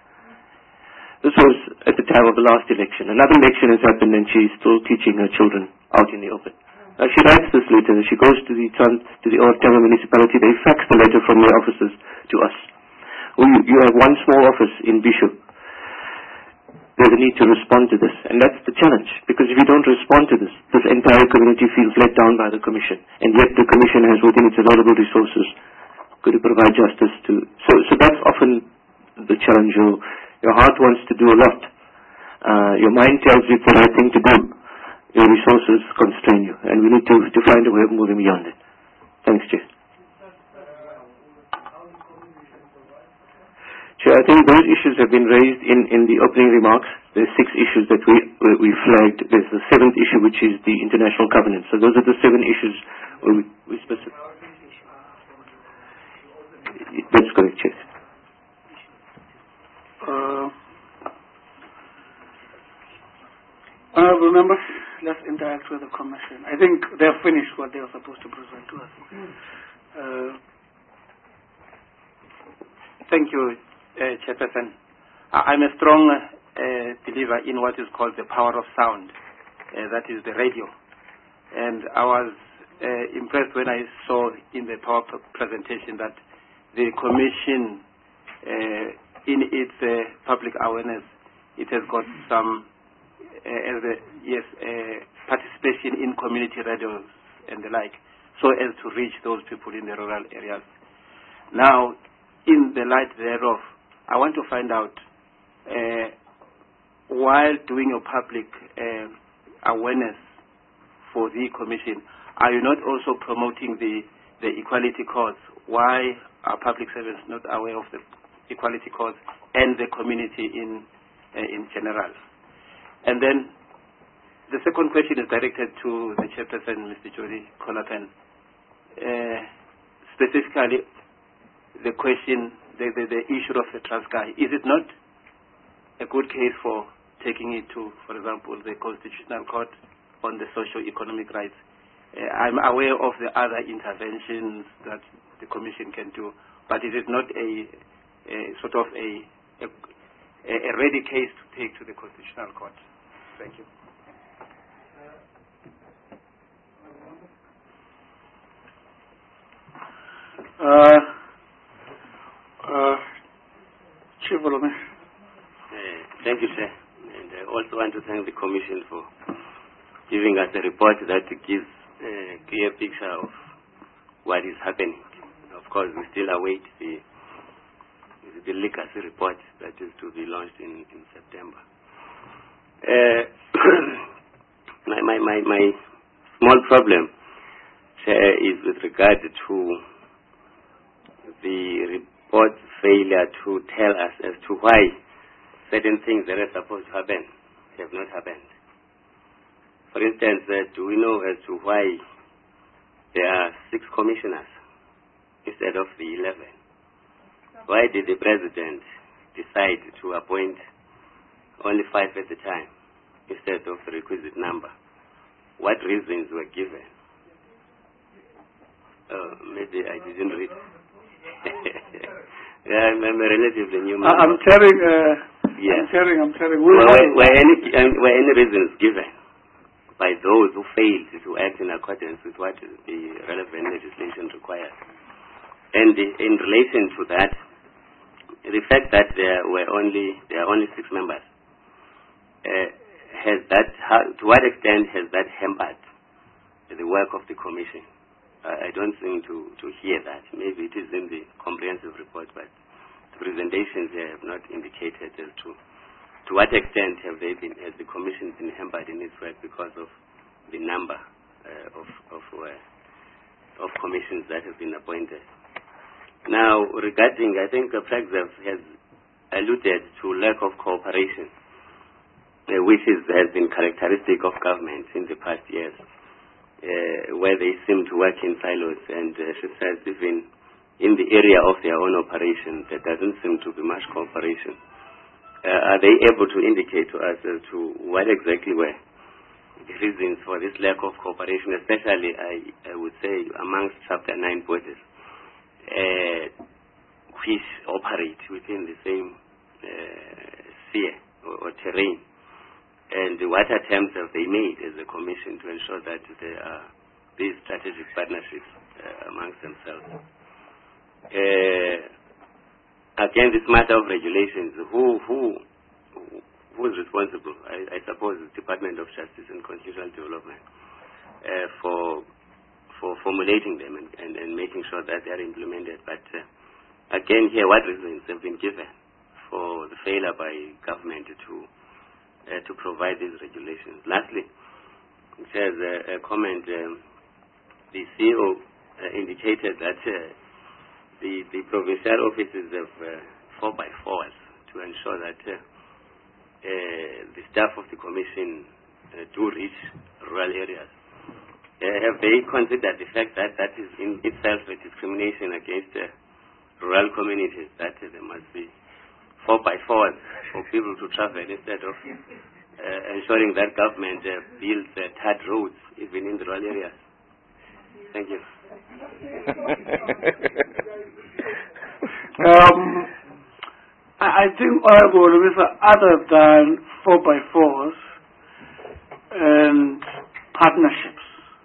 [SPEAKER 3] This was at the time of the last election. Another election has happened and she's still teaching her children out in the open. Now she writes this letter. She goes to the, to the Ortama municipality. They fax the letter from their offices to us. We, you have one small office in Bishu. There's a need to respond to this, and that's the challenge, because if you don't respond to this, this entire community feels let down by the Commission, and yet the Commission has within its available resources could you provide justice to. So, so that's often the challenge. Your, your heart wants to do a lot. Uh, your mind tells you it's the right thing to do. Your resources constrain you, and we need to, to find a way of moving beyond it. Thanks, Chair. Chair, I think those issues have been raised in, in the opening remarks. There's six issues that we we flagged. There's the seventh issue, which is the international covenant. So those are the seven issues where we, we specific. That's correct, Chair.
[SPEAKER 1] Uh, honorable members, let's interact with the Commission. I think they've finished what they were supposed to present to us. Uh,
[SPEAKER 11] Thank you. Uh, Chairperson, I'm a strong uh, believer in what is called the power of sound, uh, that is the radio. And I was uh, impressed when I saw in the PowerPoint presentation that the Commission, uh, in its uh, public awareness, it has got some uh, as a, yes, uh, participation in community radios and the like, so as to reach those people in the rural areas. Now, in the light thereof, I want to find out, uh, while doing your public uh, awareness for the Commission, are you not also promoting the, the equality cause? Why are public servants not aware of the equality cause and the community in, uh, in general? And then the second question is directed to the Chairperson, Mister Jody Kolapen. Uh, specifically, the question, the, the, the issue of the Transkei, is it not a good case for taking it to, for example, the Constitutional Court on the socio-economic rights? Uh, I'm aware of the other interventions that the Commission can do, but is it not a, a sort of a, a, a ready case to take to the Constitutional Court? Thank you.
[SPEAKER 1] Uh, uh, Chief Bolome.
[SPEAKER 21] Uh, thank you, sir. And I also want to thank the Commission for giving us a report that gives a clear picture of what is happening. Of course, we still await the the legacy report that is to be launched in, in September. Uh, my, my, my, my small problem, Chair, is with regard to the report's failure to tell us as to why certain things that are supposed to happen have not happened. For instance, uh, do we know as to why there are six commissioners instead of the eleven? Why did the President decide to appoint only five at a time instead of the requisite number? What reasons were given? Uh, maybe I didn't read. Yeah, I'm, I'm a relatively new man.
[SPEAKER 1] I'm chairing. Uh,
[SPEAKER 21] yes.
[SPEAKER 1] I'm chairing. I'm chairing.
[SPEAKER 21] Were, were, were, any, um, were any reasons given by those who failed to act in accordance with what the relevant legislation requires? And the, in relation to that, the fact that there were only there are only six members, uh, has that how, to what extent has that hampered the work of the commission? Uh, I don't seem to, to hear that. Maybe it is in the comprehensive report, but the presentations here have not indicated as to to what extent have they been has the commission been hampered in its work because of the number uh, of of uh, of commissions that have been appointed. Now, regarding, I think uh, Praxev has alluded to lack of cooperation, uh, which is, has been characteristic of governments in the past years, uh, where they seem to work in silos, and uh, she says even in the area of their own operation, there doesn't seem to be much cooperation. Uh, are they able to indicate to us as to what exactly were the reasons for this lack of cooperation, especially, I, I would say, amongst Chapter nine bodies? Uh, which operate within the same uh, sphere or, or terrain, and what attempts have they made as a commission to ensure that there are these strategic partnerships uh, amongst themselves? Uh, again, this matter of regulations, who who who is responsible? I, I suppose the Department of Justice and Constitutional Development uh, for for formulating them and, and, and making sure that they are implemented. But uh, again here, what reasons have been given for the failure by government to uh, to provide these regulations? Lastly, it says uh, a comment, um, the C E O uh, indicated that uh, the, the provincial offices have uh, four by fours to ensure that uh, uh, the staff of the commission uh, do reach rural areas. Uh, have they considered the fact that that is in itself a discrimination against uh, rural communities, that uh, there must be four by fours for people to travel instead of uh, ensuring that government uh, builds uh, tarred roads even in the rural areas? Thank you.
[SPEAKER 1] um, I, I think, Honorable Mister other than four by fours and partnerships,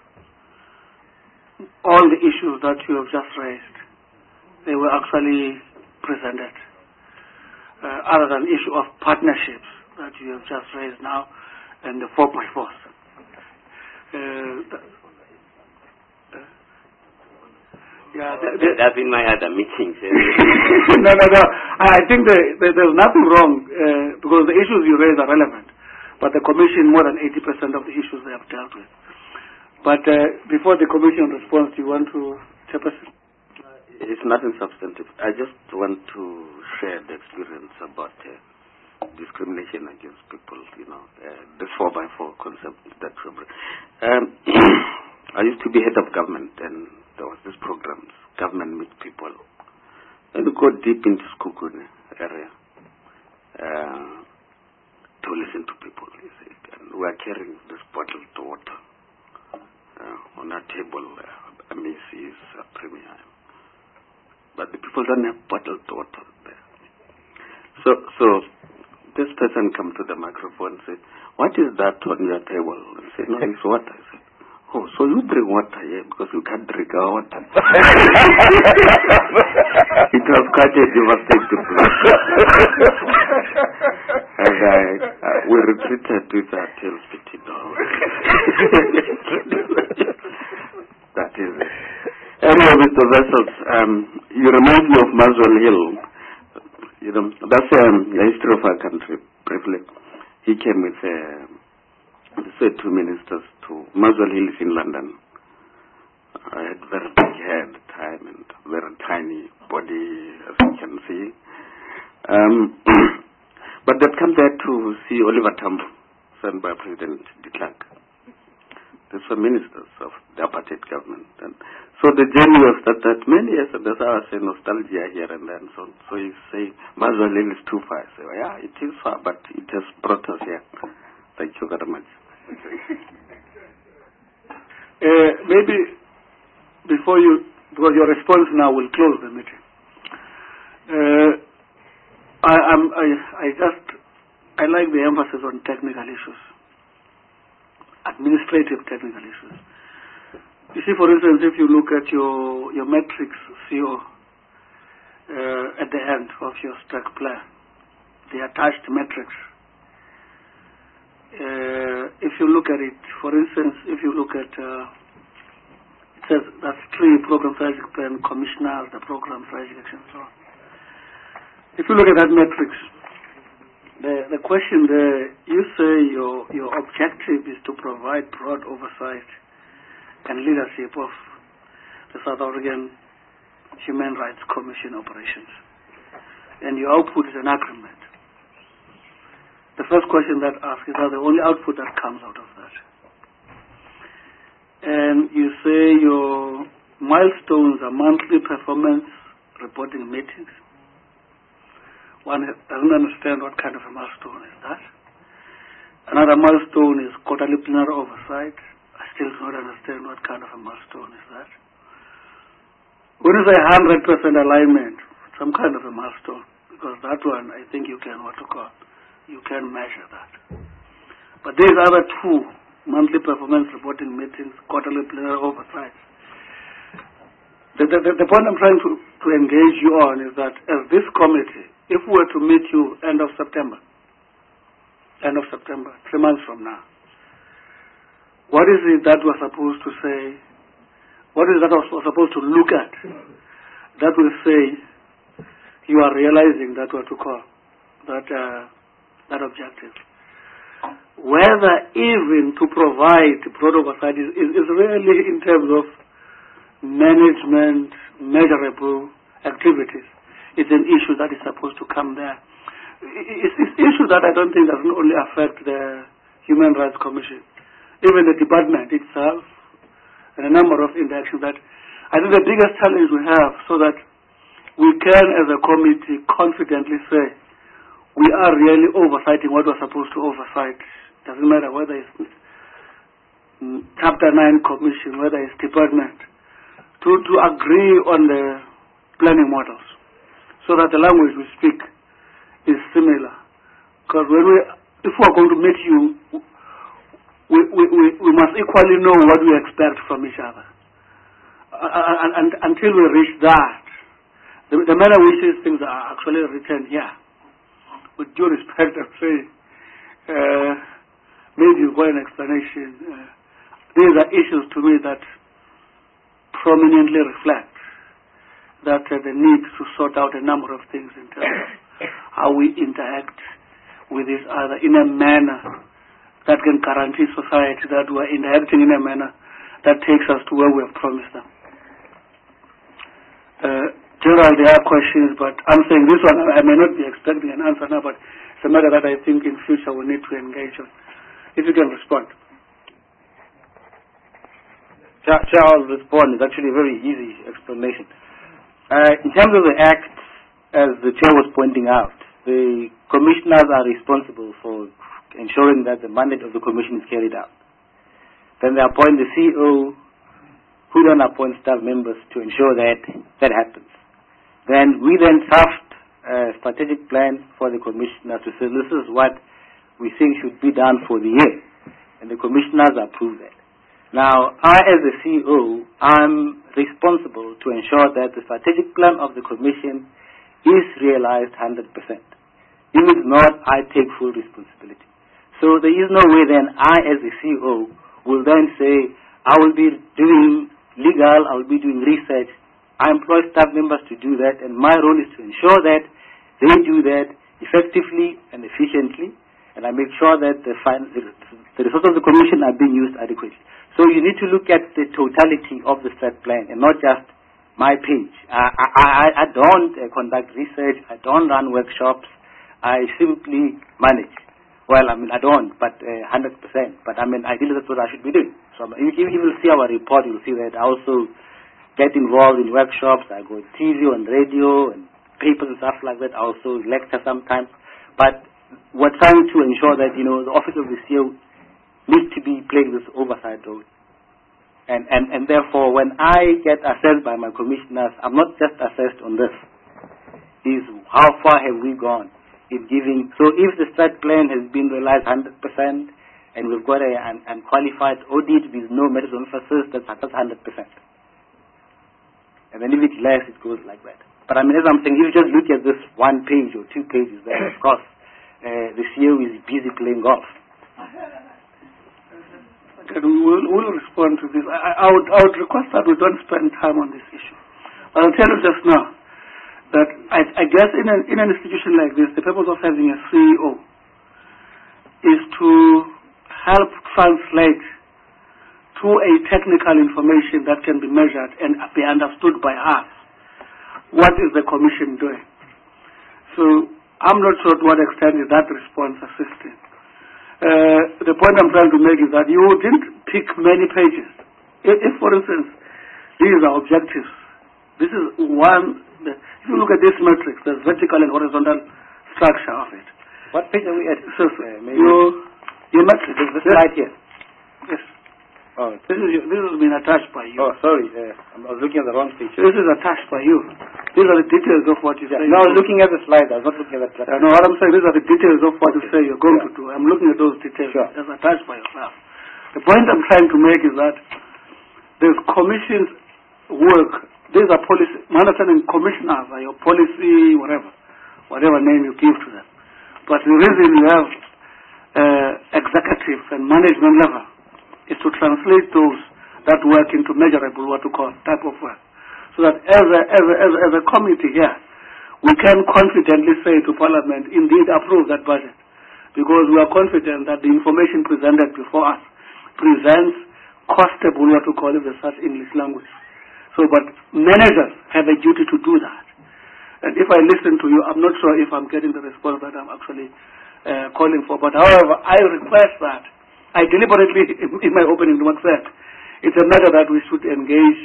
[SPEAKER 1] all the issues that you have just raised, they were actually presented. Uh, other than the issue of partnerships that you have just raised now, and the four by fours. Uh, uh, yeah,
[SPEAKER 21] that, that, that's in my other meetings.
[SPEAKER 1] no, no, no. I think the, the, there's nothing wrong uh, because the issues you raise are relevant, but the Commission, more than eighty percent of the issues they have dealt with. But uh, before the Commission responds, do you want to, Chairperson?
[SPEAKER 8] Uh, it's nothing substantive. I just want to share the experience about uh, discrimination against people, you know, uh, this four by four concept that we bring. Um, I used to be head of government, and there was this program, Government Meet People. And we go deep into Skukune area uh, to listen to people, you see. And we are carrying this bottled water. Uh, on our table, uh, Macy's, uh, Premier. But the people don't have bottled water there. So, so this person come to the microphone and say, "What is that on your table?" And say, "No, it's water." I said, "Oh, so you drink water here because you can't drink our water." It was quite a devastating blow. And I, uh, we retreated with our tails fitting down. easy. Anyway, Mister Vessels, um, you remind me of Maswell Hill. You know, that's um, the history of our country, briefly. He came with, uh, say, two ministers to Maswell Hill in London. I had very big hair at the time and very tiny body, as you can see. Um, but they'd come there to see Oliver Tambo, sent by President de Klerk. These were ministers of the apartheid government. And so the journey was that, that many years, and that's how I say nostalgia here and then. So, so you say, Maswell Hill is too far. I say, well, yeah, it is far, but it has brought us here. Thank you very much.
[SPEAKER 1] uh, maybe before you, because your response now will close the meeting. Uh, I, I'm, I, I just, I like the emphasis on technical issues. Administrative technical issues. You see, for instance, if you look at your your metrics C O uh, at the end of your stack plan, the attached metrics. Uh, if you look at it, for instance, if you look at uh, it says that's three program strategic plan commissioners, the program strategic action, so on. If you look at that metrics. The, the question there, you say your, your objective is to provide broad oversight and leadership of the South African Human Rights Commission operations. And your output is an agreement. The first question that asks is that the only output that comes out of that. And you say your milestones are monthly performance reporting meetings. One doesn't understand what kind of a milestone is that. Another milestone is quarterly plenary oversight. I still do not understand what kind of a milestone is that. When you say one hundred percent alignment, some kind of a milestone, because that one I think you can, what to call, you can measure that. But these other two, monthly performance reporting meetings, quarterly plenary oversight, the, the, the point I'm trying to, to engage you on is that as this committee, if we were to meet you end of September, end of September, three months from now, what is it that we're supposed to say? What is it that we're supposed to look at that will say you are realizing that what to call that uh, that objective? Whether even to provide broad oversight is, is, is really in terms of management, measurable activities. It's an issue that is supposed to come there. It's an issue that I don't think doesn't only affect the Human Rights Commission, even the department itself, and a number of interactions. That I think the biggest challenge we have, so that we can, as a committee, confidently say we are really oversighting what we're supposed to oversight. Doesn't matter whether it's Chapter nine Commission, whether it's department, to to agree on the planning models, so that the language we speak is similar. Because when we, if we are going to meet you, we, we, we, we must equally know what we expect from each other. Uh, and, and until we reach that, the, the manner in which these things are actually written here, with due respect, I'm saying, uh, maybe you've got an explanation. Uh, these are issues to me that prominently reflect that uh, the need to sort out a number of things in terms of how we interact with each other in a manner that can guarantee society that we are interacting in a manner that takes us to where we have promised them. Uh, General, there are questions, but I'm saying this one, I may not be expecting an answer now, but it's a matter that I think in future we need to engage on. If you can respond.
[SPEAKER 2] Chair, I'll respond. It's actually a very easy explanation. Uh, in terms of the Act, as the Chair was pointing out, the commissioners are responsible for ensuring that the mandate of the Commission is carried out. Then they appoint the C E O, who then appoints staff members to ensure that that happens. Then we then draft a strategic plan for the commissioners to say this is what we think should be done for the year. And the commissioners approve that. Now, I as the C E O, I'm responsible to ensure that the strategic plan of the Commission is realized one hundred percent. If it's not, I take full responsibility. So there is no way then I as the C E O will then say, I will be doing legal, I will be doing research. I employ staff members to do that, and my role is to ensure that they do that effectively and efficiently, and I make sure that the, fin- the, the resources of the Commission are being used adequately. So you need to look at the totality of the strat plan and not just my page. I, I, I don't uh, conduct research, I don't run workshops, I simply manage. Well, I mean, I don't, but uh, one hundred percent. But I mean, ideally that's what I should be doing. So if you will see our report, you'll see that I also get involved in workshops. I go T V and radio and papers and stuff like that. I also lecture sometimes. But we're trying to ensure that, you know, the office of the C E O needs to be playing this oversight role. And, and, and therefore, when I get assessed by my commissioners, I'm not just assessed on this. Is how far have we gone in giving. So if the strat plan has been realized one hundred percent and we've got a, an unqualified audit with no medical emphasis, that's, that's one hundred percent. And then if it's less, it goes like that. But I mean, as I'm saying, if you just look at this one page or two pages, then of course, uh, the C E O is busy playing golf.
[SPEAKER 1] Okay, we'll, we'll respond to this. I, I, would, I would request that we don't spend time on this issue. I'll tell you just now that I, I guess in an, in an institution like this, the purpose of having a C E O is to help translate to a technical information that can be measured and be understood by us. What is the Commission doing? So I'm not sure to what extent is that response assisting. Uh, the point I'm trying to make is that you didn't pick many pages. If, if for instance, these are objectives, this is one, the, if you look at this matrix, the vertical and horizontal structure of it.
[SPEAKER 2] What page are we at?
[SPEAKER 1] So, uh, your, your matrix.
[SPEAKER 2] This slide here.
[SPEAKER 1] Yes. Oh, this is your, this has been attached by you.
[SPEAKER 2] Oh, sorry, uh, I was looking at the wrong page.
[SPEAKER 1] This is attached by you. These are the details of what you say.
[SPEAKER 2] No, I was looking at the slide. I was not looking at the slide.
[SPEAKER 1] Uh, no, what I'm saying, these are the details of what you say you're going
[SPEAKER 2] yeah.
[SPEAKER 1] to do. I'm looking at those details
[SPEAKER 2] sure.
[SPEAKER 1] as attached by yourself. The point I'm trying to make is that there's commission's work. These are policy. My understanding, commissioners are your policy, whatever, whatever name you give to them. But the reason you have uh, executives and management level is to translate those that work into measurable, what to call, type of work. So that as a, as a, as a, as a committee here, we can confidently say to Parliament, indeed approve that budget. Because we are confident that the information presented before us presents costable, what to call it, the such English language. So, but managers have a duty to do that. And if I listen to you, I'm not sure if I'm getting the response that I'm actually uh, calling for. But however, I request that I deliberately, in my opening remarks, said it's a matter that we should engage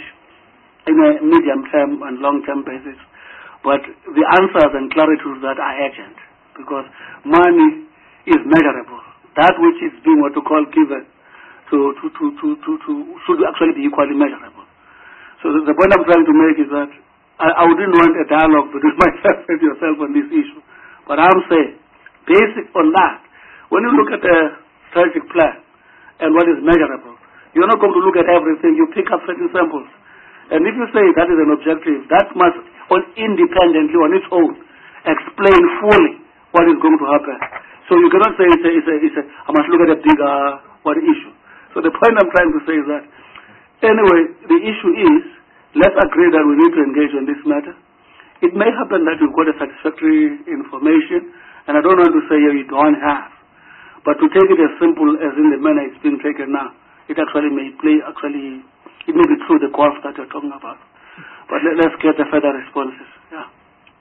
[SPEAKER 1] in a medium-term and long-term basis. But the answers and clarity to that are urgent, because money is measurable. That which is being what to call given to, to, to, to, to, to should actually be equally measurable. So the, the point I'm trying to make is that I, I wouldn't want a dialogue between myself and yourself on this issue. But I'm saying, basic on that, when you look at the strategic plan and what is measurable, you're not going to look at everything. You pick up certain samples. And if you say that is an objective, that must on independently on its own explain fully what is going to happen. So you cannot say it's a, it's a, it's a, I must look at a bigger what issue. So the point I'm trying to say is that anyway, the issue is, let's agree that we need to engage on this matter. It may happen that you've got a satisfactory information, and I don't want to say you don't have. But to take it as simple as in the manner it's being taken now, it actually may play, actually, it may be through the golf that you're talking about. But let, let's get the further responses. Yeah.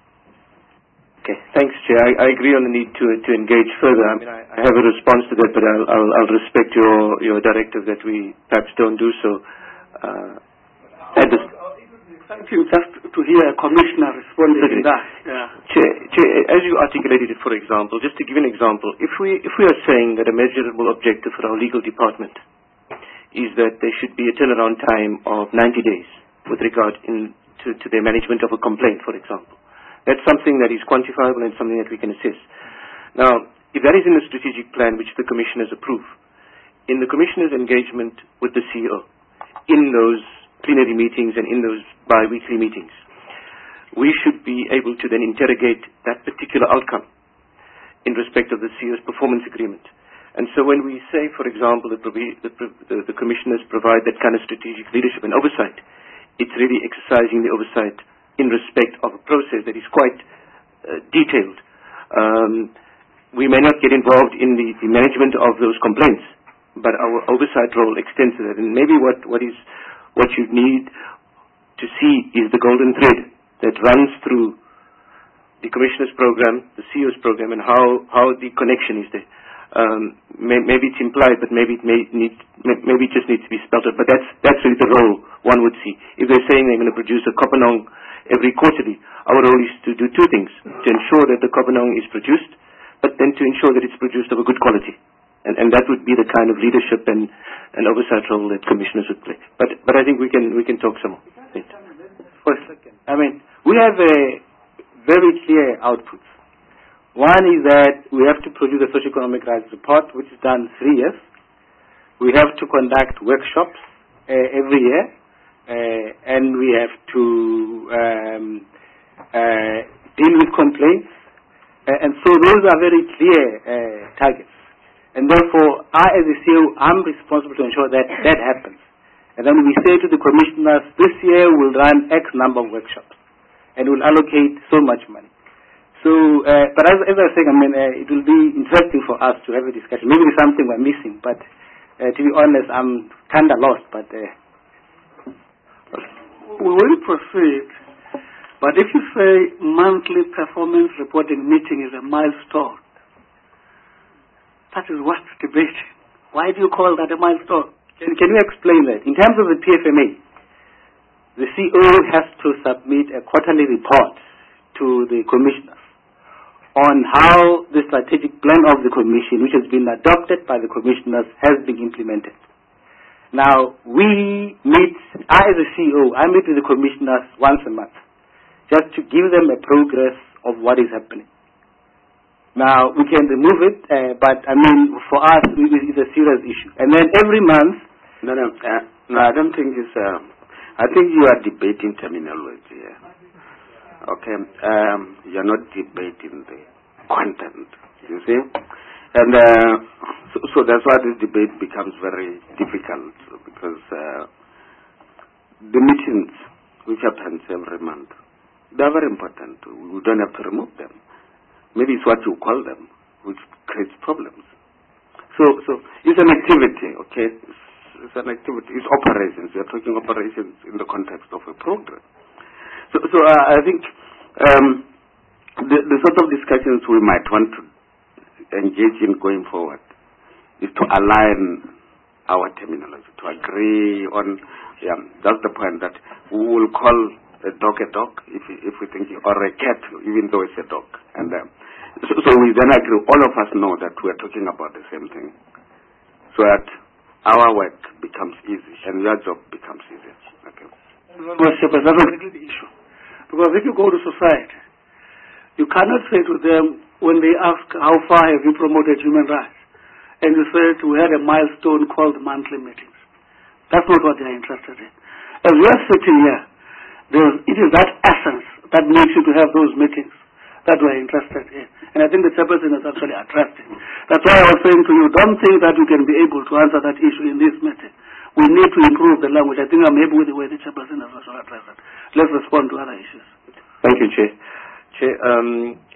[SPEAKER 3] Okay, thanks, Chair. I, I agree on the need to to engage further. I mean, I, I have a response to that, but I'll, I'll, I'll respect your, your directive that we perhaps don't do so. Uh, at this
[SPEAKER 1] Thank you. Just to hear a commissioner responding to that. Yeah.
[SPEAKER 3] Chair, Chair, as you articulated it, for example, just to give an example, if we if we are saying that a measurable objective for our legal department is that there should be a turnaround time of ninety days with regard in to, to the management of a complaint, for example. That's something that is quantifiable and something that we can assess. Now, if that is in the strategic plan which the commissioners approve, in the commissioners' engagement with the C E O, in those plenary meetings and in those bi-weekly meetings, we should be able to then interrogate that particular outcome in respect of the C E O's performance agreement And so when we say, for example, that the, the, the commissioners provide that kind of strategic leadership and oversight, it's really exercising the oversight in respect of a process that is quite uh, detailed. Um, we may not get involved in the, the management of those complaints, but our oversight role extends to that. And maybe what, what is what you need to see is the golden thread that runs through the commissioners program, the C E O's program, and how, how the connection is there. Um, may, maybe it's implied, but maybe it may need, maybe it just needs to be spelled out. But that's that's really the role one would see. If they're saying they're going to produce a Kopanong every quarterly, our role is to do two things: to ensure that the Kopanong is produced, but then to ensure that it's produced of a good quality. And, and that would be the kind of leadership and, and oversight role that commissioners would play. But but I think we can we can talk some more.
[SPEAKER 2] For a second, I mean, we have a very clear outputs. One is that we have to produce a socio-economic rights report, which is done three years. We have to conduct workshops uh, every year, uh, and we have to um, uh, deal with complaints. Uh, and so those are very clear uh, targets. And therefore, I as a C E O, I'm responsible to ensure that that happens. And then we say to the commissioners, this year we'll run X number of workshops, and we'll allocate so much money. So, uh, but as, as I was saying, I mean, uh, it will be interesting for us to have a discussion. Maybe there's something we're missing, but uh, to be honest, I'm kind of lost. But uh,
[SPEAKER 1] we will proceed. But if you say monthly performance reporting meeting is a milestone, that is worth debating. Why do you call that a milestone?
[SPEAKER 2] Can, can you explain that? In terms of the P F M A, the C E O has to submit a quarterly report to the commissioners on how the strategic plan of the commission, which has been adopted by the commissioners, has been implemented. Now, we meet, I as a C E O, I meet with the commissioners once a month, just to give them a progress of what is happening. Now, we can remove it, uh, but I mean, for us, it's a serious issue. And then every month...
[SPEAKER 8] No, no, uh, no, I don't think it's... Uh, I think you are debating terminology. Yeah. Okay, um, you're not debating the content, you see? And uh, so, so that's why this debate becomes very difficult, because uh, the meetings, which happens every month, they're very important. We don't have to remove them. Maybe it's what you call them, which creates problems. So, so it's an activity, okay? It's, it's an activity. It's operations. We're talking operations in the context of a program. So, so uh, I think um, the, the sort of discussions we might want to engage in going forward is to align our terminology, to agree on, yeah, that's the point, that we will call a dog a dog if, if we think, or a cat, even though it's a dog. And uh, so, so we then agree, all of us know that we're talking about the same thing, so that our work becomes easy and your job becomes easy. Okay.
[SPEAKER 1] That's exactly the issue. Because if you go to society, you cannot say to them, when they ask, how far have you promoted human rights? And you say, we had a milestone called monthly meetings. That's not what they're interested in. As we're sitting here, it is that essence that makes you to have those meetings that we're interested in. And I think the chairperson is actually addressed it. That's why I was saying to you, don't think that you can be able to answer that issue in this meeting. We need to improve the language. I think I'm able with the way the chairperson has also addressed it. Let's respond to other issues.
[SPEAKER 3] Thank you, Chair. Chair, um,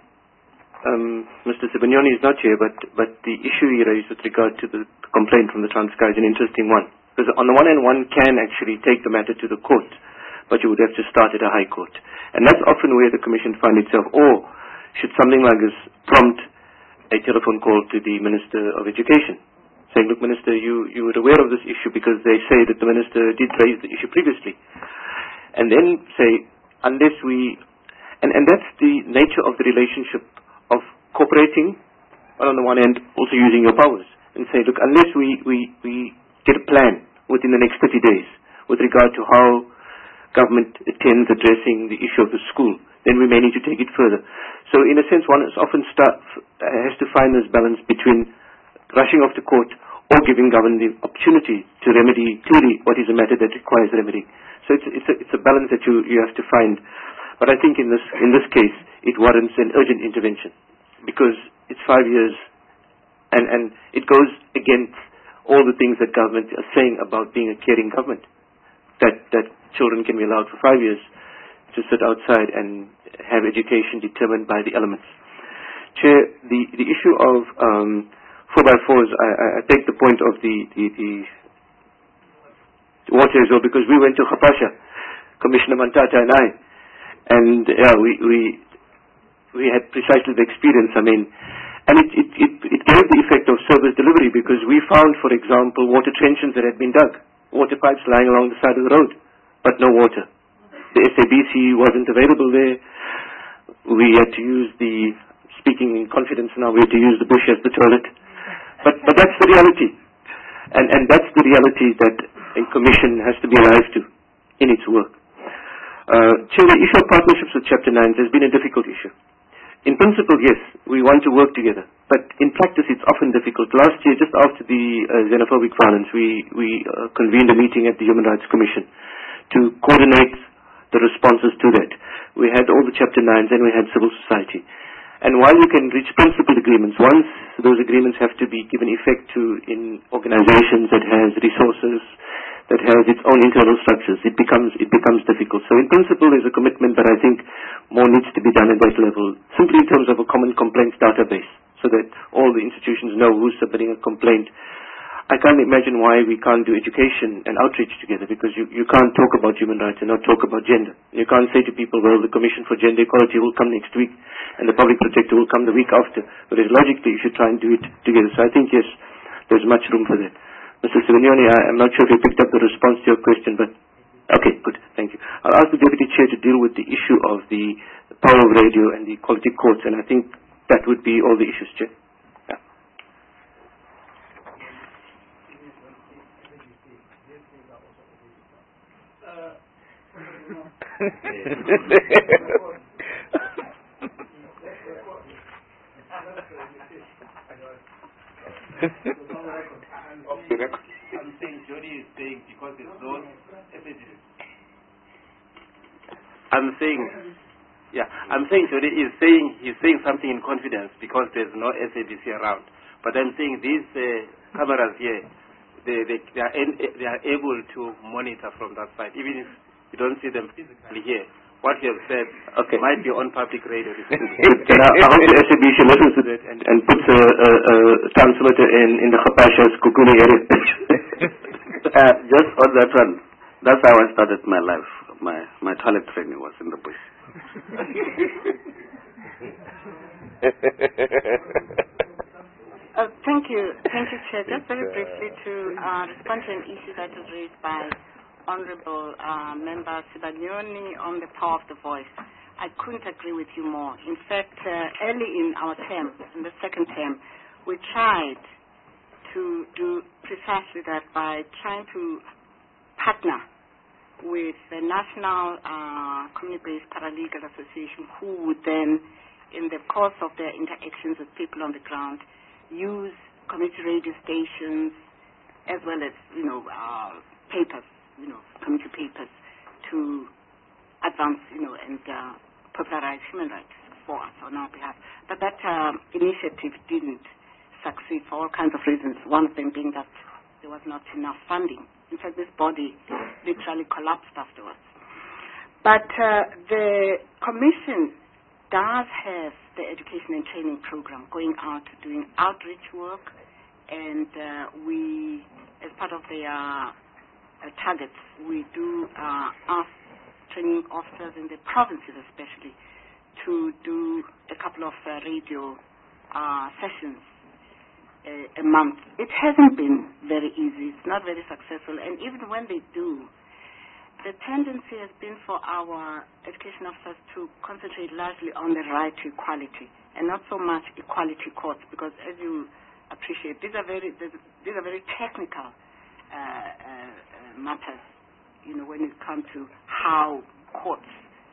[SPEAKER 3] um, Mister Sibanyoni is not here, but, but the issue he raised with regard to the complaint from the Transkei is an interesting one. Because on the one hand, one can actually take the matter to the court, but you would have to start at a high court. And that's often where the Commission finds itself. Or should something like this prompt a telephone call to the Minister of Education, saying, look, Minister, you, you were aware of this issue because they say that the Minister did raise the issue previously. And then say, unless we... And, and that's the nature of the relationship of cooperating, well, on the one hand, also using your powers, and say, look, unless we, we, we get a plan within the next thirty days with regard to how government attends addressing the issue of the school, then we may need to take it further. So in a sense, one is often start, has to find this balance between rushing off to court or giving government the opportunity to remedy clearly what is a matter that requires remedy. So it's, it's, a, it's a balance that you, you have to find. But I think in this, in this case, it warrants an urgent intervention, because it's five years And, and it goes against all the things that government are saying about being a caring government. That, that children can be allowed for five years to sit outside and have education determined by the elements. Chair, the, the issue of um, four by fours, I, I take the point of the, the, the water as well, because we went to Khapasha, Commissioner Mantata and I, and yeah, we, we, we had precisely the experience, I mean, and it, it, it, it gave the effect of service delivery, because we found, for example, water trenches that had been dug, water pipes lying along the side of the road, but no water. The S A B C wasn't available there. We had to use the, speaking in confidence now, we had to use the bush as the toilet. But, but that's the reality. And, and that's the reality that a commission has to be alive to in its work. Uh, Chair, the issue of partnerships with Chapter nine has been a difficult issue. In principle, yes, we want to work together. But in practice, it's often difficult. Last year, just after the uh, xenophobic violence, we, we uh, convened a meeting at the Human Rights Commission to coordinate the responses to that. We had all the Chapter nines and we had civil society. And while you can reach principled agreements, once those agreements have to be given effect to in organizations that has resources, that has its own internal structures, it becomes it becomes difficult. So in principle, there's a commitment, but I think more needs to be done at that level, simply in terms of a common complaints database, so that all the institutions know who's submitting a complaint. I can't imagine why we can't do education and outreach together, because you, you can't talk about human rights and not talk about gender. You can't say to people, well, the Commission for Gender Equality will come next week and the Public Protector will come the week after. Whereas logically, you should try and do it together. So I think, yes, there's much room for that. Mister Simeoni, I'm not sure if you picked up the response to your question, but okay, good, thank you. I'll ask the Deputy Chair to deal with the issue of the power of radio and the quality courts, and I think that would be all the issues, Chair.
[SPEAKER 11] I'm saying Jody is saying because there's no I'm saying yeah, I'm saying Jody is saying he's saying something in confidence because there's no S A B C around. But I'm saying these uh, cameras here, they they they are, en they are able to monitor from that side, even if you don't see them physically here. What you have said okay. might be on public radio.
[SPEAKER 3] Can I, I hope the S A B C listens to that and, and puts a, a, a transmitter in, in the Khapasha's Kukuni area.
[SPEAKER 8] uh, just on that one, that's how I started my life. My, my toilet training was in the bush.
[SPEAKER 18] uh, thank you. Thank you, Chair. Just very briefly to uh, respond to an issue that was raised by Honorable uh, Member Sibanyoni on the power of the voice. I couldn't agree with you more. In fact, uh, early in our term, in the second term, we tried to do precisely that by trying to partner with the National uh, Community-Based Paralegal Association, who would then, in the course of their interactions with people on the ground, use community radio stations as well as, you know, uh, papers, you know, community papers to advance, you know, and uh, popularize human rights for us on our behalf. But that uh, initiative didn't succeed for all kinds of reasons, one of them being that there was not enough funding. In fact, this body literally collapsed afterwards. But uh, the Commission does have the education and training program going out doing outreach work, and uh, we, as part of the uh, Uh, targets, we do uh, ask training officers in the provinces especially to do a couple of uh, radio uh, sessions uh, a month. It hasn't been very easy. It's not very successful. And even when they do, the tendency has been for our education officers to concentrate largely on the right to equality and not so much equality courts, because as you appreciate, these are very, these are very technical Uh, uh, matters, you know, when it comes to how courts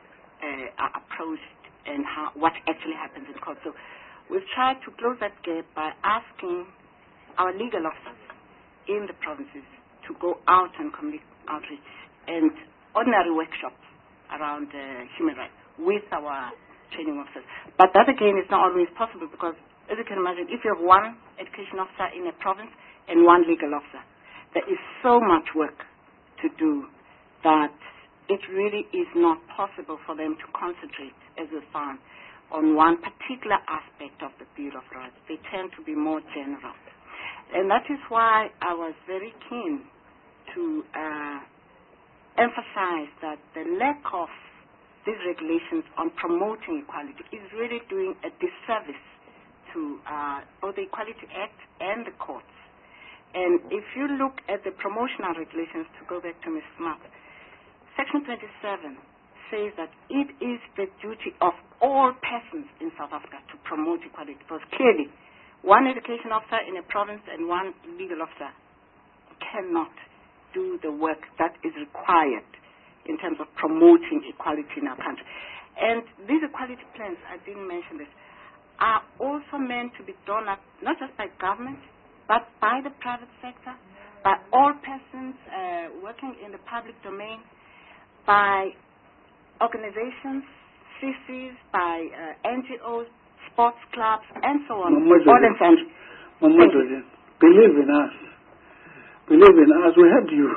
[SPEAKER 18] uh, are approached and how what actually happens in court. So we've tried to close that gap by asking our legal officers in the provinces to go out and community outreach and ordinary workshops around uh, human rights with our training officers. But that again is not always possible because as you can imagine, if you have one education officer in a province and one legal officer, there is so much work to do that it really is not possible for them to concentrate, as we found, on one particular aspect of the Bill of Rights. They tend to be more general. And that is why I was very keen to uh, emphasize that the lack of these regulations on promoting equality is really doing a disservice to uh, both the Equality Act and the courts. And if you look at the promotional regulations, to go back to Miz Smart, Section twenty-seven says that it is the duty of all persons in South Africa to promote equality. Because clearly, one education officer in a province and one legal officer cannot do the work that is required in terms of promoting equality in our country. And these equality plans, I didn't mention this, are also meant to be done up not just by government, but by the private sector, by all persons uh, working in the public domain, by organizations, C Cs, by uh, N G Os, sports clubs, and so on. All in family.
[SPEAKER 1] Believe in us. Believe in us. We have you.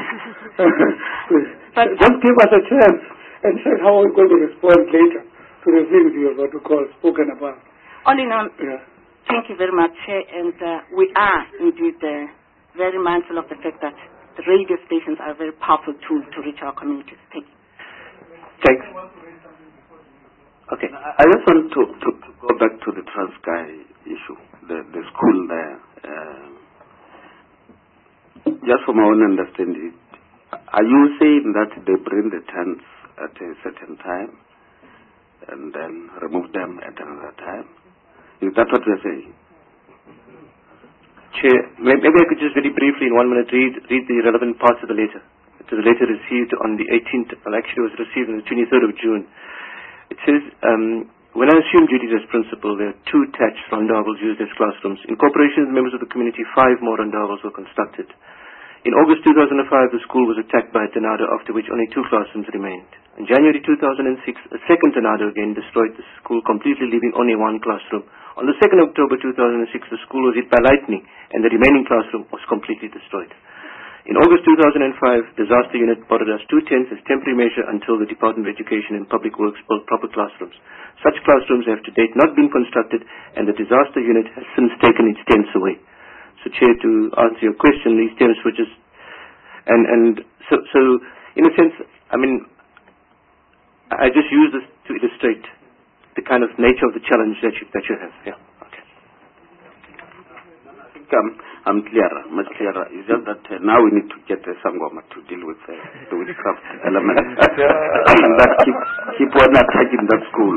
[SPEAKER 1] But just give us a chance and check how we're going to respond later to the things you have what we call spoken about.
[SPEAKER 18] All in all, yeah. Thank you very much, Chair, and uh, we are indeed uh, very mindful of the fact that the radio stations are a very powerful tool to reach our communities. Thank you.
[SPEAKER 8] Thanks. Okay. I just want to, to, to go back to the Transkei issue, the, the school there. Uh, just from my own understanding, are you saying that they bring the tents at a certain time and then remove them at another time? Is that what you're saying?
[SPEAKER 3] Chair, maybe I could just very briefly in one minute read read the relevant parts of the letter. It was a letter received on the eighteenth, well actually it was received on the twenty-third of June. It says, um, when I assumed duties as principal, there are two attached rondables used as classrooms. In cooperation with members of the community, five more rondables were constructed. In August two thousand five, the school was attacked by a tornado, after which only two classrooms remained. In January two thousand six, a second tornado again destroyed the school, completely leaving only one classroom. On the second of October two thousand six, the school was hit by lightning, and the remaining classroom was completely destroyed. In August two thousand five, disaster unit borrowed us two tents as temporary measure until the Department of Education and Public Works built proper classrooms. Such classrooms have to date not been constructed, and the disaster unit has since taken its tents away. So, Chair, to answer your question, these tents were just, and and so so in a sense, I mean, I just use this to illustrate the kind of nature of the challenge that you that you have. Yeah. Okay.
[SPEAKER 8] I think I'm I'm clear, much clearer. It's just that uh, now we need to get uh, Sangoma to deal with uh, the witchcraft element that keep keep on attacking that school.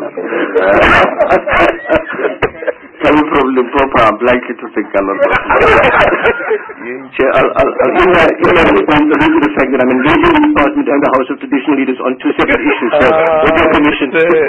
[SPEAKER 8] Coming from Limpopo, I'm likely to think a lot of
[SPEAKER 3] Chair, I'll, I'll, I'll in my, in my response to the fact that I'm engaging the Department and the House of Traditional Leaders on two separate issues. So, with your permission.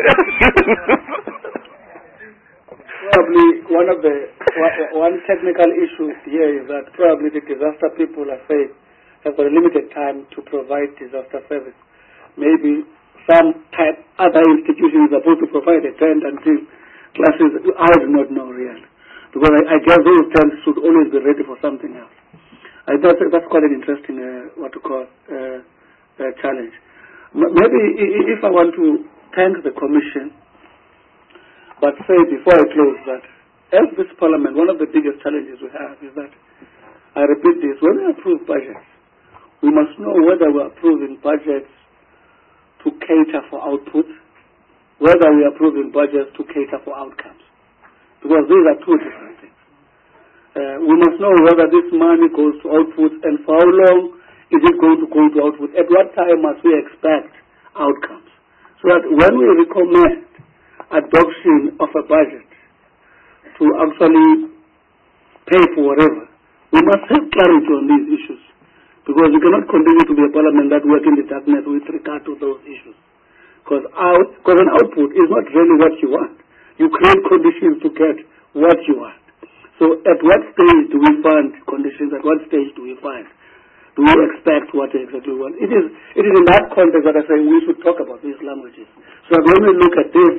[SPEAKER 1] Probably one of the one technical issue here is that probably the disaster people are saying have got a limited time to provide disaster service. Maybe some type other institutions are supposed to provide a tent until classes. I do not know really, because I, I guess those tents should always be ready for something else. I think that's quite an interesting uh, what to call uh, uh, challenge. M- maybe if I want to thank the Commission. But say before I close that, as this Parliament, one of the biggest challenges we have is that, I repeat this, when we approve budgets, we must know whether we're approving budgets to cater for output, whether we're approving budgets to cater for outcomes. Because these are two different things. Uh, we must know whether this money goes to output and for how long is it going to go to output, at what time must we expect outcomes. So that when we recommend adoption of a budget to actually pay for whatever, we must have clarity on these issues, because we cannot continue to be a Parliament that works in the darkness with regard to those issues. Because out, because an output is not really what you want. You create conditions to get what you want. So at what stage do we find conditions? At what stage do we find? Do we expect what we exactly want? It is, it is in that context that I say we should talk about these languages. So that when we look at this,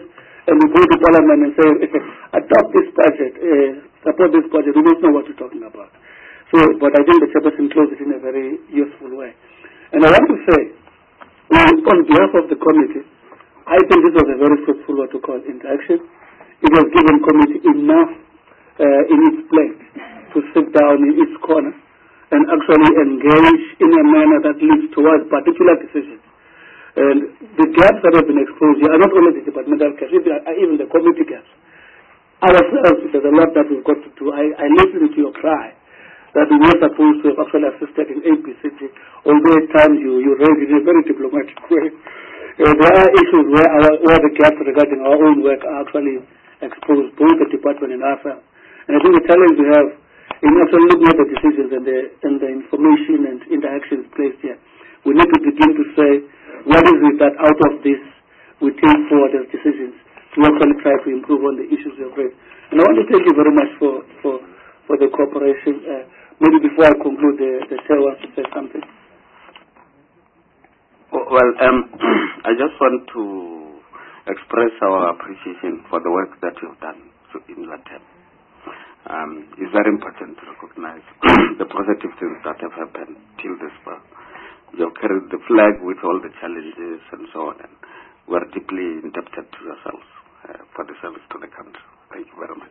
[SPEAKER 1] and we go to Parliament and say, adopt this budget, uh, support this budget, we don't know what we're talking about. So, but I think the chairperson closed it in a very useful way. And I want to say, on behalf of the committee, I think this was a very fruitful, what we call, interaction. It has given committee enough uh, in its plate to sit down in its corner and actually engage in a manner that leads towards particular decisions. And the gaps that have been exposed here are not only the departmental gaps, even the committee gaps. Ourselves, there's a lot that we've got to do. I, I listened to your cry that we were supposed to have actually assisted in A B C D, although at times you, you raise it in a very diplomatic way. Uh, there are issues where, our, where the gaps regarding our own work are actually exposed, both the department and ourselves. And I think the challenge we have in actually looking at the decisions and the, and the information and interactions placed here, we need to begin to say, what is it that out of this we take forward as decisions to actually try to improve on the issues we have raised. And I want to thank you very much for, for, for the cooperation. Uh, maybe before I conclude, the, the chair wants to say something.
[SPEAKER 8] Well, um, I just want to express our appreciation for the work that you've done in that term. Um, it's very important to recognize the positive things that have happened till this far. You have carried the flag with all the challenges and so on, and we're deeply indebted to yourselves uh, for the service to the country. Thank you very much.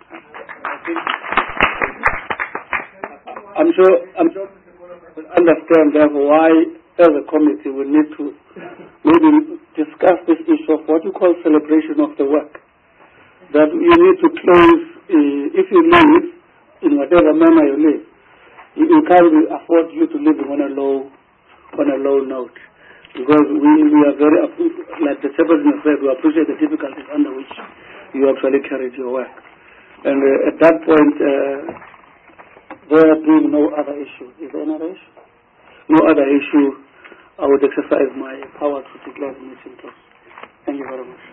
[SPEAKER 1] I'm sure, I'm sure you understand therefore why, as a committee, we need to maybe discuss this issue of what you call celebration of the work. That you need to close, uh, if you leave, in whatever manner you live, you, you can't afford you to live on a low on a low note, because we, we are very, like the chairperson said, we appreciate the difficulties under which you actually carried your work. And uh, at that point, uh, there being no other issue. Is there another issue? No other issue. I would exercise my power to declare the meeting closed. Thank you very much.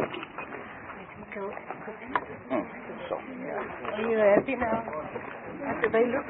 [SPEAKER 16] Mm. So.
[SPEAKER 5] Are you happy now? After they look?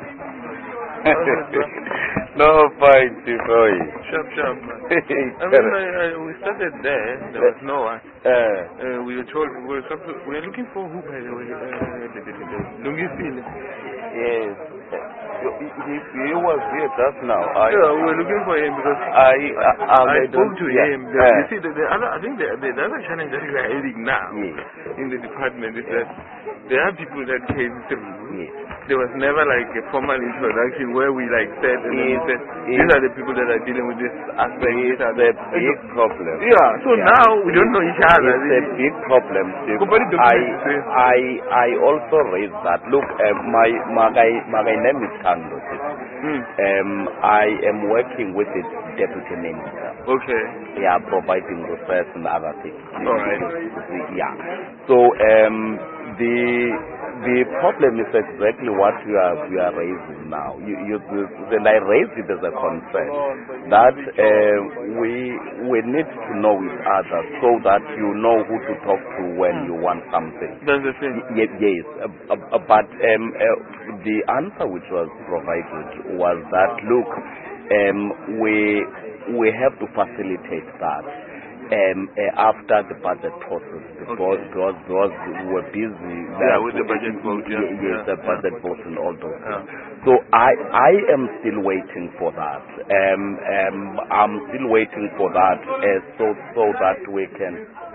[SPEAKER 16] No fight, Chief Roy.
[SPEAKER 15] Sharp, sharp, man. I mean, I, I, we started there. There was no one.
[SPEAKER 16] Uh,
[SPEAKER 15] uh, we were told we were, supposed, we were looking for who, by the way? Uh, Lungifile.
[SPEAKER 16] Yes. He, he was here just now. I,
[SPEAKER 15] yeah, we were looking for him because
[SPEAKER 16] I, I, I,
[SPEAKER 15] I spoke to
[SPEAKER 16] yeah.
[SPEAKER 15] him. The,
[SPEAKER 16] uh,
[SPEAKER 15] you see, the, the other, I think the, the, the other challenge that we are having now
[SPEAKER 16] yes.
[SPEAKER 15] in the department is that there are people that came through.
[SPEAKER 16] Yes.
[SPEAKER 15] There was never like a formal introduction where we like said, and then we said, these are the people that are dealing with this aspect.
[SPEAKER 16] It's a big problem.
[SPEAKER 15] Yeah, so
[SPEAKER 16] yeah.
[SPEAKER 15] now we don't know each other.
[SPEAKER 16] It's a big problem. I, I, I also raised that. Look, uh, my, my, my name is Tando.
[SPEAKER 15] Mm.
[SPEAKER 16] Um, I am working with the deputy minister.
[SPEAKER 15] Okay.
[SPEAKER 16] Yeah, providing research and other things.
[SPEAKER 15] All right.
[SPEAKER 16] Yeah. So um, the the problem is exactly what you are you are raising now. You, you, you then I raised it as a concern that uh, we we need to know each other so that you know who to talk to when you want something.
[SPEAKER 15] That's the thing.
[SPEAKER 16] Y- yes, uh, uh, but um, uh, the answer which was provided was that look, um, we we have to facilitate that. Um, uh, after the budget process, because,
[SPEAKER 15] okay.
[SPEAKER 16] because, because we were busy.
[SPEAKER 15] Yeah, with the budget vote. Yeah,
[SPEAKER 16] yes,
[SPEAKER 15] yeah,
[SPEAKER 16] the
[SPEAKER 15] yeah.
[SPEAKER 16] budget vote and all those
[SPEAKER 15] yeah.
[SPEAKER 16] things. So I, I am still waiting for that. Um, um, I'm still waiting for that, uh, so, so that we can.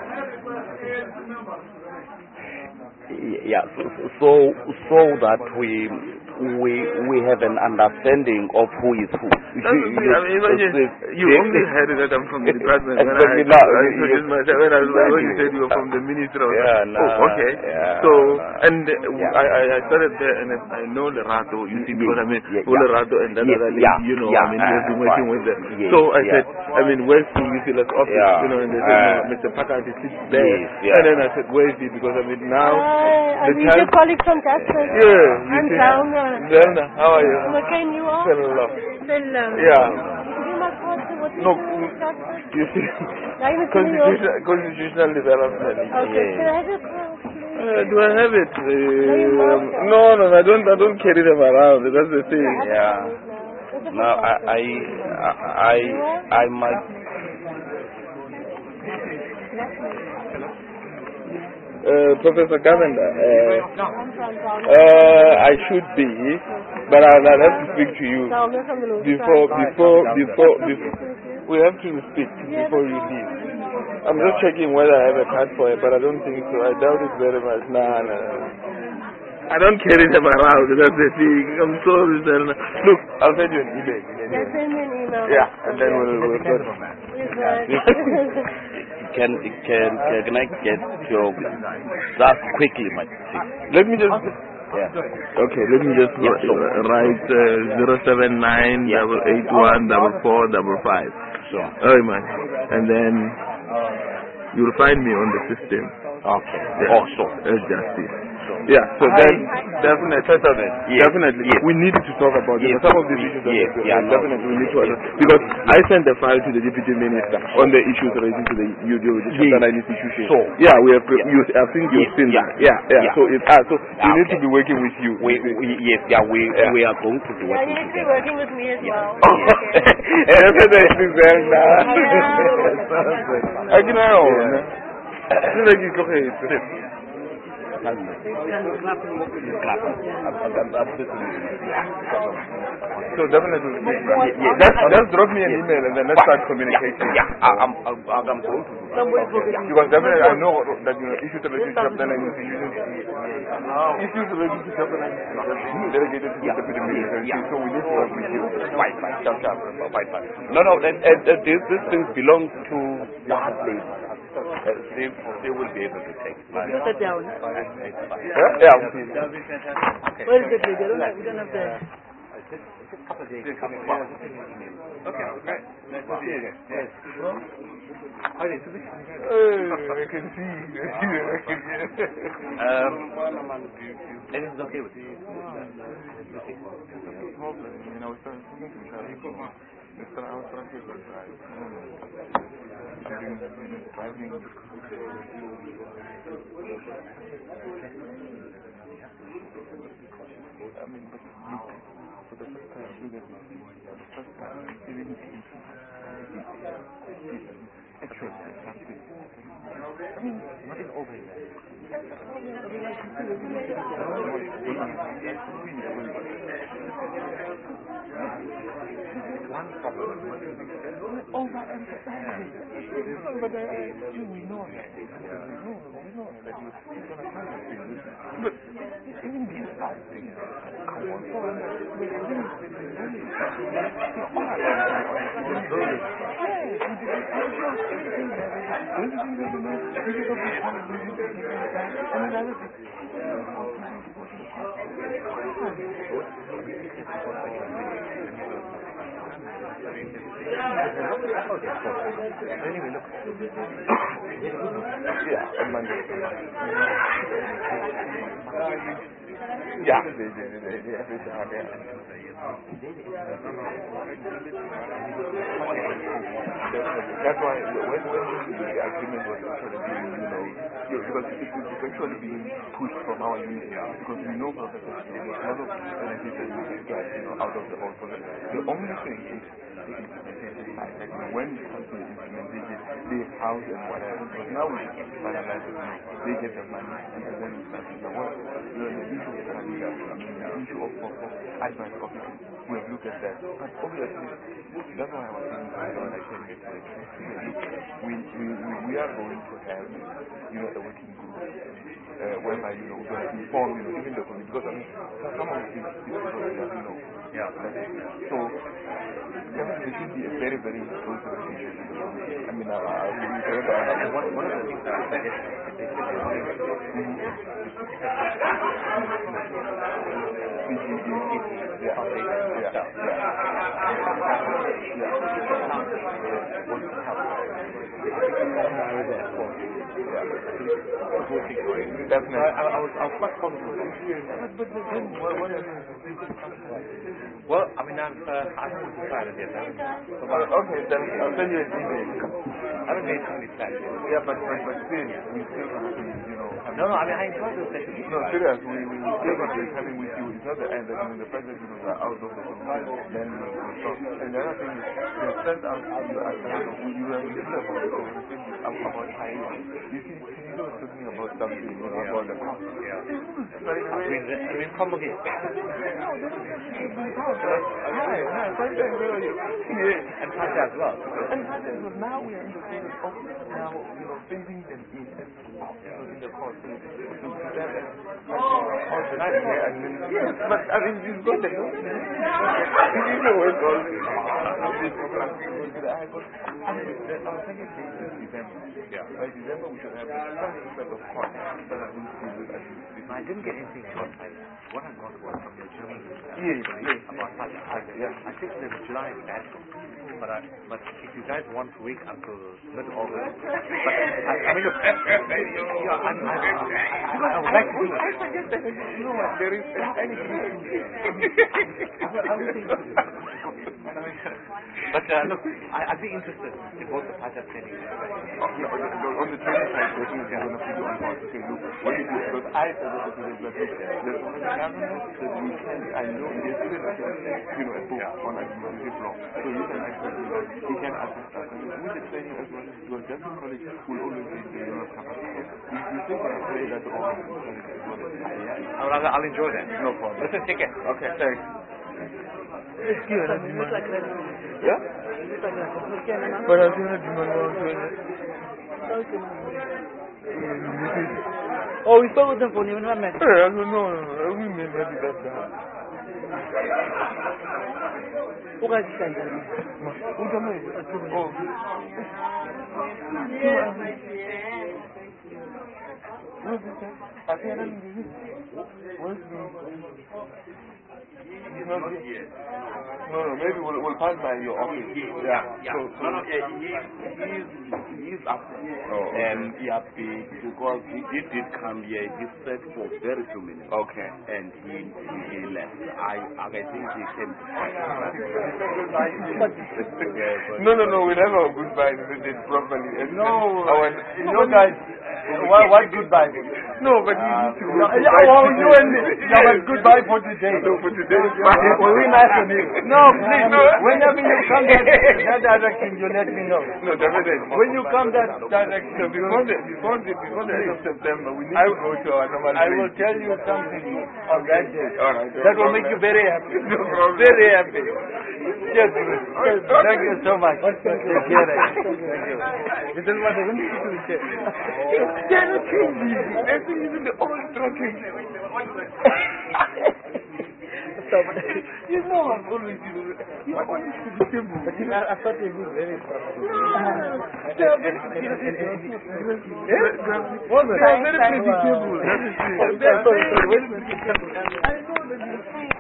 [SPEAKER 16] Yeah, so, so, so that we. We we have an understanding of who is who.
[SPEAKER 15] That's you, you, I mean, imagine, you
[SPEAKER 16] yes.
[SPEAKER 15] only heard that I'm from the department when I,
[SPEAKER 16] no,
[SPEAKER 15] I introduced myself. When, I, when you said you were from the ministry, I was
[SPEAKER 16] yeah,
[SPEAKER 15] like,
[SPEAKER 16] nah,
[SPEAKER 15] oh, okay.
[SPEAKER 16] Yeah,
[SPEAKER 15] so,
[SPEAKER 16] nah.
[SPEAKER 15] and uh,
[SPEAKER 16] yeah.
[SPEAKER 15] I, I started there, and I know Lerato, you see, because I mean,
[SPEAKER 16] yeah,
[SPEAKER 15] Lerato and that
[SPEAKER 16] yeah,
[SPEAKER 15] other lady,
[SPEAKER 16] yeah,
[SPEAKER 15] you know,
[SPEAKER 16] yeah,
[SPEAKER 15] I mean, we've been
[SPEAKER 16] uh,
[SPEAKER 15] working
[SPEAKER 16] right.
[SPEAKER 15] with them.
[SPEAKER 16] Yes,
[SPEAKER 15] so I
[SPEAKER 16] yeah.
[SPEAKER 15] said, I mean, where's the U C L S office?
[SPEAKER 16] Yeah.
[SPEAKER 15] You know, and they said,
[SPEAKER 16] uh,
[SPEAKER 15] no, Mister Pakati sits there.
[SPEAKER 16] Yes, yeah.
[SPEAKER 15] And then I said, where is he? Because I mean, now,
[SPEAKER 5] Hi,
[SPEAKER 15] the
[SPEAKER 5] I'm your colleague from Justice.
[SPEAKER 15] Yeah,
[SPEAKER 5] I'm Zelna.
[SPEAKER 15] Zelna, how are you?
[SPEAKER 5] Okay, and you are?
[SPEAKER 15] Hello.
[SPEAKER 5] Hello.
[SPEAKER 15] Yeah.
[SPEAKER 5] You must watch what
[SPEAKER 15] No,
[SPEAKER 5] you do.
[SPEAKER 15] you see,
[SPEAKER 5] Now you must
[SPEAKER 15] constitutional, constitutional development.
[SPEAKER 5] Okay,
[SPEAKER 15] Yeah.
[SPEAKER 5] can I have your card, please?
[SPEAKER 15] Uh, do I have it? Uh,
[SPEAKER 5] No, you must.
[SPEAKER 15] no, no, I don't. I don't carry them around. That's the thing.
[SPEAKER 16] Yeah. No, I, I, I, I might.
[SPEAKER 15] Uh, Professor Govender, uh, uh, I should be, but I'll, I'll have to speak to you before, before, before, before, we have to speak before you leave. I'm just checking whether I have a card for it, but I don't think so. I doubt it very much. Nah, nah, nah. I don't carry them around, that's the thing. I'm sorry, sir. Look, I'll send you an email.
[SPEAKER 7] Yeah, send me an email.
[SPEAKER 15] Yeah, and then we'll, we'll get
[SPEAKER 16] Can, can, can I get your, just quickly, my
[SPEAKER 15] Let me just,
[SPEAKER 16] yeah.
[SPEAKER 15] okay, let me just
[SPEAKER 16] Yes, so.
[SPEAKER 15] write uh, zero seven nine double eight one double four double five.
[SPEAKER 16] Sure.
[SPEAKER 15] Very much. And then you'll find me on the system.
[SPEAKER 16] Okay.
[SPEAKER 15] Yeah.
[SPEAKER 16] Oh, so.
[SPEAKER 15] As justice. Yeah, so then definitely,
[SPEAKER 16] yes.
[SPEAKER 15] definitely,
[SPEAKER 16] yes.
[SPEAKER 15] we need to talk about
[SPEAKER 16] yes.
[SPEAKER 15] it. Some of these issues,
[SPEAKER 16] yes.
[SPEAKER 15] that
[SPEAKER 16] yeah, no.
[SPEAKER 15] definitely we need to address. Because I sent the file to the deputy minister on the issues relating to the U D O, the chapter nine institution.
[SPEAKER 16] So,
[SPEAKER 15] yeah, we have.
[SPEAKER 16] Yeah.
[SPEAKER 15] You, I think you've
[SPEAKER 16] yes.
[SPEAKER 15] seen
[SPEAKER 16] yeah.
[SPEAKER 15] that. Yeah, yeah.
[SPEAKER 16] yeah.
[SPEAKER 15] So it. Ah, so we
[SPEAKER 16] okay.
[SPEAKER 15] need to be working with you.
[SPEAKER 16] We, we yes, yeah, we
[SPEAKER 15] yeah.
[SPEAKER 16] we are going to be
[SPEAKER 7] Yeah,
[SPEAKER 16] working
[SPEAKER 7] you need to be
[SPEAKER 16] together.
[SPEAKER 7] working with me as
[SPEAKER 16] Yeah.
[SPEAKER 7] well. Okay.
[SPEAKER 15] I can know.
[SPEAKER 16] So
[SPEAKER 15] definitely, yeah, yeah. Just, just drop me an yeah. email and then let's start communicating.
[SPEAKER 16] Yeah, yeah. I'm, I'm, I'm going to do that.
[SPEAKER 15] Because definitely I know that you know issues related to chapter nine institutions, issues related to chapter nine institutions delegated to the deputy minister. So we need to work with you.
[SPEAKER 16] Right, right, sharp, sharp, right, right. No, no, and, and, and these, these things belong to the hard labor. Uh, they, they will be able to take it.
[SPEAKER 7] Put it down.
[SPEAKER 15] Yeah, yeah.
[SPEAKER 7] Okay. Where is it, lady? I don't have, we don't have the...
[SPEAKER 15] Okay, great. Nice to see you again. Yes. How do you see? I can see. I can see.
[SPEAKER 16] Um, anything's okay with you?
[SPEAKER 15] Okay. You know, it's something to try. It's an hour from here, right? I'm doing driving. I mean, but look, for the first time, you get the first time, feeling actually something. I mean, not in over there. One problem. Overemphasizing. But uh, you, we know that. We know, we know that you're going to try to fix this. But even these five things, come on, for them, we're really, really, all our Anyway, look. Yeah, on Monday. Yeah, they, they, they, they, they have it out there. That's why when, when the agreement was actually being, you know, because it was actually being pushed from our unit, because we know for a fact that there's a lot of benefits that we can get, you know, out of the whole process. The only thing is the implementation side. Like when it comes to the implementation, the house and whatever. Because now we finalize it, they get the money, and then we start to work. The issue of money, I mean, the issue of, of, of advice officers, we have looked at that. But obviously, that's why I was saying, I don't like saying this, we, we, we, we are going to have, you know, a working group, uh, whereby, you know, we're going to inform, you know, even the community, because, I mean, some of these people, you know, yeah, so, there should be a very, very close relationship. I mean, uh, uh, one, one of the things that I suggested is definitely. I, I was, I was quite confident. But then, what, what is
[SPEAKER 16] well, I mean, I've, uh, I haven't decided yet. I haven't, so
[SPEAKER 15] okay, then I'll send you an email.
[SPEAKER 16] I haven't made too many plans yet.
[SPEAKER 15] Yeah, but, but, but still, we still have to, you know...
[SPEAKER 16] No, no, I mean, I enjoy those sessions.
[SPEAKER 15] No, serious, we, we, we still got to having with you. It's not the end, that when the president, you know, are out of the community, then we will stop. And the other thing is, you have sent out, you are, you are, you are, you are, about the conversation about China. You see, you were talking about something, you know,
[SPEAKER 20] Yeah.
[SPEAKER 15] about the house.
[SPEAKER 20] Yeah.
[SPEAKER 15] But
[SPEAKER 20] I mean, I mean, come again.
[SPEAKER 15] Hi, hi, fine, thanks, how are you? Yeah.
[SPEAKER 20] And Pasha as well.
[SPEAKER 15] And Pasha, but now we are in the process of now, you know, phasing them in and out, you know, in the course. So, so that, all the time, yeah, and then, yes, but I mean, you've got the you know what's all this. I got, I mean, our second date is December.
[SPEAKER 20] Yeah.
[SPEAKER 15] By December, we should have some set of courts that are going to be at least.
[SPEAKER 20] I didn't get anything about Pasha. What I got was from your German
[SPEAKER 15] Yes, yes.
[SPEAKER 20] about Pasha.
[SPEAKER 15] Yeah.
[SPEAKER 20] I think there's July in that. But, I, but if you guys want to wait until mid-August, but I, I mean, look, yeah, I'm, I, I, I, I would like to do it.
[SPEAKER 15] I suggest that, you know what, there is anything.
[SPEAKER 20] But uh, look, I, I'd be interested in both the Pasha training.
[SPEAKER 15] Oh, yeah, on, the, on the training side, definitely I'm going to put you on board to say, look, what you do, because I suggested to them that look, there's so many governments that we can, I know there's even, you know, a book on administrative law. So you can actually do that. He can assist us. And with the training as well, your Justice College will always be the level of capacity. We, we still going to play that role in college as well.
[SPEAKER 20] I'll, I'll, I'll enjoy that.
[SPEAKER 15] No problem.
[SPEAKER 20] Listen, take care.
[SPEAKER 15] Okay, thanks.
[SPEAKER 7] Yeah?
[SPEAKER 15] But I think that you might want to.
[SPEAKER 7] Oh, we spoke with them for even one minute.
[SPEAKER 15] Yeah, no, no, no, we may maybe that's that.
[SPEAKER 7] Who guys is saying?
[SPEAKER 15] Who don't know? Oh.
[SPEAKER 7] Yes,
[SPEAKER 15] Where's this? I think I don't know. Where's the... No, no, no, maybe we'll, we'll pass by your office. Yeah.
[SPEAKER 16] Yeah.
[SPEAKER 15] So, so
[SPEAKER 16] No, no, yeah, he, he's, he's up there.
[SPEAKER 15] Oh, okay.
[SPEAKER 16] And he had the, because he, he did come here, he stayed for very few minutes.
[SPEAKER 15] Okay.
[SPEAKER 16] And he, he, he left. I, I think he came to fight.
[SPEAKER 15] No, no, no, we'll have our goodbye visit properly. And
[SPEAKER 16] No,
[SPEAKER 15] our,
[SPEAKER 16] no, guys. What, what goodbye?
[SPEAKER 15] No, but we need to go.
[SPEAKER 16] Yeah, oh, you and me. Yeah, but goodbye for today.
[SPEAKER 15] No, for today.
[SPEAKER 16] Well, we nice on you. No, please.
[SPEAKER 15] No.
[SPEAKER 16] Whenever you come that, that direction, you let me know.
[SPEAKER 15] No, definitely.
[SPEAKER 16] When you come that direction,
[SPEAKER 15] So before the, before the, before the end of September, we need
[SPEAKER 16] I
[SPEAKER 15] to go to our normal
[SPEAKER 16] I
[SPEAKER 15] place.
[SPEAKER 16] will tell you something on that day.
[SPEAKER 15] All right.
[SPEAKER 16] That will make you very happy.
[SPEAKER 15] No problem.
[SPEAKER 16] Very happy. Yes, yes. Thank you so much. Take care. Thank you. This is what I want to say.
[SPEAKER 15] They are not changing. Everything is in the old tracking. You know I'm always, you know, you are always predictable.
[SPEAKER 7] But you know, I thought it was very proper.
[SPEAKER 15] They are very predictable. They are very predictable. That is it. They are very predictable. I know that you